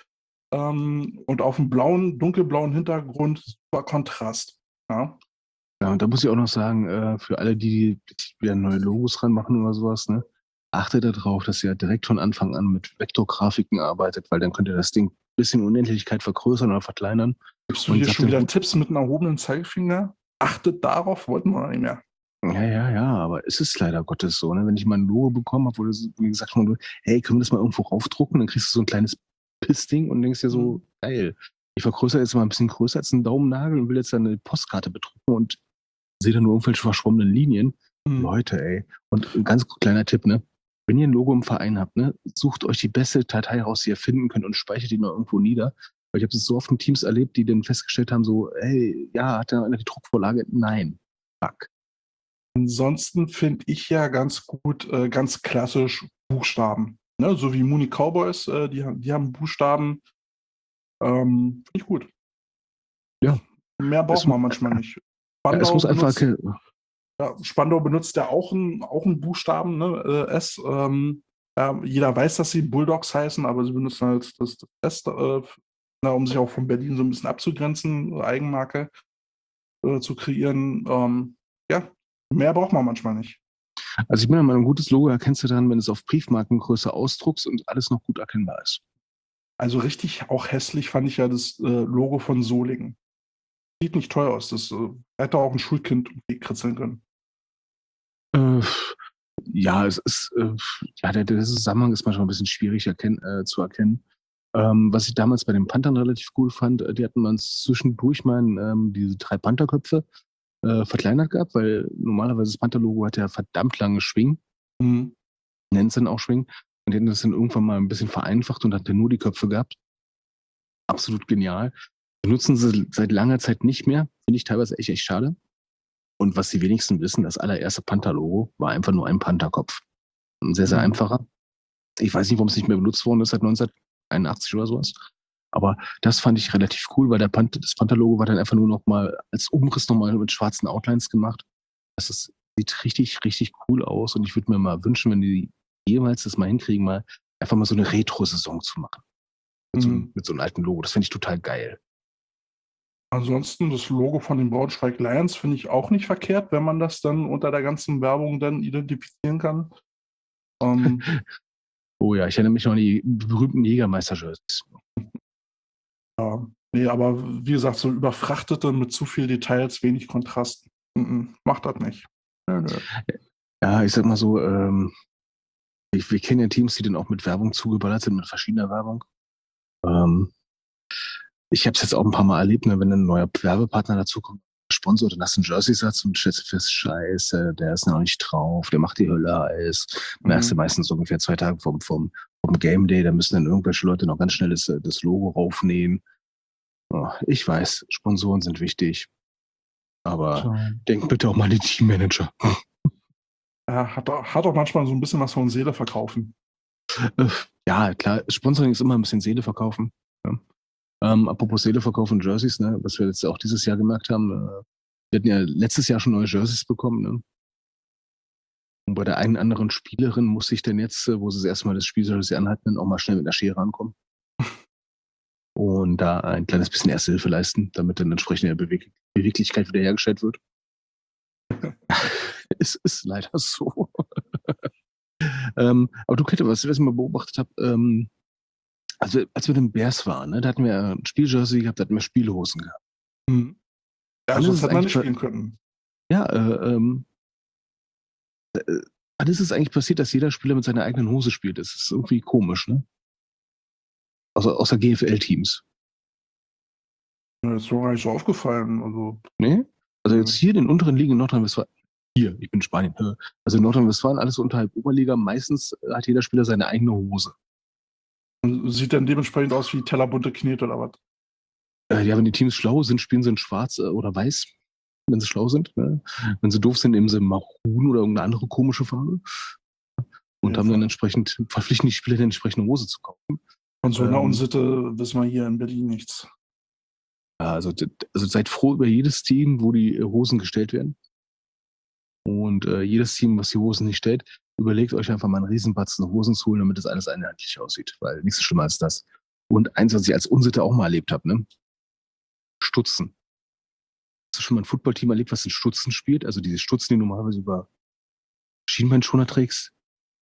und auf dem dunkelblauen Hintergrund super Kontrast. Ja. Ja, und da muss ich auch noch sagen, für alle, die wieder neue Logos ranmachen oder sowas, ne, achtet darauf, dass ihr direkt von Anfang an mit Vektorgrafiken arbeitet, weil dann könnt ihr das Ding ein bisschen Unendlichkeit vergrößern oder verkleinern Gibst du und hier sagt schon dann, wieder gut, Tipps mit einem erhobenen Zeigefinger? Achtet darauf, wollten wir noch nicht mehr. ja, aber es ist leider Gottes so, ne? Wenn ich mal ein Logo bekommen habe, wo du wie gesagt schon, hey, können wir das mal irgendwo raufdrucken? Dann kriegst du so ein kleines Pissding und denkst dir so, geil. Ich vergrößere jetzt mal ein bisschen größer als ein Daumennagel und will jetzt dann eine Postkarte bedrucken und sehe dann nur irgendwelche verschwommenen Linien. Mhm. Leute, ey. Und ein ganz kleiner Tipp, ne? Wenn ihr ein Logo im Verein habt, ne, sucht euch die beste Datei raus, die ihr finden könnt und speichert die noch irgendwo nieder. Weil ich habe es so oft in Teams erlebt, die dann festgestellt haben, so, hey, ja, hat da einer die Druckvorlage? Nein. Fuck. Ansonsten finde ich ja ganz gut, ganz klassisch Buchstaben. Ne? So wie Mooney Cowboys, die haben Buchstaben. Finde ich gut. Ja. Mehr braucht Es, man manchmal nicht. ja, es Spandau muss einfach. benutzt, ja, Spandau benutzt ja auch einen Buchstaben, ne? S. Jeder weiß, dass sie Bulldogs heißen, aber sie benutzen halt das S, um sich auch von Berlin so ein bisschen abzugrenzen, Eigenmarke zu kreieren. Ja, mehr braucht man manchmal nicht. Also ich bin der Meinung, ein gutes Logo erkennst du dann, wenn es auf Briefmarkengröße ausdruckst und alles noch gut erkennbar ist. Also richtig auch hässlich fand ich ja das Logo von Solingen. Sieht nicht toll aus. Das hätte auch ein Schulkind kritzeln können. Äh, ja, es ist, ja, der Zusammenhang ist manchmal ein bisschen schwierig zu erkennen. Was ich damals bei den Panthern relativ cool fand, die hatten man zwischendurch mal diese 3 Pantherköpfe verkleinert gehabt, weil normalerweise das Panther-Logo hat ja verdammt lange Schwingen, Mhm. nennt es dann auch Schwingen, und die hatten das dann irgendwann mal ein bisschen vereinfacht und hatten nur die Köpfe gehabt. Absolut genial. Benutzen sie seit langer Zeit nicht mehr, finde ich teilweise echt schade. Und was die wenigsten wissen, das allererste Panther-Logo war einfach nur ein Pantherkopf. Ein sehr, sehr Mhm. einfacher. Ich weiß nicht, warum es nicht mehr benutzt worden ist seit 1981 oder sowas. Aber das fand ich relativ cool, weil das Panther-Logo war dann einfach nur noch mal als Umriss nochmal mit schwarzen Outlines gemacht. Sieht richtig, richtig cool aus. Und ich würde mir mal wünschen, wenn die jemals das mal hinkriegen, mal einfach mal so eine Retro-Saison zu machen. Mhm. Mit so einem alten Logo. Das fände ich total geil. Ansonsten das Logo von den Braunschweig Lions finde ich auch nicht verkehrt, wenn man das dann unter der ganzen Werbung dann identifizieren kann. Oh ja, ich erinnere mich noch an die berühmten Jägermeister-Shirts. Ja, nee, aber wie gesagt, so überfrachtete mit zu viel Details, wenig Kontrast. Macht das nicht. Nö. Ja, ich sag mal so, wir kennen ja Teams, die dann auch mit Werbung zugeballert sind, mit verschiedener Werbung. Ich habe es jetzt auch ein paar Mal erlebt, ne, wenn ein neuer Werbepartner dazukommt, Sponsor, dann hast du einen Jersey-Satz und stellst fest, scheiße, der ist noch nicht drauf, der macht die Hölle heiß. Merkst du meistens so ungefähr 2 Tage vom Game Day, da müssen dann irgendwelche Leute noch ganz schnell das Logo raufnähen. Oh, ich weiß, Sponsoren sind wichtig, aber So. denk bitte auch mal an die Teammanager. Ja, hat auch manchmal so ein bisschen was von Seele verkaufen. Ja, klar, Sponsoring ist immer ein bisschen Seele verkaufen. Ja. Apropos Seele verkaufen und Jerseys, ne, was wir jetzt auch dieses Jahr gemerkt haben, wir hatten ja letztes Jahr schon neue Jerseys bekommen, ne? Und bei der einen anderen Spielerin musste ich dann jetzt, wo sie das erste Mal das Spieljersey anhatten, auch mal schnell mit einer Schere ankommen. Und da ein kleines bisschen Erste Hilfe leisten, damit dann entsprechende Beweglichkeit wiederhergestellt wird. Es ist leider so. Aber du, Kette, was ich mal beobachtet habe, also als wir in den Bears waren, ne, da hatten wir ein Spieljersey gehabt, da hatten wir Spielhosen gehabt. Mhm. Ja, Wann ist sonst es hätte man nicht eigentlich spielen können. Ja, wann ist es eigentlich passiert, dass jeder Spieler mit seiner eigenen Hose spielt? Das ist irgendwie komisch, ne? Außer GFL-Teams. Ja, das ist mir gar nicht so aufgefallen. Also, Ne? Also jetzt hier in den unteren Ligen in Nordrhein-Westfalen, hier, ich bin in Spanien, also in Nordrhein-Westfalen alles unterhalb Oberliga, meistens hat jeder Spieler seine eigene Hose. sieht dann dementsprechend aus wie tellerbunte Knete oder was? Ja, wenn die Teams schlau sind, spielen sie in schwarz oder weiß, wenn sie schlau sind. Ne? Wenn sie doof sind, nehmen sie Maroon oder irgendeine andere komische Farbe und haben dann entsprechend, verpflichten die Spieler, die entsprechende Hose zu kaufen. Von so einer Unsitte wissen wir hier in Berlin nichts. Ja, also seid froh über jedes Team, wo die Hosen gestellt werden. Und jedes Team, was die Hosen nicht stellt, überlegt euch einfach mal einen Riesenbatzen Hosen zu holen, damit das alles einheitlich aussieht. Weil nichts so schlimmer als das. Und eins, was ich als Unsitte auch mal erlebt habe, ne? Stutzen. Hast du schon mal ein Footballteam erlebt, was in Stutzen spielt? Also diese Stutzen, die du normalerweise über Schienbeinschoner trägst?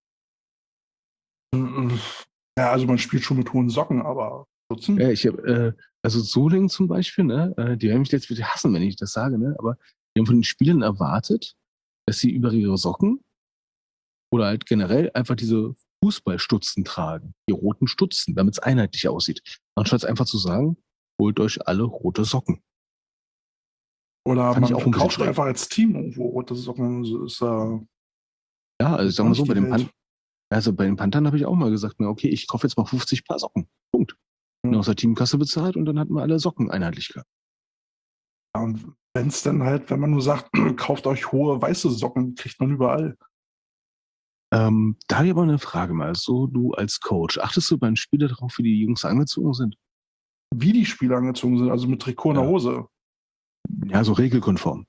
Ja, also man spielt schon mit hohen Socken, aber Stutzen? Ja, ich habe, also Solingen zum Beispiel, ne? Die werden mich jetzt wieder hassen, wenn ich das sage, ne? Aber die haben von den Spielern erwartet, dass sie über ihre Socken oder halt generell einfach diese Fußballstutzen tragen, die roten Stutzen, damit es einheitlich aussieht. Anstatt einfach zu sagen, holt euch alle rote Socken. Oder Fand ich man auch ein bisschen kauft streng. einfach als Team irgendwo rote Socken. Ist Ja, also ich sag mal so, nicht die Welt. bei den Panthern habe ich auch mal gesagt, na okay, ich kaufe jetzt mal 50 Paar Socken. Punkt. Ja. Und aus der Teamkasse bezahlt und dann hatten wir alle Socken einheitlich gehabt. Ja, und wenn es dann halt, wenn man nur sagt, kauft euch hohe weiße Socken, kriegt man überall. Da habe ich aber eine Frage mal. So, du als Coach, achtest du beim Spiel darauf, wie die Jungs angezogen sind? Wie die Spieler angezogen sind, also mit Trikot in der Ja. Hose. Ja, so regelkonform.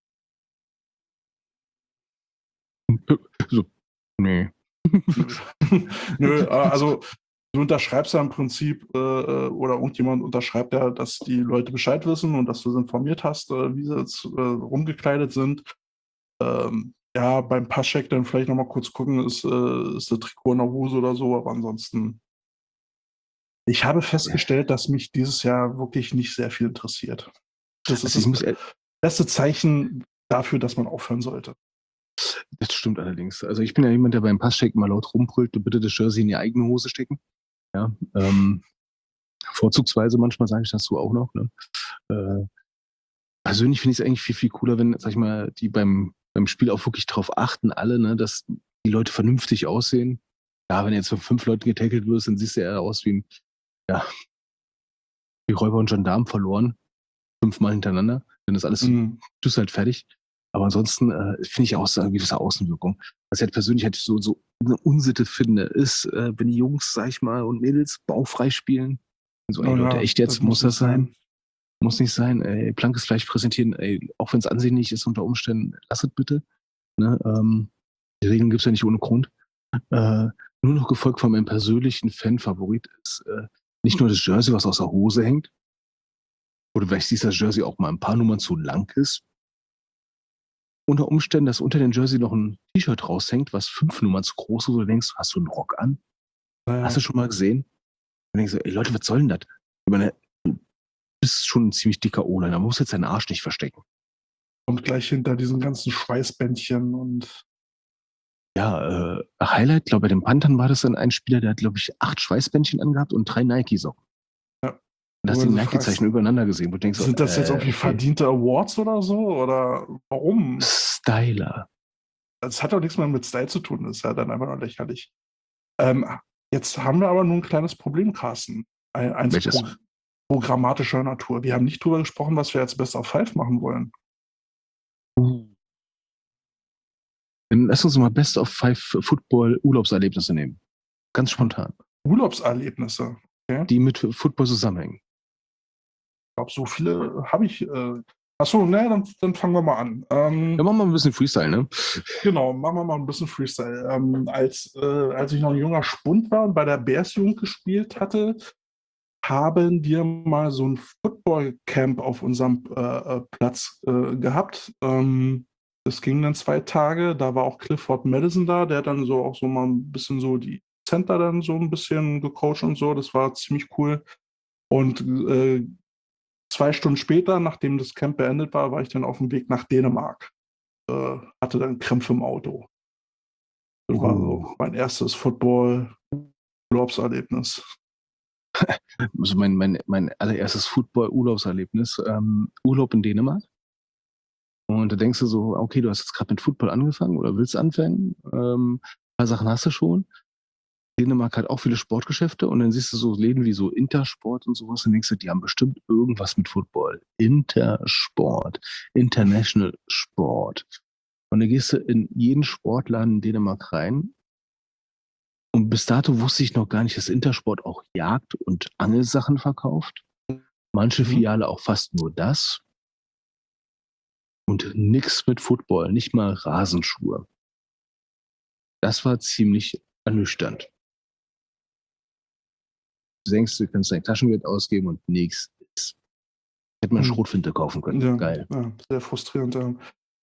So, nee. Nö, also du unterschreibst ja im Prinzip, oder irgendjemand unterschreibt ja, dass die Leute Bescheid wissen und dass du sie informiert hast, wie sie jetzt rumgekleidet sind. Ja, beim Passcheck dann vielleicht nochmal kurz gucken, ist der Trikot in der Hose oder so, aber ansonsten. Ich habe festgestellt, dass mich dieses Jahr wirklich nicht sehr viel interessiert. Das ist Also ich muss, das beste Zeichen dafür, dass man aufhören sollte. das stimmt allerdings. Also ich bin ja jemand, der beim Passcheck mal laut rumbrüllt, du bitte das Jersey in die eigene Hose stecken. Ja, vorzugsweise manchmal sage ich das so auch noch. Ne? Persönlich finde ich es eigentlich viel, viel cooler, wenn, sag ich mal, die beim Spiel auch wirklich drauf achten, alle, ne, dass die Leute vernünftig aussehen. Ja, wenn du jetzt von 5 Leuten getackelt wirst, dann siehst du eher aus wie Räuber und Gendarm verloren. 5-mal hintereinander. Dann ist alles, du bist halt fertig. Aber ansonsten finde ich auch so eine gewisse Außenwirkung. Was ich halt persönlich halt so eine Unsitte finde, ist, wenn die Jungs, sag ich mal, und Mädels bauchfrei spielen. So, ey Leute, echt jetzt? Muss das sein? Muss nicht sein. Ey, blankes Fleisch präsentieren, ey, auch wenn es ansehnlich ist unter Umständen, lasst bitte. Ne? Die Regeln gibt es ja nicht ohne Grund. Nur noch gefolgt von meinem persönlichen Fan-Favorit ist nicht nur das Jersey, was aus der Hose hängt, oder vielleicht siehst du das Jersey auch mal ein paar Nummern zu lang ist. Unter Umständen, dass unter dem Jersey noch ein T-Shirt raushängt, was 5 Nummern zu groß ist, wo du denkst, hast du einen Rock an? Ja. Hast du schon mal gesehen? Dann denkst du, ey Leute, was soll denn das? Ich meine, du bist schon ein ziemlich dicker O-Liner, man muss jetzt seinen Arsch nicht verstecken. Und gleich hinter diesen ganzen Schweißbändchen und. Ja, Highlight, glaube bei den Panthern war das dann ein Spieler, der hat, glaube ich, 8 Schweißbändchen angehabt und 3 Nike-Socken. Ja. Und hast Wo die du Nike-Zeichen fragst, übereinander gesehen, wo du denkst, so, sind das jetzt irgendwie okay, verdiente Awards oder so? Oder warum? Styler. Das hat doch nichts mehr mit Style zu tun, das ist ja dann einfach nur lächerlich. Ähm, Jetzt haben wir aber nur ein kleines Problem, Carsten. Eins Welches? programmatischer Natur. Wir haben nicht drüber gesprochen, was wir als Best of Five machen wollen. Dann lass uns mal Best of Five Football-Urlaubserlebnisse nehmen. Ganz spontan. Urlaubserlebnisse. Okay. Die mit Football zusammenhängen. Ich glaube, so viele habe ich. Achso, ne, dann fangen wir mal an. Ja, machen wir mal ein bisschen Freestyle, ne? Genau, machen wir mal ein bisschen Freestyle. Als ich noch ein junger Spund war und bei der Bears-Jugend gespielt hatte, haben wir mal so ein Football-Camp auf unserem Platz gehabt. Das ging dann 2 Tage. Da war auch Clifford Madison da, der hat dann so auch so mal ein bisschen so die Center dann so ein bisschen gecoacht und so. Das war ziemlich cool. Und 2 Stunden später, nachdem das Camp beendet war, war ich dann auf dem Weg nach Dänemark. Hatte dann Krämpfe im Auto. Das war so mein erstes Football-Urlaubserlebnis. Also mein allererstes Football-Urlaubserlebnis, Urlaub in Dänemark. Und da denkst du so, okay, du hast jetzt gerade mit Football angefangen oder willst anfangen. Ein paar Sachen hast du schon. Dänemark hat auch viele Sportgeschäfte und dann siehst du so Läden wie so Intersport und sowas und denkst du, die haben bestimmt irgendwas mit Football. Intersport, International Sport. Und dann gehst du in jeden Sportladen in Dänemark rein. Und bis dato wusste ich noch gar nicht, dass Intersport auch Jagd- und Angelsachen verkauft. Manche Filiale auch fast nur das. Und nix mit Football, nicht mal Rasenschuhe. Das war ziemlich ernüchternd. Du denkst, du kannst dein Taschengeld ausgeben und nichts ist. Hätte man Schrotflinte kaufen können. Ja, Geil. ja, sehr frustrierend. Ja.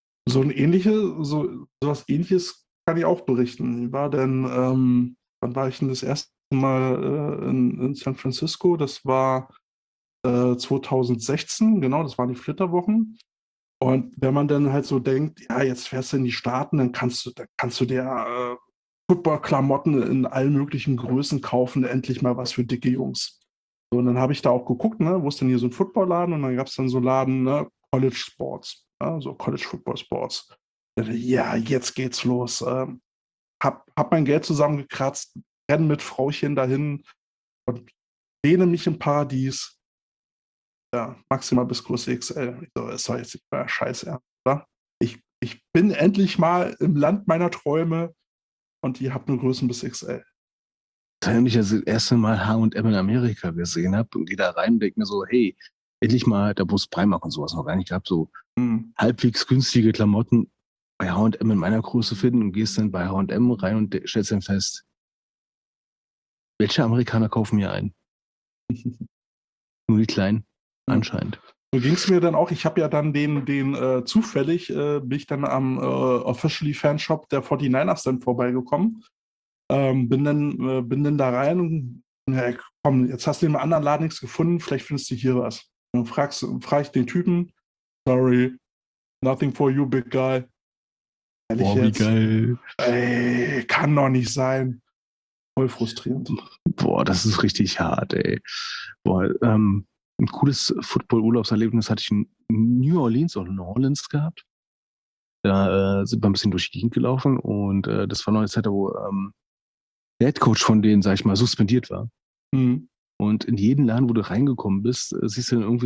Sowas Ähnliches kann ich auch berichten. Ich war denn, wann war ich denn das erste Mal in San Francisco? Das war 2016, genau, das waren die Flitterwochen. Und wenn man dann halt so denkt, ja, jetzt fährst du in die Staaten, dann kannst du dir Football-Klamotten in allen möglichen Größen kaufen, endlich mal was für dicke Jungs. So, und dann habe ich da auch geguckt, ne, wo ist denn hier so ein Footballladen? Und dann gab es dann so einen Laden, ne, College Sports, ja, so College Football Sports. Ja, jetzt geht's los. Hab mein Geld zusammengekratzt, renn mit Frauchen dahin und lehne mich im Paradies. Ja, maximal bis Größe XL. So, es soll jetzt nicht mehr scheiße ernst, oder? Ich bin endlich mal im Land meiner Träume und ihr habt nur Größen bis XL. Wenn ich das erste Mal H&M in Amerika gesehen habe und gehe da rein und denke mir so, hey, endlich mal, da wo es Primark und sowas noch gar nicht gab, so halbwegs günstige Klamotten bei H&M in meiner Größe finden und gehst dann bei H&M rein und stellst dann fest, welche Amerikaner kaufen hier ein? Nur die Kleinen, anscheinend. So ging es mir dann auch. Ich habe ja dann zufällig bin ich dann am Officially Fanshop der 49ers dann vorbeigekommen. Bin dann da rein und ja, komm, jetzt hast du im anderen Laden nichts gefunden, vielleicht findest du hier was. Dann frage ich den Typen, sorry, nothing for you, big guy. Ehrlich Boah, wie jetzt? geil. Ey, kann doch nicht sein. Voll frustrierend. Boah, das ist richtig hart, ey. Boah, ein cooles Football-Urlaubserlebnis hatte ich in New Orleans oder New Orleans gehabt. Da sind wir ein bisschen durch die Gegend gelaufen und das war noch eine Zeit, wo der Headcoach von denen, sag ich mal, suspendiert war. Mhm. Und in jeden Laden, wo du reingekommen bist, siehst du dann irgendwie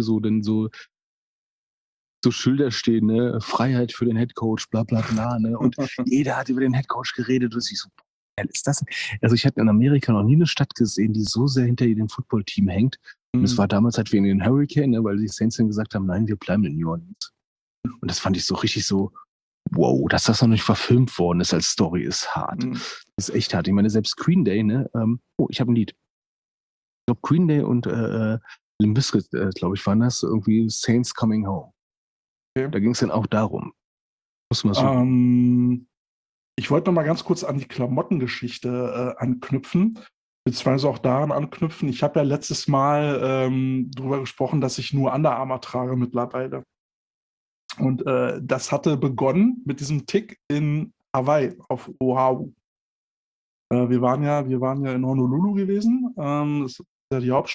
so Schilder stehen, ne? Freiheit für den Headcoach, bla bla bla, ne? Und jeder hat über den Headcoach geredet und ich so, was ist das denn? Also ich hatte in Amerika noch nie eine Stadt gesehen, die so sehr hinter jedem Footballteam hängt. Und es war damals halt wegen den Hurricane, ne? Weil die Saints dann gesagt haben, nein, wir bleiben in New Orleans. Und das fand ich so richtig so, wow, dass das noch nicht verfilmt worden ist als Story, ist hart. Das ist echt hart. Ich meine, selbst Green Day, ne? Ich habe ein Lied. Ich glaube, Green Day und Limp Bizkit, glaube ich, waren das irgendwie Saints Coming Home. Okay. Da ging es dann auch darum. Muss man so. Ich wollte noch mal ganz kurz an die Klamottengeschichte anknüpfen, beziehungsweise auch daran anknüpfen. Ich habe ja letztes Mal darüber gesprochen, dass ich nur Under Armour trage mittlerweile. Und das hatte begonnen mit diesem Tick in Hawaii, auf Oahu. Wir waren ja in Honolulu gewesen, das ist ja die Hauptstadt.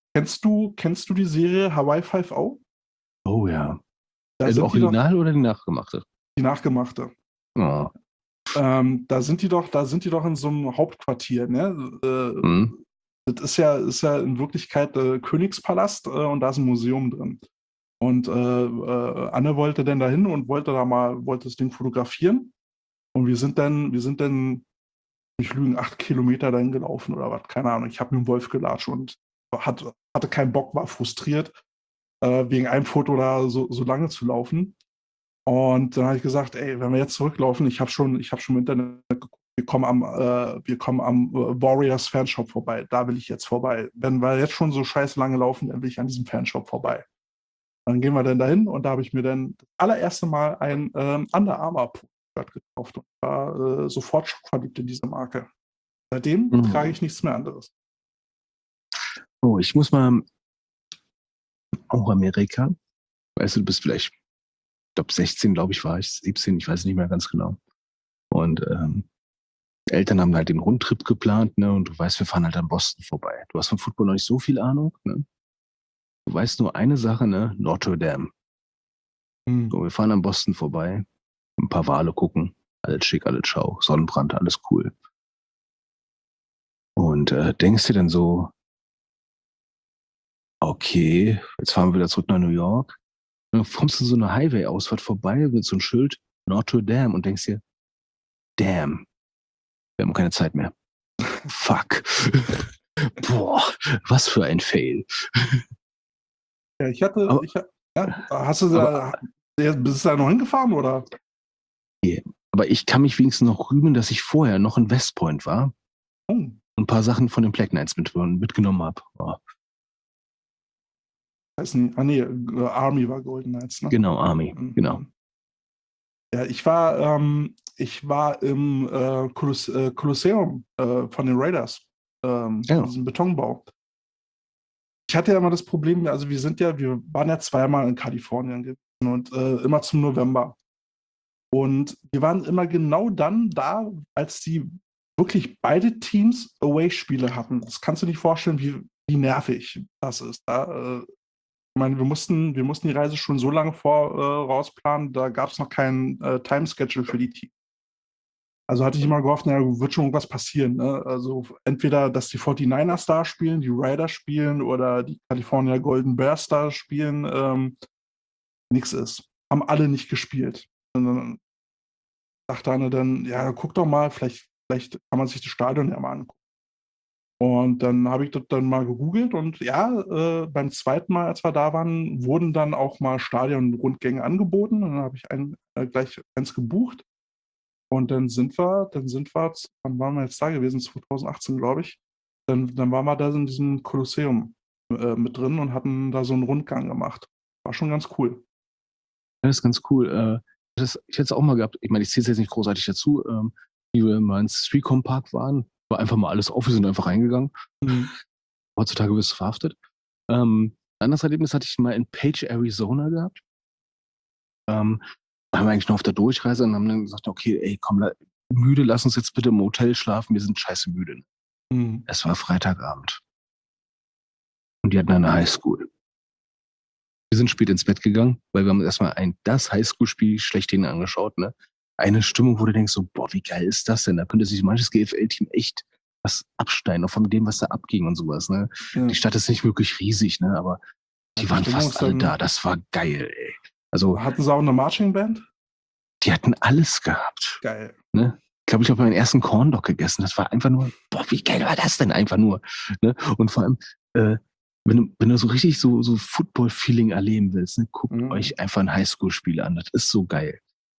kennst du die Serie Hawaii 5-0? Oh ja. Da Das sind die doch Original oder die nachgemachte? die nachgemachte. Oh. Da sind die doch in so einem Hauptquartier, ne? Hm. Das ist ja in Wirklichkeit Königspalast und da ist ein Museum drin. Und Anne wollte dann dahin und wollte das Ding fotografieren. Und wir sind dann, ich lügen, 8 Kilometer dahin gelaufen oder was, keine Ahnung. Ich habe mit dem Wolf gelatscht und hatte keinen Bock, war frustriert, wegen einem Foto da so lange zu laufen. Und dann habe ich gesagt, ey, wenn wir jetzt zurücklaufen, ich habe schon im Internet geguckt, wir kommen am Warriors Fanshop vorbei. Da will ich jetzt vorbei. Wenn wir jetzt schon so scheiße lange laufen, dann will ich an diesem Fanshop vorbei. Dann gehen wir dann dahin und da habe ich mir dann das allererste Mal ein Under Armour-Shirt gekauft und war sofort schockverliebt in diese Marke. Seitdem trage ich nichts mehr anderes. Oh, ich muss mal auch Amerika. Weißt du bist vielleicht, ich glaube 16, glaube ich, war ich, 17, ich weiß nicht mehr ganz genau. Und Eltern haben halt den Rundtrip geplant, ne? Und du weißt, wir fahren halt an Boston vorbei. Du hast von Football noch nicht so viel Ahnung, ne? Du weißt nur eine Sache, ne? Notre Dame. So, wir fahren an Boston vorbei, ein paar Wale gucken, alles schick, alles schau, Sonnenbrand, alles cool. Und denkst dir dann so, okay, jetzt fahren wir wieder zurück nach New York. Und dann kommst du so eine Highway-Ausfahrt vorbei mit so einem Schild Notre Dame und denkst dir, damn, wir haben keine Zeit mehr. Fuck. Boah, was für ein Fail. Ja, Aber- hast du da, bist du da noch hingefahren oder? Aber ich kann mich wenigstens noch rühmen, dass ich vorher noch in West Point war Oh, und ein paar Sachen von den Black Knights mitgenommen habe. Oh, Army war Golden Knights, ne? genau, Army, genau. Ja, ich war im Kolosseum von den Raiders, in diesem Betonbau. Ich hatte ja immer das Problem, also wir waren ja zweimal in Kalifornien gewesen und immer zum November. Und wir waren immer genau dann da, als die wirklich beide Teams Away-Spiele hatten. Das kannst du nicht vorstellen, wie nervig das ist. Ich meine, wir mussten die Reise schon so lange rausplanen, da gab es noch keinen Timeschedule für die Teams. Also hatte ich immer gehofft, naja, wird schon irgendwas passieren. Ne? Also entweder, dass die 49ers da spielen, die Raiders spielen oder die California Golden Bears da spielen. Nichts ist. Haben alle nicht gespielt. Und dann dachte Anne dann, ja, guck doch mal, vielleicht kann man sich das Stadion ja mal angucken. Und dann habe ich das dann mal gegoogelt und ja, beim zweiten Mal, als wir da waren, wurden dann auch mal Stadionrundgänge angeboten. Und dann habe ich gleich eins gebucht. Und dann sind wir, wann waren wir jetzt da gewesen? 2018, glaube ich. Dann waren wir da in diesem Kolosseum mit drin und hatten da so einen Rundgang gemacht. War schon ganz cool. Das ist ganz cool. Ich hätte es auch mal gehabt, ich meine, ich zähle es jetzt nicht großartig dazu, wie wir mal ins Streetcom Park waren, war einfach mal alles auf, wir sind einfach reingegangen. Heutzutage wirst du verhaftet. Ein anderes Erlebnis hatte ich mal in Page, Arizona gehabt. Waren wir eigentlich noch auf der Durchreise und haben dann gesagt, okay, ey, komm, müde, lass uns jetzt bitte im Hotel schlafen, wir sind scheiße müde. Es war Freitagabend. Und die hatten eine Highschool. Wir sind spät ins Bett gegangen, weil wir haben erstmal das Highschool-Spiel schlechthin angeschaut, ne? Eine Stimmung, wo du denkst so, boah, wie geil ist das denn? Da könnte sich manches GFL-Team echt was abschneiden, auch von dem, was da abging und sowas, ne? Ja. Die Stadt ist nicht wirklich riesig, ne? Aber die waren Stimmung fast ist alle dann- da. Das war geil, ey. Also, Hatten sie auch eine Marching Band? die hatten alles gehabt. Geil. Ich habe meinen ersten Corndog gegessen. Das war einfach nur, boah, wie geil war das denn einfach nur? Ne? Und vor allem, wenn du so richtig so Football-Feeling erleben willst, ne, guckt euch einfach ein Highschool-Spiel an. Das ist so geil.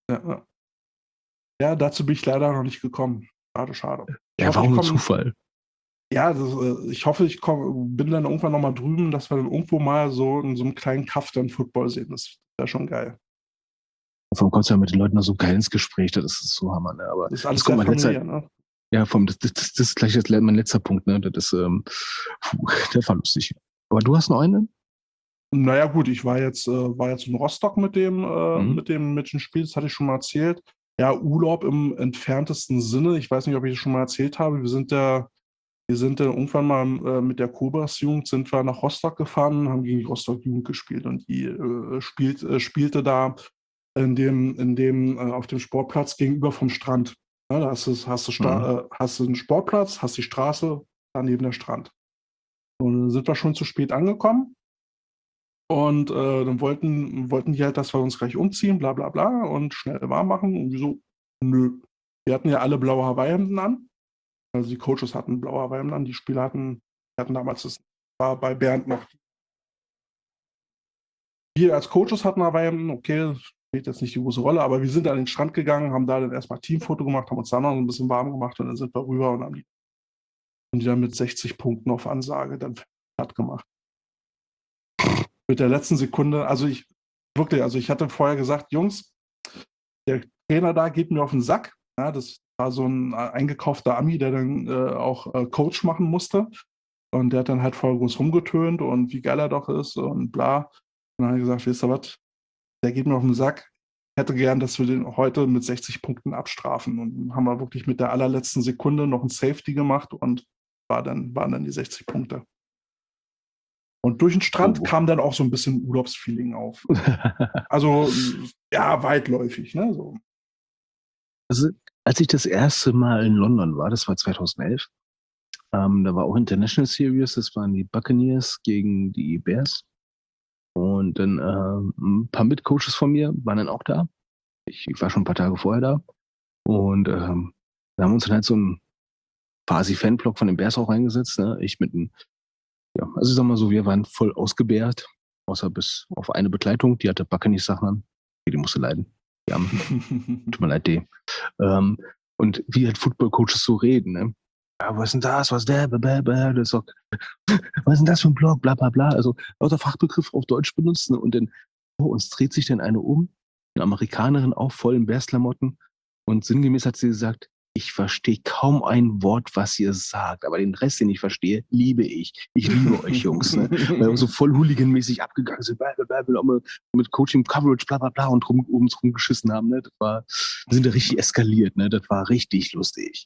Ja, dazu bin ich leider noch nicht gekommen. Schade. Ja, war auch nur Zufall. Ja, ich hoffe, bin dann irgendwann nochmal drüben, dass wir dann irgendwo mal so in so einem kleinen Kaff dann Football sehen. Das wäre schon geil. Vor allem kommst du ja mit den Leuten noch so geil ins Gespräch, das ist so Hammer, ne? Aber Das ist alles kommt sehr mein letzter, familiär, ne? ja, das ist gleich mein letzter Punkt, ne? Das ist, der war lustig. Aber du hast noch einen? Naja, gut, ich war jetzt in Rostock mit dem Spiel, das hatte ich schon mal erzählt. Ja, Urlaub im entferntesten Sinne. Ich weiß nicht, ob ich das schon mal erzählt habe. Wir Wir sind dann irgendwann mal mit der Cobras-Jugend sind wir nach Rostock gefahren, haben gegen die Rostock-Jugend gespielt und die spielte da auf dem Sportplatz gegenüber vom Strand. Ja, da hast du einen Sportplatz, hast die Straße, daneben der Strand. Und dann sind wir schon zu spät angekommen und dann wollten die halt, dass wir uns gleich umziehen, bla bla bla und schnell warm machen. Und wieso? Nö. Wir hatten ja alle blaue Hawaii-Hemden an. Also die Coaches hatten blaue Hawaii-Hemden an, die Spieler hatten damals, das war bei Bernd noch. Wir als Coaches hatten Hawaii-Hemden, okay, spielt jetzt nicht die große Rolle, aber wir sind an den Strand gegangen, haben da dann erstmal Teamfoto gemacht, haben uns da noch ein bisschen warm gemacht und dann sind wir rüber und haben die dann mit 60 Punkten auf Ansage dann platt gemacht. Mit der letzten Sekunde, also ich hatte vorher gesagt, Jungs, der Trainer da geht mir auf den Sack. Ja, das war so ein eingekaufter Ami, der dann auch Coach machen musste. Und der hat dann halt voll groß rumgetönt und wie geil er doch ist und bla. Und dann habe ich gesagt, wisst ihr was, der geht mir auf den Sack. Ich hätte gern, dass wir den heute mit 60 Punkten abstrafen. Und dann haben wir wirklich mit der allerletzten Sekunde noch ein Safety gemacht und waren dann die 60 Punkte. Und durch den Strand kam dann auch so ein bisschen Urlaubsfeeling auf. Also, ja, weitläufig, ne? So. Also, als ich das erste Mal in London war, das war 2011, da war auch International Series, das waren die Buccaneers gegen die Bears. Und dann ein paar Mitcoaches von mir waren dann auch da. Ich war schon ein paar Tage vorher da. Und da haben wir uns dann halt so einen quasi Fanblock von den Bears auch reingesetzt. Ne? Ich mit einem, ja, also ich sag mal so, wir waren voll ausgebärt, außer bis auf eine Begleitung, die hatte Buccaneers-Sachen an. Die musste leiden. Die Arme. Tut mir leid, die. Und wie halt Football-Coaches so reden, ne? Ja, was ist denn das, was ist der, das ist doch, was ist denn das für ein Blog, bla bla bla, also lauter Fachbegriff auf Deutsch benutzen und dann, uns dreht sich dann eine eine Amerikanerin auch voll in Bears-Klamotten und sinngemäß hat sie gesagt, ich verstehe kaum ein Wort, was ihr sagt, aber den Rest, den ich verstehe, liebe ich. Ich liebe euch, Jungs. Ne? Weil wir so voll hooliganmäßig abgegangen sind, mit Coaching, Coverage, bla bla bla und oben rumgeschissen haben. Ne? Wir sind da richtig eskaliert. Ne? Das war richtig lustig.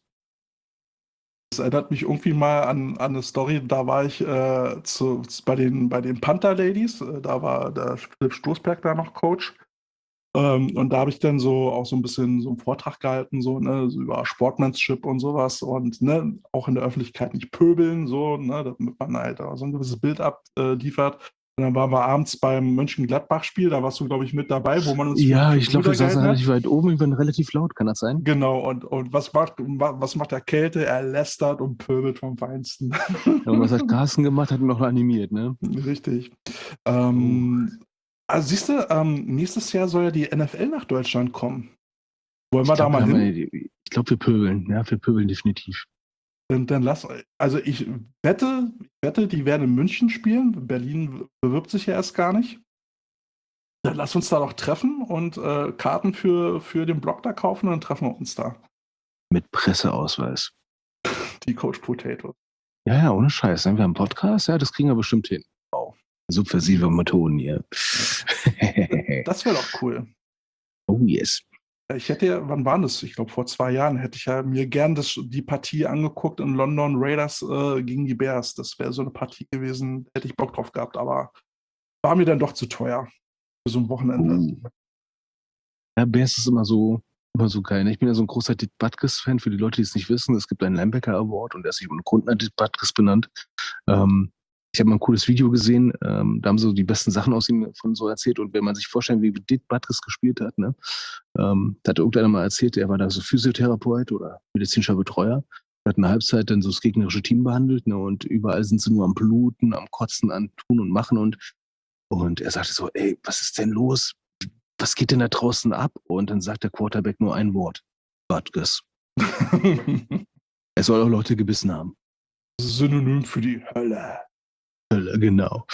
Das erinnert mich irgendwie mal an eine Story, da war ich bei den Panther Ladies, da war der Philipp Stoßberg da noch Coach. Und da habe ich dann so auch so ein bisschen so einen Vortrag gehalten, so, ne, so über Sportsmanship und sowas und ne, auch in der Öffentlichkeit nicht pöbeln, so, ne, damit man halt so ein gewisses Bild abliefert. Und dann waren wir abends beim Mönchengladbach-Spiel, da warst du, glaube ich, mit dabei, wo man uns ja, ich glaube, wir saßen relativ weit oben, wir waren relativ laut, kann das sein? Genau, und was macht der Kälte? Er lästert und pöbelt vom Feinsten. Ja, und was hat Carsten gemacht, hat ihn noch animiert, ne? Richtig. Also siehst du, nächstes Jahr soll ja die NFL nach Deutschland kommen. Wollen wir da mal hin? Ich glaube, wir pöbeln. Ja, wir pöbeln definitiv. Dann also ich wette, die werden in München spielen. Berlin bewirbt sich ja erst gar nicht. Dann lass uns da doch treffen und Karten für den Blog da kaufen und dann treffen wir uns da. Mit Presseausweis. Die Coach Potato. Ja, ohne Scheiß. Wir haben einen Podcast, ja, das kriegen wir bestimmt hin. Wow. Subversive Methoden hier. Das wäre doch cool. Oh yes. Ich hätte ja, wann war das? Ich glaube, vor 2 Jahren hätte ich ja mir gern die Partie angeguckt in London, Raiders gegen die Bears. Das wäre so eine Partie gewesen, hätte ich Bock drauf gehabt, aber war mir dann doch zu teuer für so ein Wochenende. Ja, Bears ist immer so geil. Ich bin ja so ein großer Dick Butkus-Fan, für die Leute, die es nicht wissen. Es gibt einen Linebacker Award und der ist sich um einen Grund nach Dick Butkus benannt. Ich habe mal ein cooles Video gesehen, da haben sie so die besten Sachen aus ihm von so erzählt und wenn man sich vorstellt, wie Dick Butkus gespielt hat, ne, da hat irgendeiner mal erzählt, er war da so Physiotherapeut oder medizinischer Betreuer, hat eine Halbzeit dann so das gegnerische Team behandelt, ne, und überall sind sie nur am Bluten, am Kotzen, am Tun und Machen und er sagte so, ey, was ist denn los? Was geht denn da draußen ab? Und dann sagt der Quarterback nur ein Wort, Butkus. Er soll auch Leute gebissen haben. Das ist Synonym für die Hölle. Genau.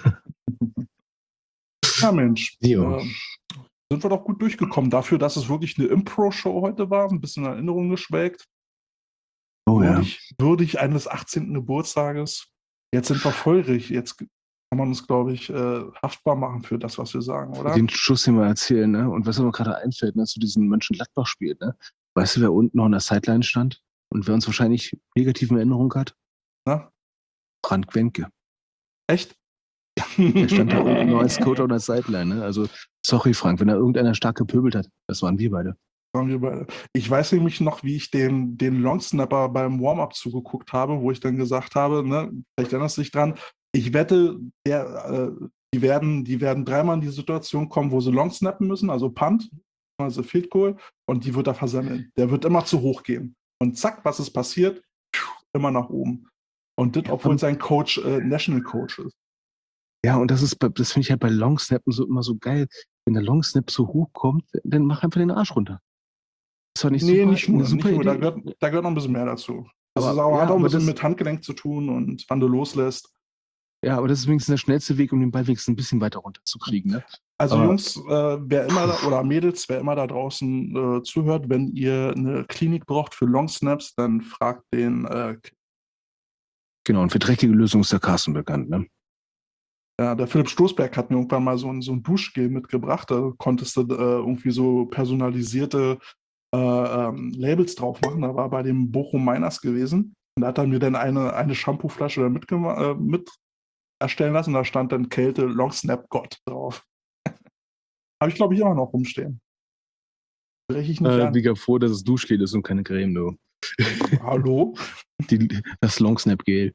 Ja, Mensch. Jo. Sind wir doch gut durchgekommen. Dafür, dass es wirklich eine Impro-Show heute war, ein bisschen in Erinnerung geschwelgt. Oh ja. Würdig eines 18. Geburtstages. Jetzt sind wir feurig. Jetzt kann man uns, glaube ich, haftbar machen für das, was wir sagen, oder? Den Schuss, den wir erzählen, ne? Und was mir gerade einfällt, ne, zu diesem Mönchengladbach-Spiel, ne? Weißt du, wer unten noch an der Sideline stand und wer uns wahrscheinlich negative Erinnerung hat? Ne? Frank Wenke. Echt? Der stand da unten nur als Coach auf der Sideline. Ne? Also, sorry, Frank, wenn da irgendeiner stark gepöbelt hat, das waren wir beide. Ich weiß nämlich noch, wie ich den Longsnapper beim Warm-Up zugeguckt habe, wo ich dann gesagt habe, ne, vielleicht erinnerst du dich dran, ich wette, die werden dreimal in die Situation kommen, wo sie Longsnappen müssen, also Punt, also Field Goal, und die wird er versammeln. Der wird immer zu hoch gehen. Und zack, was ist passiert? Immer nach oben. Und das, obwohl sein Coach National Coach ist. Ja, und das finde ich halt bei Longsnappen so immer so geil. Wenn der Longsnap so hoch kommt, dann mach einfach den Arsch runter. Ist doch nicht Nee, super, nicht nur. eine super Nicht nur. Idee. Da gehört noch ein bisschen mehr dazu. Das Aber, ist auch, ja, hat auch ein aber bisschen das- mit Handgelenk zu tun und wann du loslässt. Ja, aber das ist wenigstens der schnellste Weg, um den Ball wenigstens ein bisschen weiter runterzukriegen. Ne? Also Aber- Jungs, wer immer oder Mädels, wer immer da draußen zuhört, wenn ihr eine Klinik braucht für Long Snaps, dann fragt den. Genau, und für dreckige Lösungen ist der Carsten bekannt. Ne? Ja, der Philipp Stoßberg hat mir irgendwann mal so ein Duschgel mitgebracht. Da konntest du irgendwie so personalisierte Labels drauf machen. Da war bei dem Bochum Miners gewesen. Und da hat er mir dann eine Shampooflasche da mit erstellen lassen. Da stand dann Kälte Long Snap Gott drauf. Habe ich, glaube ich, immer noch rumstehen. Breche ich nicht an. Digga, froh, dass es Duschgel ist und keine Creme, du. Hallo? Das Longsnap-Gel.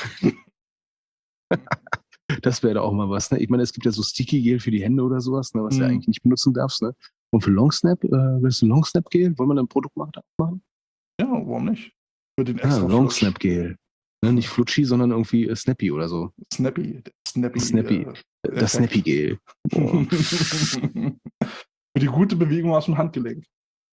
Das wäre doch auch mal was. Ne? Ich meine, es gibt ja so Sticky-Gel für die Hände oder sowas, ne, was du eigentlich nicht benutzen darfst. Ne? Und für Longsnap, willst du Longsnap-Gel? Wollen wir ein Produkt machen? Ja, warum nicht? Für den extra Longsnap-Gel. Ne, nicht Flutschi, sondern irgendwie Snappy oder so. Snappy. Snappy. Das Snappy-Gel. Boah. Für die gute Bewegung aus dem Handgelenk.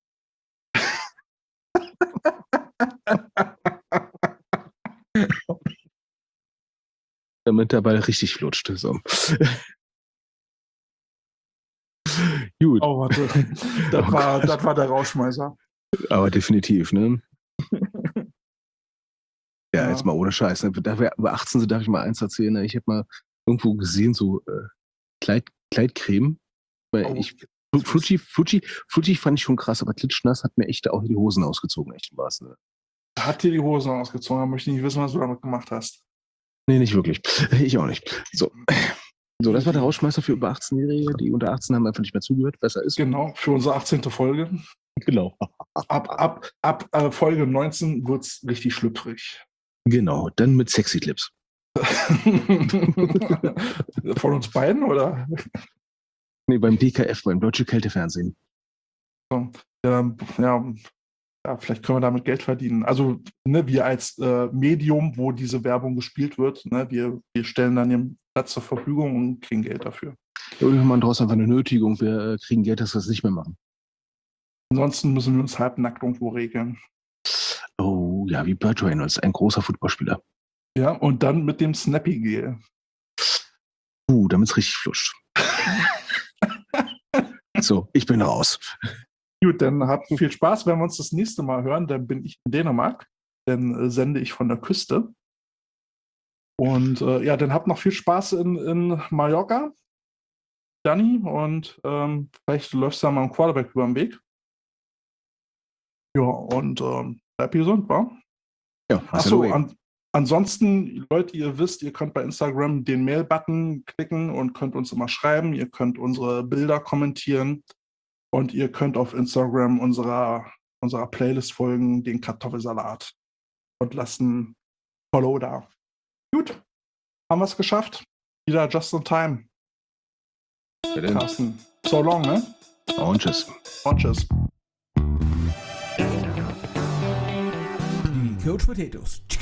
Damit der Ball richtig flutscht. So. Gut. Oh, warte. Das war der Rauschmeißer. Aber definitiv, ne? Ja, Ja. jetzt mal ohne Scheiß. Ne? Da wir über 18 sind, darf ich mal eins erzählen. Ne? Ich habe mal irgendwo gesehen, so Kleidcreme. Weil Flutschi fand ich schon krass, aber Klitschnass hat mir echt auch die Hosen ausgezogen, echt im wahrsten Sinne. Hat dir die Hosen ausgezogen, aber möchte ich nicht wissen, was du damit gemacht hast. Nee, nicht wirklich. Ich auch nicht. So, das war der Rauschmeißer für über 18-Jährige. Die unter 18 haben einfach nicht mehr zugehört. Besser ist. Genau, für unsere 18. Folge. Genau. Ab Folge 19 wird es richtig schlüpfrig. Genau, dann mit Sexy Clips. Von uns beiden, oder? Nee, beim DKF, beim Deutsche Kältefernsehen. Ja, vielleicht können wir damit Geld verdienen. Also, ne, wir als Medium, wo diese Werbung gespielt wird, ne, wir stellen dann den Platz zur Verfügung und kriegen Geld dafür. Irgendwann machen daraus einfach eine Nötigung. Wir kriegen Geld, dass wir es nicht mehr machen. Ansonsten müssen wir uns halbnackt irgendwo regeln. Oh, ja, wie Burt Reynolds, ein großer Footballspieler. Ja, und dann mit dem Snappy-Gel. Damit es richtig fluscht. So, ich bin raus. Gut, dann habt viel Spaß. Wenn wir uns das nächste Mal hören, dann bin ich in Dänemark. Dann sende ich von der Küste. Und dann habt noch viel Spaß in Mallorca, Danny. Und vielleicht läufst du da mal einen Quarterback über den Weg. Ja, und bleib gesund, wa? Ja, Achso, ansonsten, Leute, ihr wisst, ihr könnt bei Instagram den Mail-Button klicken und könnt uns immer schreiben. Ihr könnt unsere Bilder kommentieren und ihr könnt auf Instagram unserer Playlist folgen, den Kartoffelsalat, und lasst ein Follow da. Gut, haben wir es geschafft. Wieder just in time. Carsten, so long, ne? Und tschüss. Und tschüss. Die Coach Potatoes.